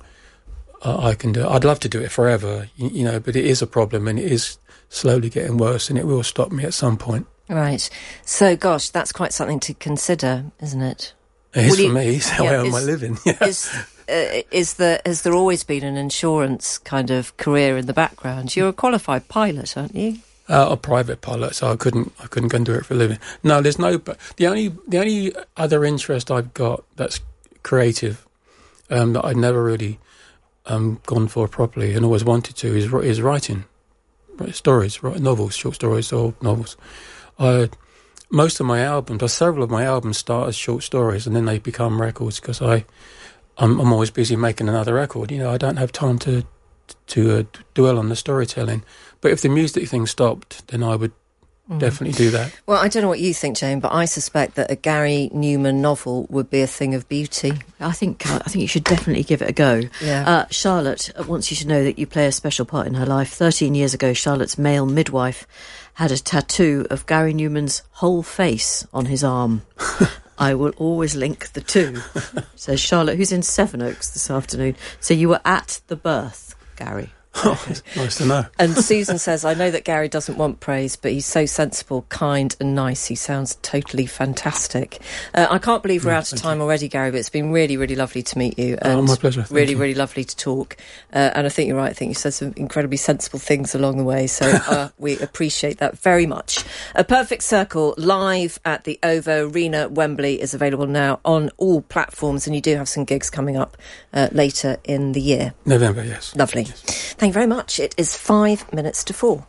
I can do it. I'd love to do it forever, you know, but it is a problem, and it is slowly getting worse, and it will stop me at some point. Right. So, gosh, that's quite something to consider, isn't it? It is for me. It's how I earn my living. Yeah. Has there always been an insurance kind of career in the background? You're a qualified pilot, aren't you? A private pilot, so I couldn't go and do it for a living. No, there's no. But the only other interest I've got that's creative, that I'd never really gone for properly and always wanted to is writing stories, writing novels, short stories or novels. Most of my albums, or several of my albums, start as short stories and then they become records because I'm always busy making another record. You know, I don't have time to dwell on the storytelling. But if the music thing stopped, then I would definitely do that. Well, I don't know what you think, Jane, but I suspect that a Gary Newman novel would be a thing of beauty. I think you should definitely give it a go. Yeah. Charlotte wants you to know that you play a special part in her life. 13 years ago, Charlotte's male midwife had a tattoo of Gary Newman's whole face on his arm. I will always link the two, says Charlotte, who's in Sevenoaks this afternoon. So you were at the birth, Gary. Okay. Nice to know. And Susan says, I know that Gary doesn't want praise, but he's so sensible, kind and nice. He sounds totally fantastic. I can't believe we're out of time already, Gary, but it's been really, really lovely to meet you. And my pleasure. Really, really lovely to talk. And I think you're right. I think you said some incredibly sensible things along the way. So we appreciate that very much. A Perfect Circle live at the OVO Arena, Wembley, is available now on all platforms. And you do have some gigs coming up later in the year. November, yes. Lovely. Yes. Thank you very much. It is 5 minutes to 4.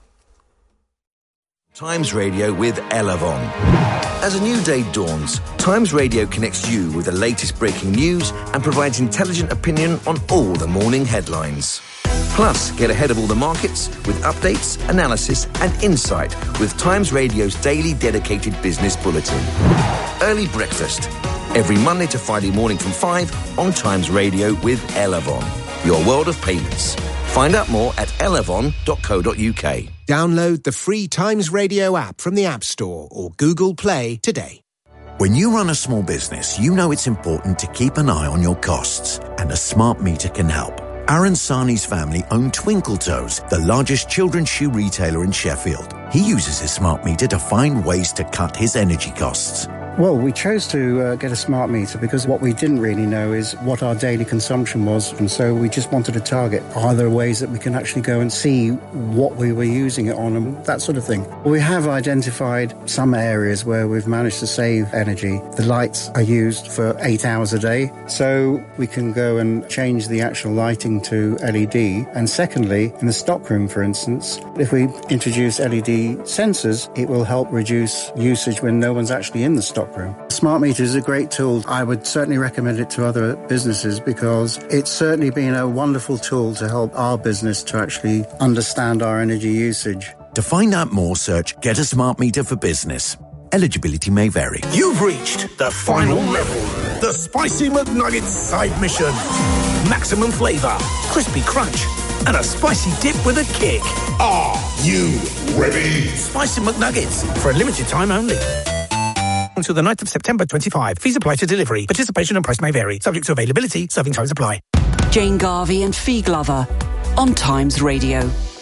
Times Radio with Elavon. As a new day dawns, Times Radio connects you with the latest breaking news and provides intelligent opinion on all the morning headlines. Plus, get ahead of all the markets with updates, analysis and insight with Times Radio's daily dedicated business bulletin. Early breakfast. Every Monday to Friday morning from 5 on Times Radio with Elavon. Your world of payments. Find out more at elavon.co.uk. Download the free Times Radio app from the App Store or Google Play today. When you run a small business, you know it's important to keep an eye on your costs, and a smart meter can help. Aaron Sarni's family own Twinkle Toes, the largest children's shoe retailer in Sheffield. He uses his smart meter to find ways to cut his energy costs. Well, we chose to get a smart meter because what we didn't really know is what our daily consumption was, and so we just wanted to target, are there ways that we can actually go and see what we were using it on and that sort of thing. We have identified some areas where we've managed to save energy. The lights are used for 8 hours a day, so we can go and change the actual lighting to LED. And secondly, in the stockroom, for instance, if we introduce LED sensors, it will help reduce usage when no one's actually in the stock room. Smart meter is a great tool. I would certainly recommend it to other businesses because it's certainly been a wonderful tool to help our business to actually understand our energy usage. To find out more, search Get a Smart Meter for Business. Eligibility may vary. You've reached the final level. The Spicy McNuggets side mission. Maximum flavour, crispy crunch, and a spicy dip with a kick. Are you ready? Spicy McNuggets, for a limited time only. Until the 9th of September 25. Fees apply to delivery. Participation and price may vary. Subject to availability. Serving times apply. Jane Garvey and Fee Glover on Times Radio.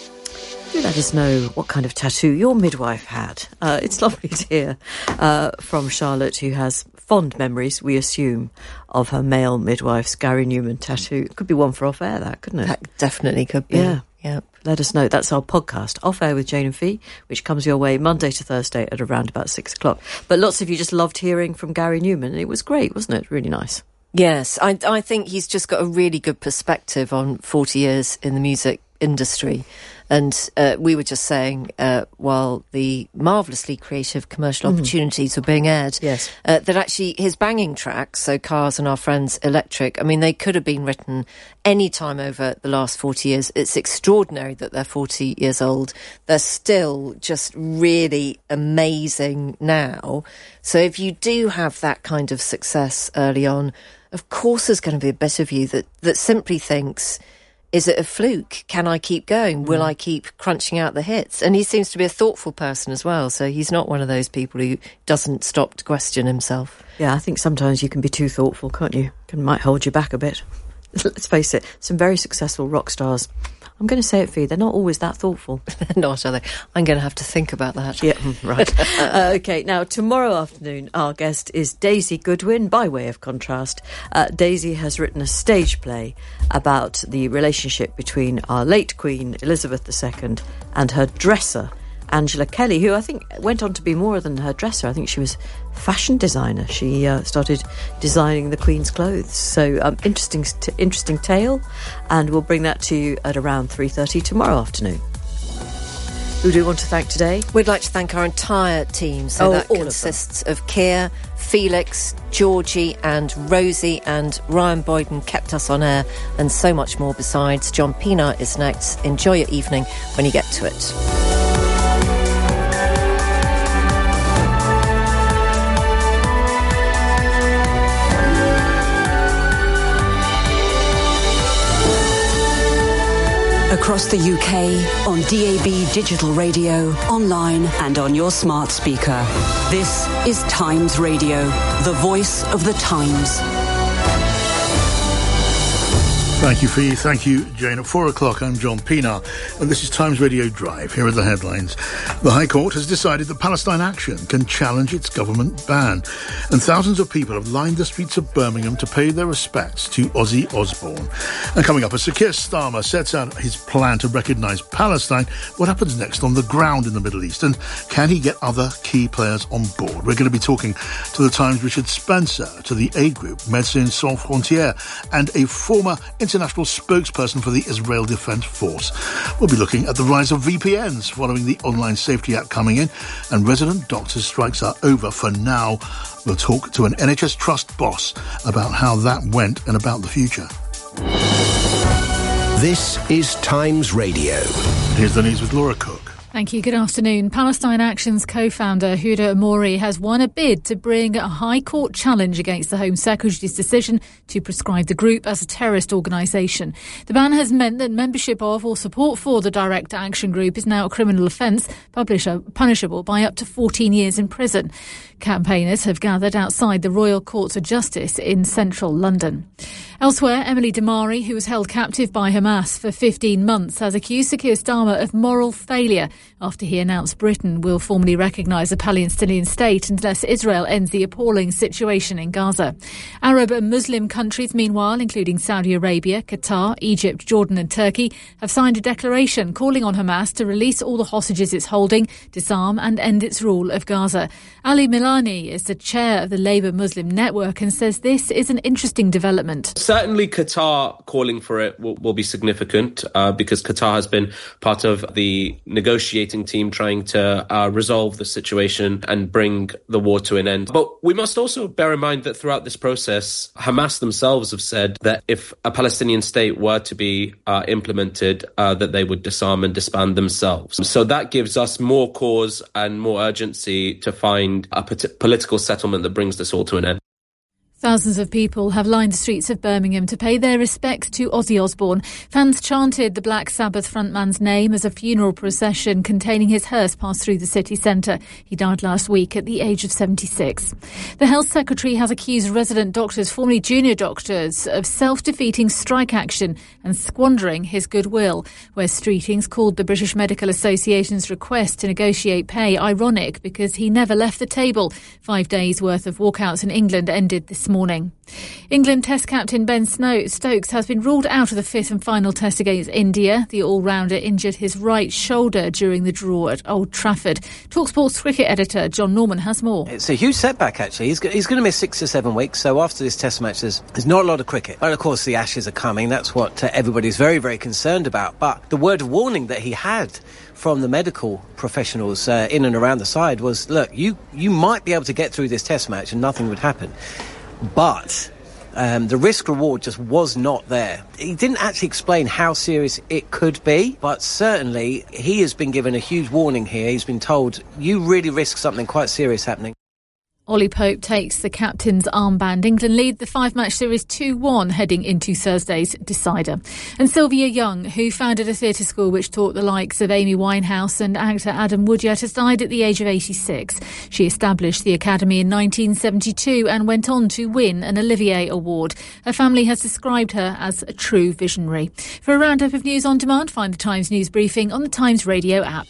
Do let us know what kind of tattoo your midwife had. It's lovely to hear from Charlotte, who has fond memories, we assume, of her male midwife's Gary Newman tattoo. It could be one for off air, that, couldn't it? That definitely could be. Yeah. Yep. Let us know. That's our podcast, Off Air with Jane and Fee, which comes your way Monday to Thursday at around about 6 o'clock. But lots of you just loved hearing from Gary Newman, and it was great, wasn't it? Really nice. Yes, I think he's just got a really good perspective on 40 years in the music industry. And we were just saying, while the marvellously creative commercial opportunities were being aired, yes, that actually his banging tracks, so Cars and Our Friends Electric, I mean, they could have been written any time over the last 40 years. It's extraordinary that they're 40 years old. They're still just really amazing now. So if you do have that kind of success early on, of course there's going to be a bit of you that simply thinks, is it a fluke? Can I keep going? Will I keep crunching out the hits? And he seems to be a thoughtful person as well, so he's not one of those people who doesn't stop to question himself. Yeah, I think sometimes you can be too thoughtful, can't you? It might hold you back a bit. Let's face it, some very successful rock stars, I'm going to say it for you, they're not always that thoughtful. They're not, are they? I'm going to have to think about that. Yeah, right. OK, now, tomorrow afternoon, our guest is Daisy Goodwin, by way of contrast. Daisy has written a stage play about the relationship between our late Queen, Elizabeth II, and her dresser, Angela Kelly, who I think went on to be more than her dresser. I think she was fashion designer. She started designing the Queen's clothes. So interesting tale, and we'll bring that to you at around 3:30 tomorrow afternoon. Who do we want to thank today? We'd like to thank our entire team. So that consists of Keir, Felix, Georgie and Rosie, and Ryan Boyden kept us on air, and so much more besides. John Pienaar is next. Enjoy your evening when you get to it. Across the UK, on DAB digital radio, online and on your smart speaker. This is Times Radio, the voice of the times. Thank you, Fee. Thank you, Jane. At 4 o'clock, I'm John Pienaar, and this is Times Radio Drive. Here are the headlines. The High Court has decided that Palestine Action can challenge its government ban, and thousands of people have lined the streets of Birmingham to pay their respects to Ozzy Osbourne. And coming up, as Sir Keir Starmer sets out his plan to recognise Palestine, what happens next on the ground in the Middle East, and can he get other key players on board? We're going to be talking to the Times' Richard Spencer, to the aid group Médecins Sans Frontières, and a former international spokesperson for the Israel Defence Force. We'll be looking at the rise of VPNs following the Online Safety Act coming in, and resident doctors' strikes are over for now. We'll talk to an NHS Trust boss about how that went and about the future. This is Times Radio. Here's the news with Laura Cook. Thank you. Good afternoon. Palestine Action's co-founder Huda Amouri has won a bid to bring a High Court challenge against the Home Secretary's decision to prescribe the group as a terrorist organisation. The ban has meant that membership of or support for the Direct Action Group is now a criminal offence, punishable by up to 14 years in prison. Campaigners have gathered outside the Royal Courts of Justice in central London. Elsewhere, Emily Damari, who was held captive by Hamas for 15 months, has accused Sir Keir Starmer of moral failure after he announced Britain will formally recognise a Palestinian state unless Israel ends the appalling situation in Gaza. Arab and Muslim countries, meanwhile, including Saudi Arabia, Qatar, Egypt, Jordan and Turkey, have signed a declaration calling on Hamas to release all the hostages it's holding, disarm and end its rule of Gaza. Ali Milani is the chair of the Labour Muslim Network and says this is an interesting development. Certainly Qatar calling for it will be significant because Qatar has been part of the negotiating team trying to resolve the situation and bring the war to an end. But we must also bear in mind that throughout this process, Hamas themselves have said that if a Palestinian state were to be implemented, that they would disarm and disband themselves. So that gives us more cause and more urgency to find a political settlement that brings this all to an end. Thousands of people have lined the streets of Birmingham to pay their respects to Ozzy Osbourne. Fans chanted the Black Sabbath frontman's name as a funeral procession containing his hearse passed through the city centre. He died last week at the age of 76. The Health Secretary has accused resident doctors, formerly junior doctors, of self-defeating strike action and squandering his goodwill. Wes Streetings called the British Medical Association's request to negotiate pay ironic because he never left the table. 5 days' worth of walkouts in England ended this morning. England Test captain Ben Stokes has been ruled out of the fifth and final test against India. The all-rounder injured his right shoulder during the draw at Old Trafford. TalkSport's cricket editor John Norman has more. It's a huge setback, actually. He's going to miss 6 or 7 weeks, so after this test match there's not a lot of cricket. But of course the Ashes are coming. That's what everybody's very, very concerned about. But the word of warning that he had from the medical professionals in and around the side was, look, you might be able to get through this test match and nothing would happen. But the risk-reward just was not there. He didn't actually explain how serious it could be, but certainly he has been given a huge warning here. He's been told, you really risk something quite serious happening. Ollie Pope takes the captain's armband. England lead the 5-match series 2-1 heading into Thursday's decider. And Sylvia Young, who founded a theatre school which taught the likes of Amy Winehouse and actor Adam Woodyard, has died at the age of 86. She established the Academy in 1972 and went on to win an Olivier Award. Her family has described her as a true visionary. For a roundup of news on demand, find the Times News Briefing on the Times Radio app.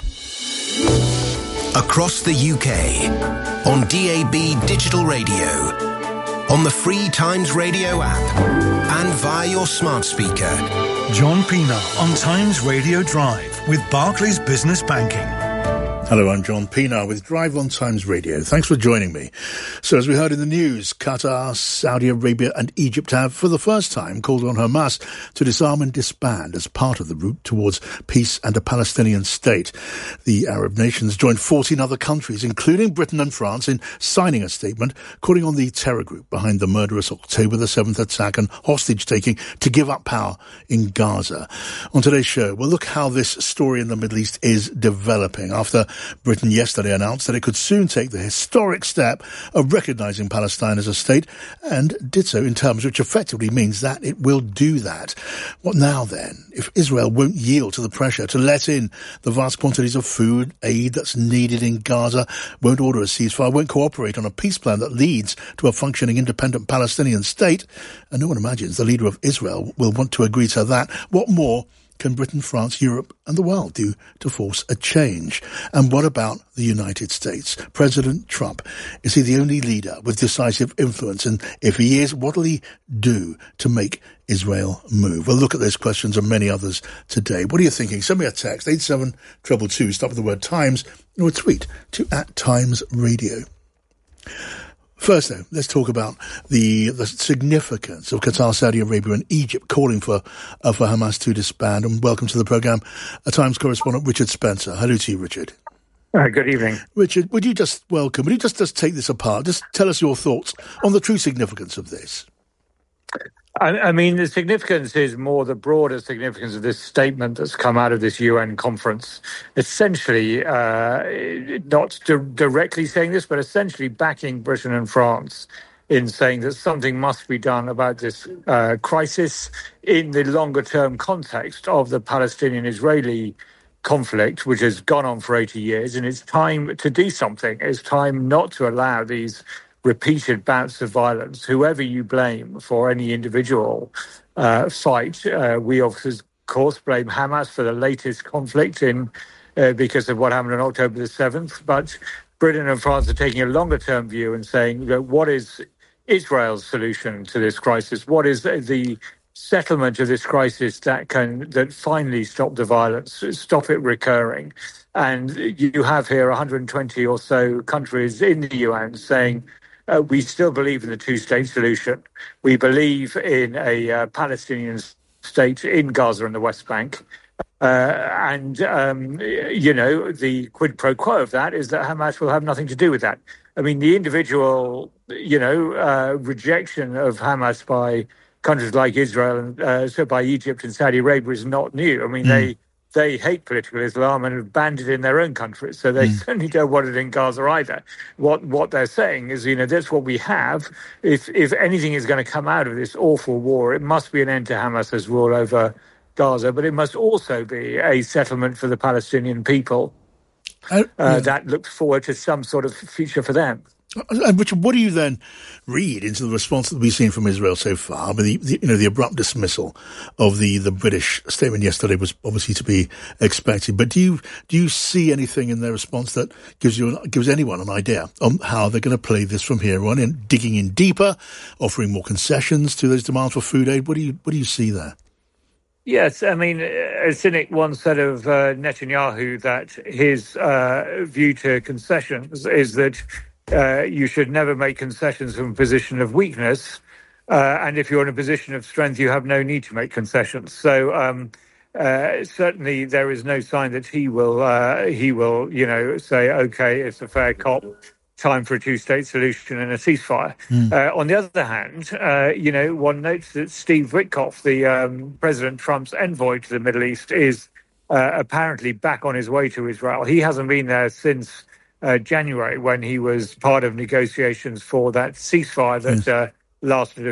Across the UK, on DAB digital radio, on the free Times Radio app, and via your smart speaker. John Pienaar on Times Radio Drive with Barclays Business Banking. Hello, I'm John Pienaar with Drive on Times Radio. Thanks for joining me. So as we heard in the news, Qatar, Saudi Arabia and Egypt have, for the first time, called on Hamas to disarm and disband as part of the route towards peace and a Palestinian state. The Arab nations joined 14 other countries, including Britain and France, in signing a statement calling on the terror group behind the murderous October the 7th attack and hostage-taking to give up power in Gaza. On today's show, we'll look how this story in the Middle East is developing after Britain yesterday announced that it could soon take the historic step of recognising Palestine as a state, and did so in terms which effectively means that it will do that. What now then? If Israel won't yield to the pressure to let in the vast quantities of food, aid that's needed in Gaza, won't order a ceasefire, won't cooperate on a peace plan that leads to a functioning independent Palestinian state, and no one imagines the leader of Israel will want to agree to that, what more can Britain, France, Europe and the world do to force a change? And what about the United States? President Trump, is he the only leader with decisive influence? And if he is, what will he do to make Israel move? We'll look at those questions and many others today. What are you thinking? Send me a text, 87222, start with the word Times, or a tweet to @TimesRadio. First, though, let's talk about the significance of Qatar, Saudi Arabia and Egypt calling for Hamas to disband. And welcome to the programme, Times correspondent Richard Spencer. Hello to you, Richard. Good evening. Richard, would you just take this apart? Just tell us your thoughts on the true significance of this. I mean, the significance is more the broader significance of this statement that's come out of this UN conference. Essentially, not directly saying this, but essentially backing Britain and France in saying that something must be done about this crisis in the longer-term context of the Palestinian-Israeli conflict, which has gone on for 80 years, and it's time to do something. It's time not to allow these repeated bouts of violence, whoever you blame for any individual fight. We, of course, blame Hamas for the latest conflict because of what happened on October the 7th. But Britain and France are taking a longer-term view and saying, what is Israel's solution to this crisis? What is the settlement of this crisis that finally stop the violence, stop it recurring? And you have here 120 or so countries in the UN saying, we still believe in the two-state solution. We believe in a Palestinian state in Gaza and the West Bank. The quid pro quo of that is that Hamas will have nothing to do with that. I mean, the individual, rejection of Hamas by countries like Israel and so by Egypt and Saudi Arabia is not new. I mean, they hate political Islam and have banned it in their own countries, so they certainly don't want it in Gaza either. What they're saying is, that's what we have. If anything is going to come out of this awful war, it must be an end to Hamas's rule over Gaza, but it must also be a settlement for the Palestinian people that looks forward to some sort of future for them. Richard, what do you then read into the response that we've seen from Israel so far? I mean, the abrupt dismissal of the British statement yesterday was obviously to be expected. But do you see anything in their response that gives anyone an idea on how they're going to play this from here on, in digging in deeper, offering more concessions to those demands for food aid? What do you see there? Yes, I mean, a cynic once said of Netanyahu that his view to concessions is that you should never make concessions from a position of weakness. And if you're in a position of strength, you have no need to make concessions. So certainly there is no sign that he will, say, OK, it's a fair cop, time for a two-state solution and a ceasefire. On the other hand, one notes that Steve Witkoff, the President Trump's envoy to the Middle East, is apparently back on his way to Israel. He hasn't been there since January, when he was part of negotiations for that ceasefire that lasted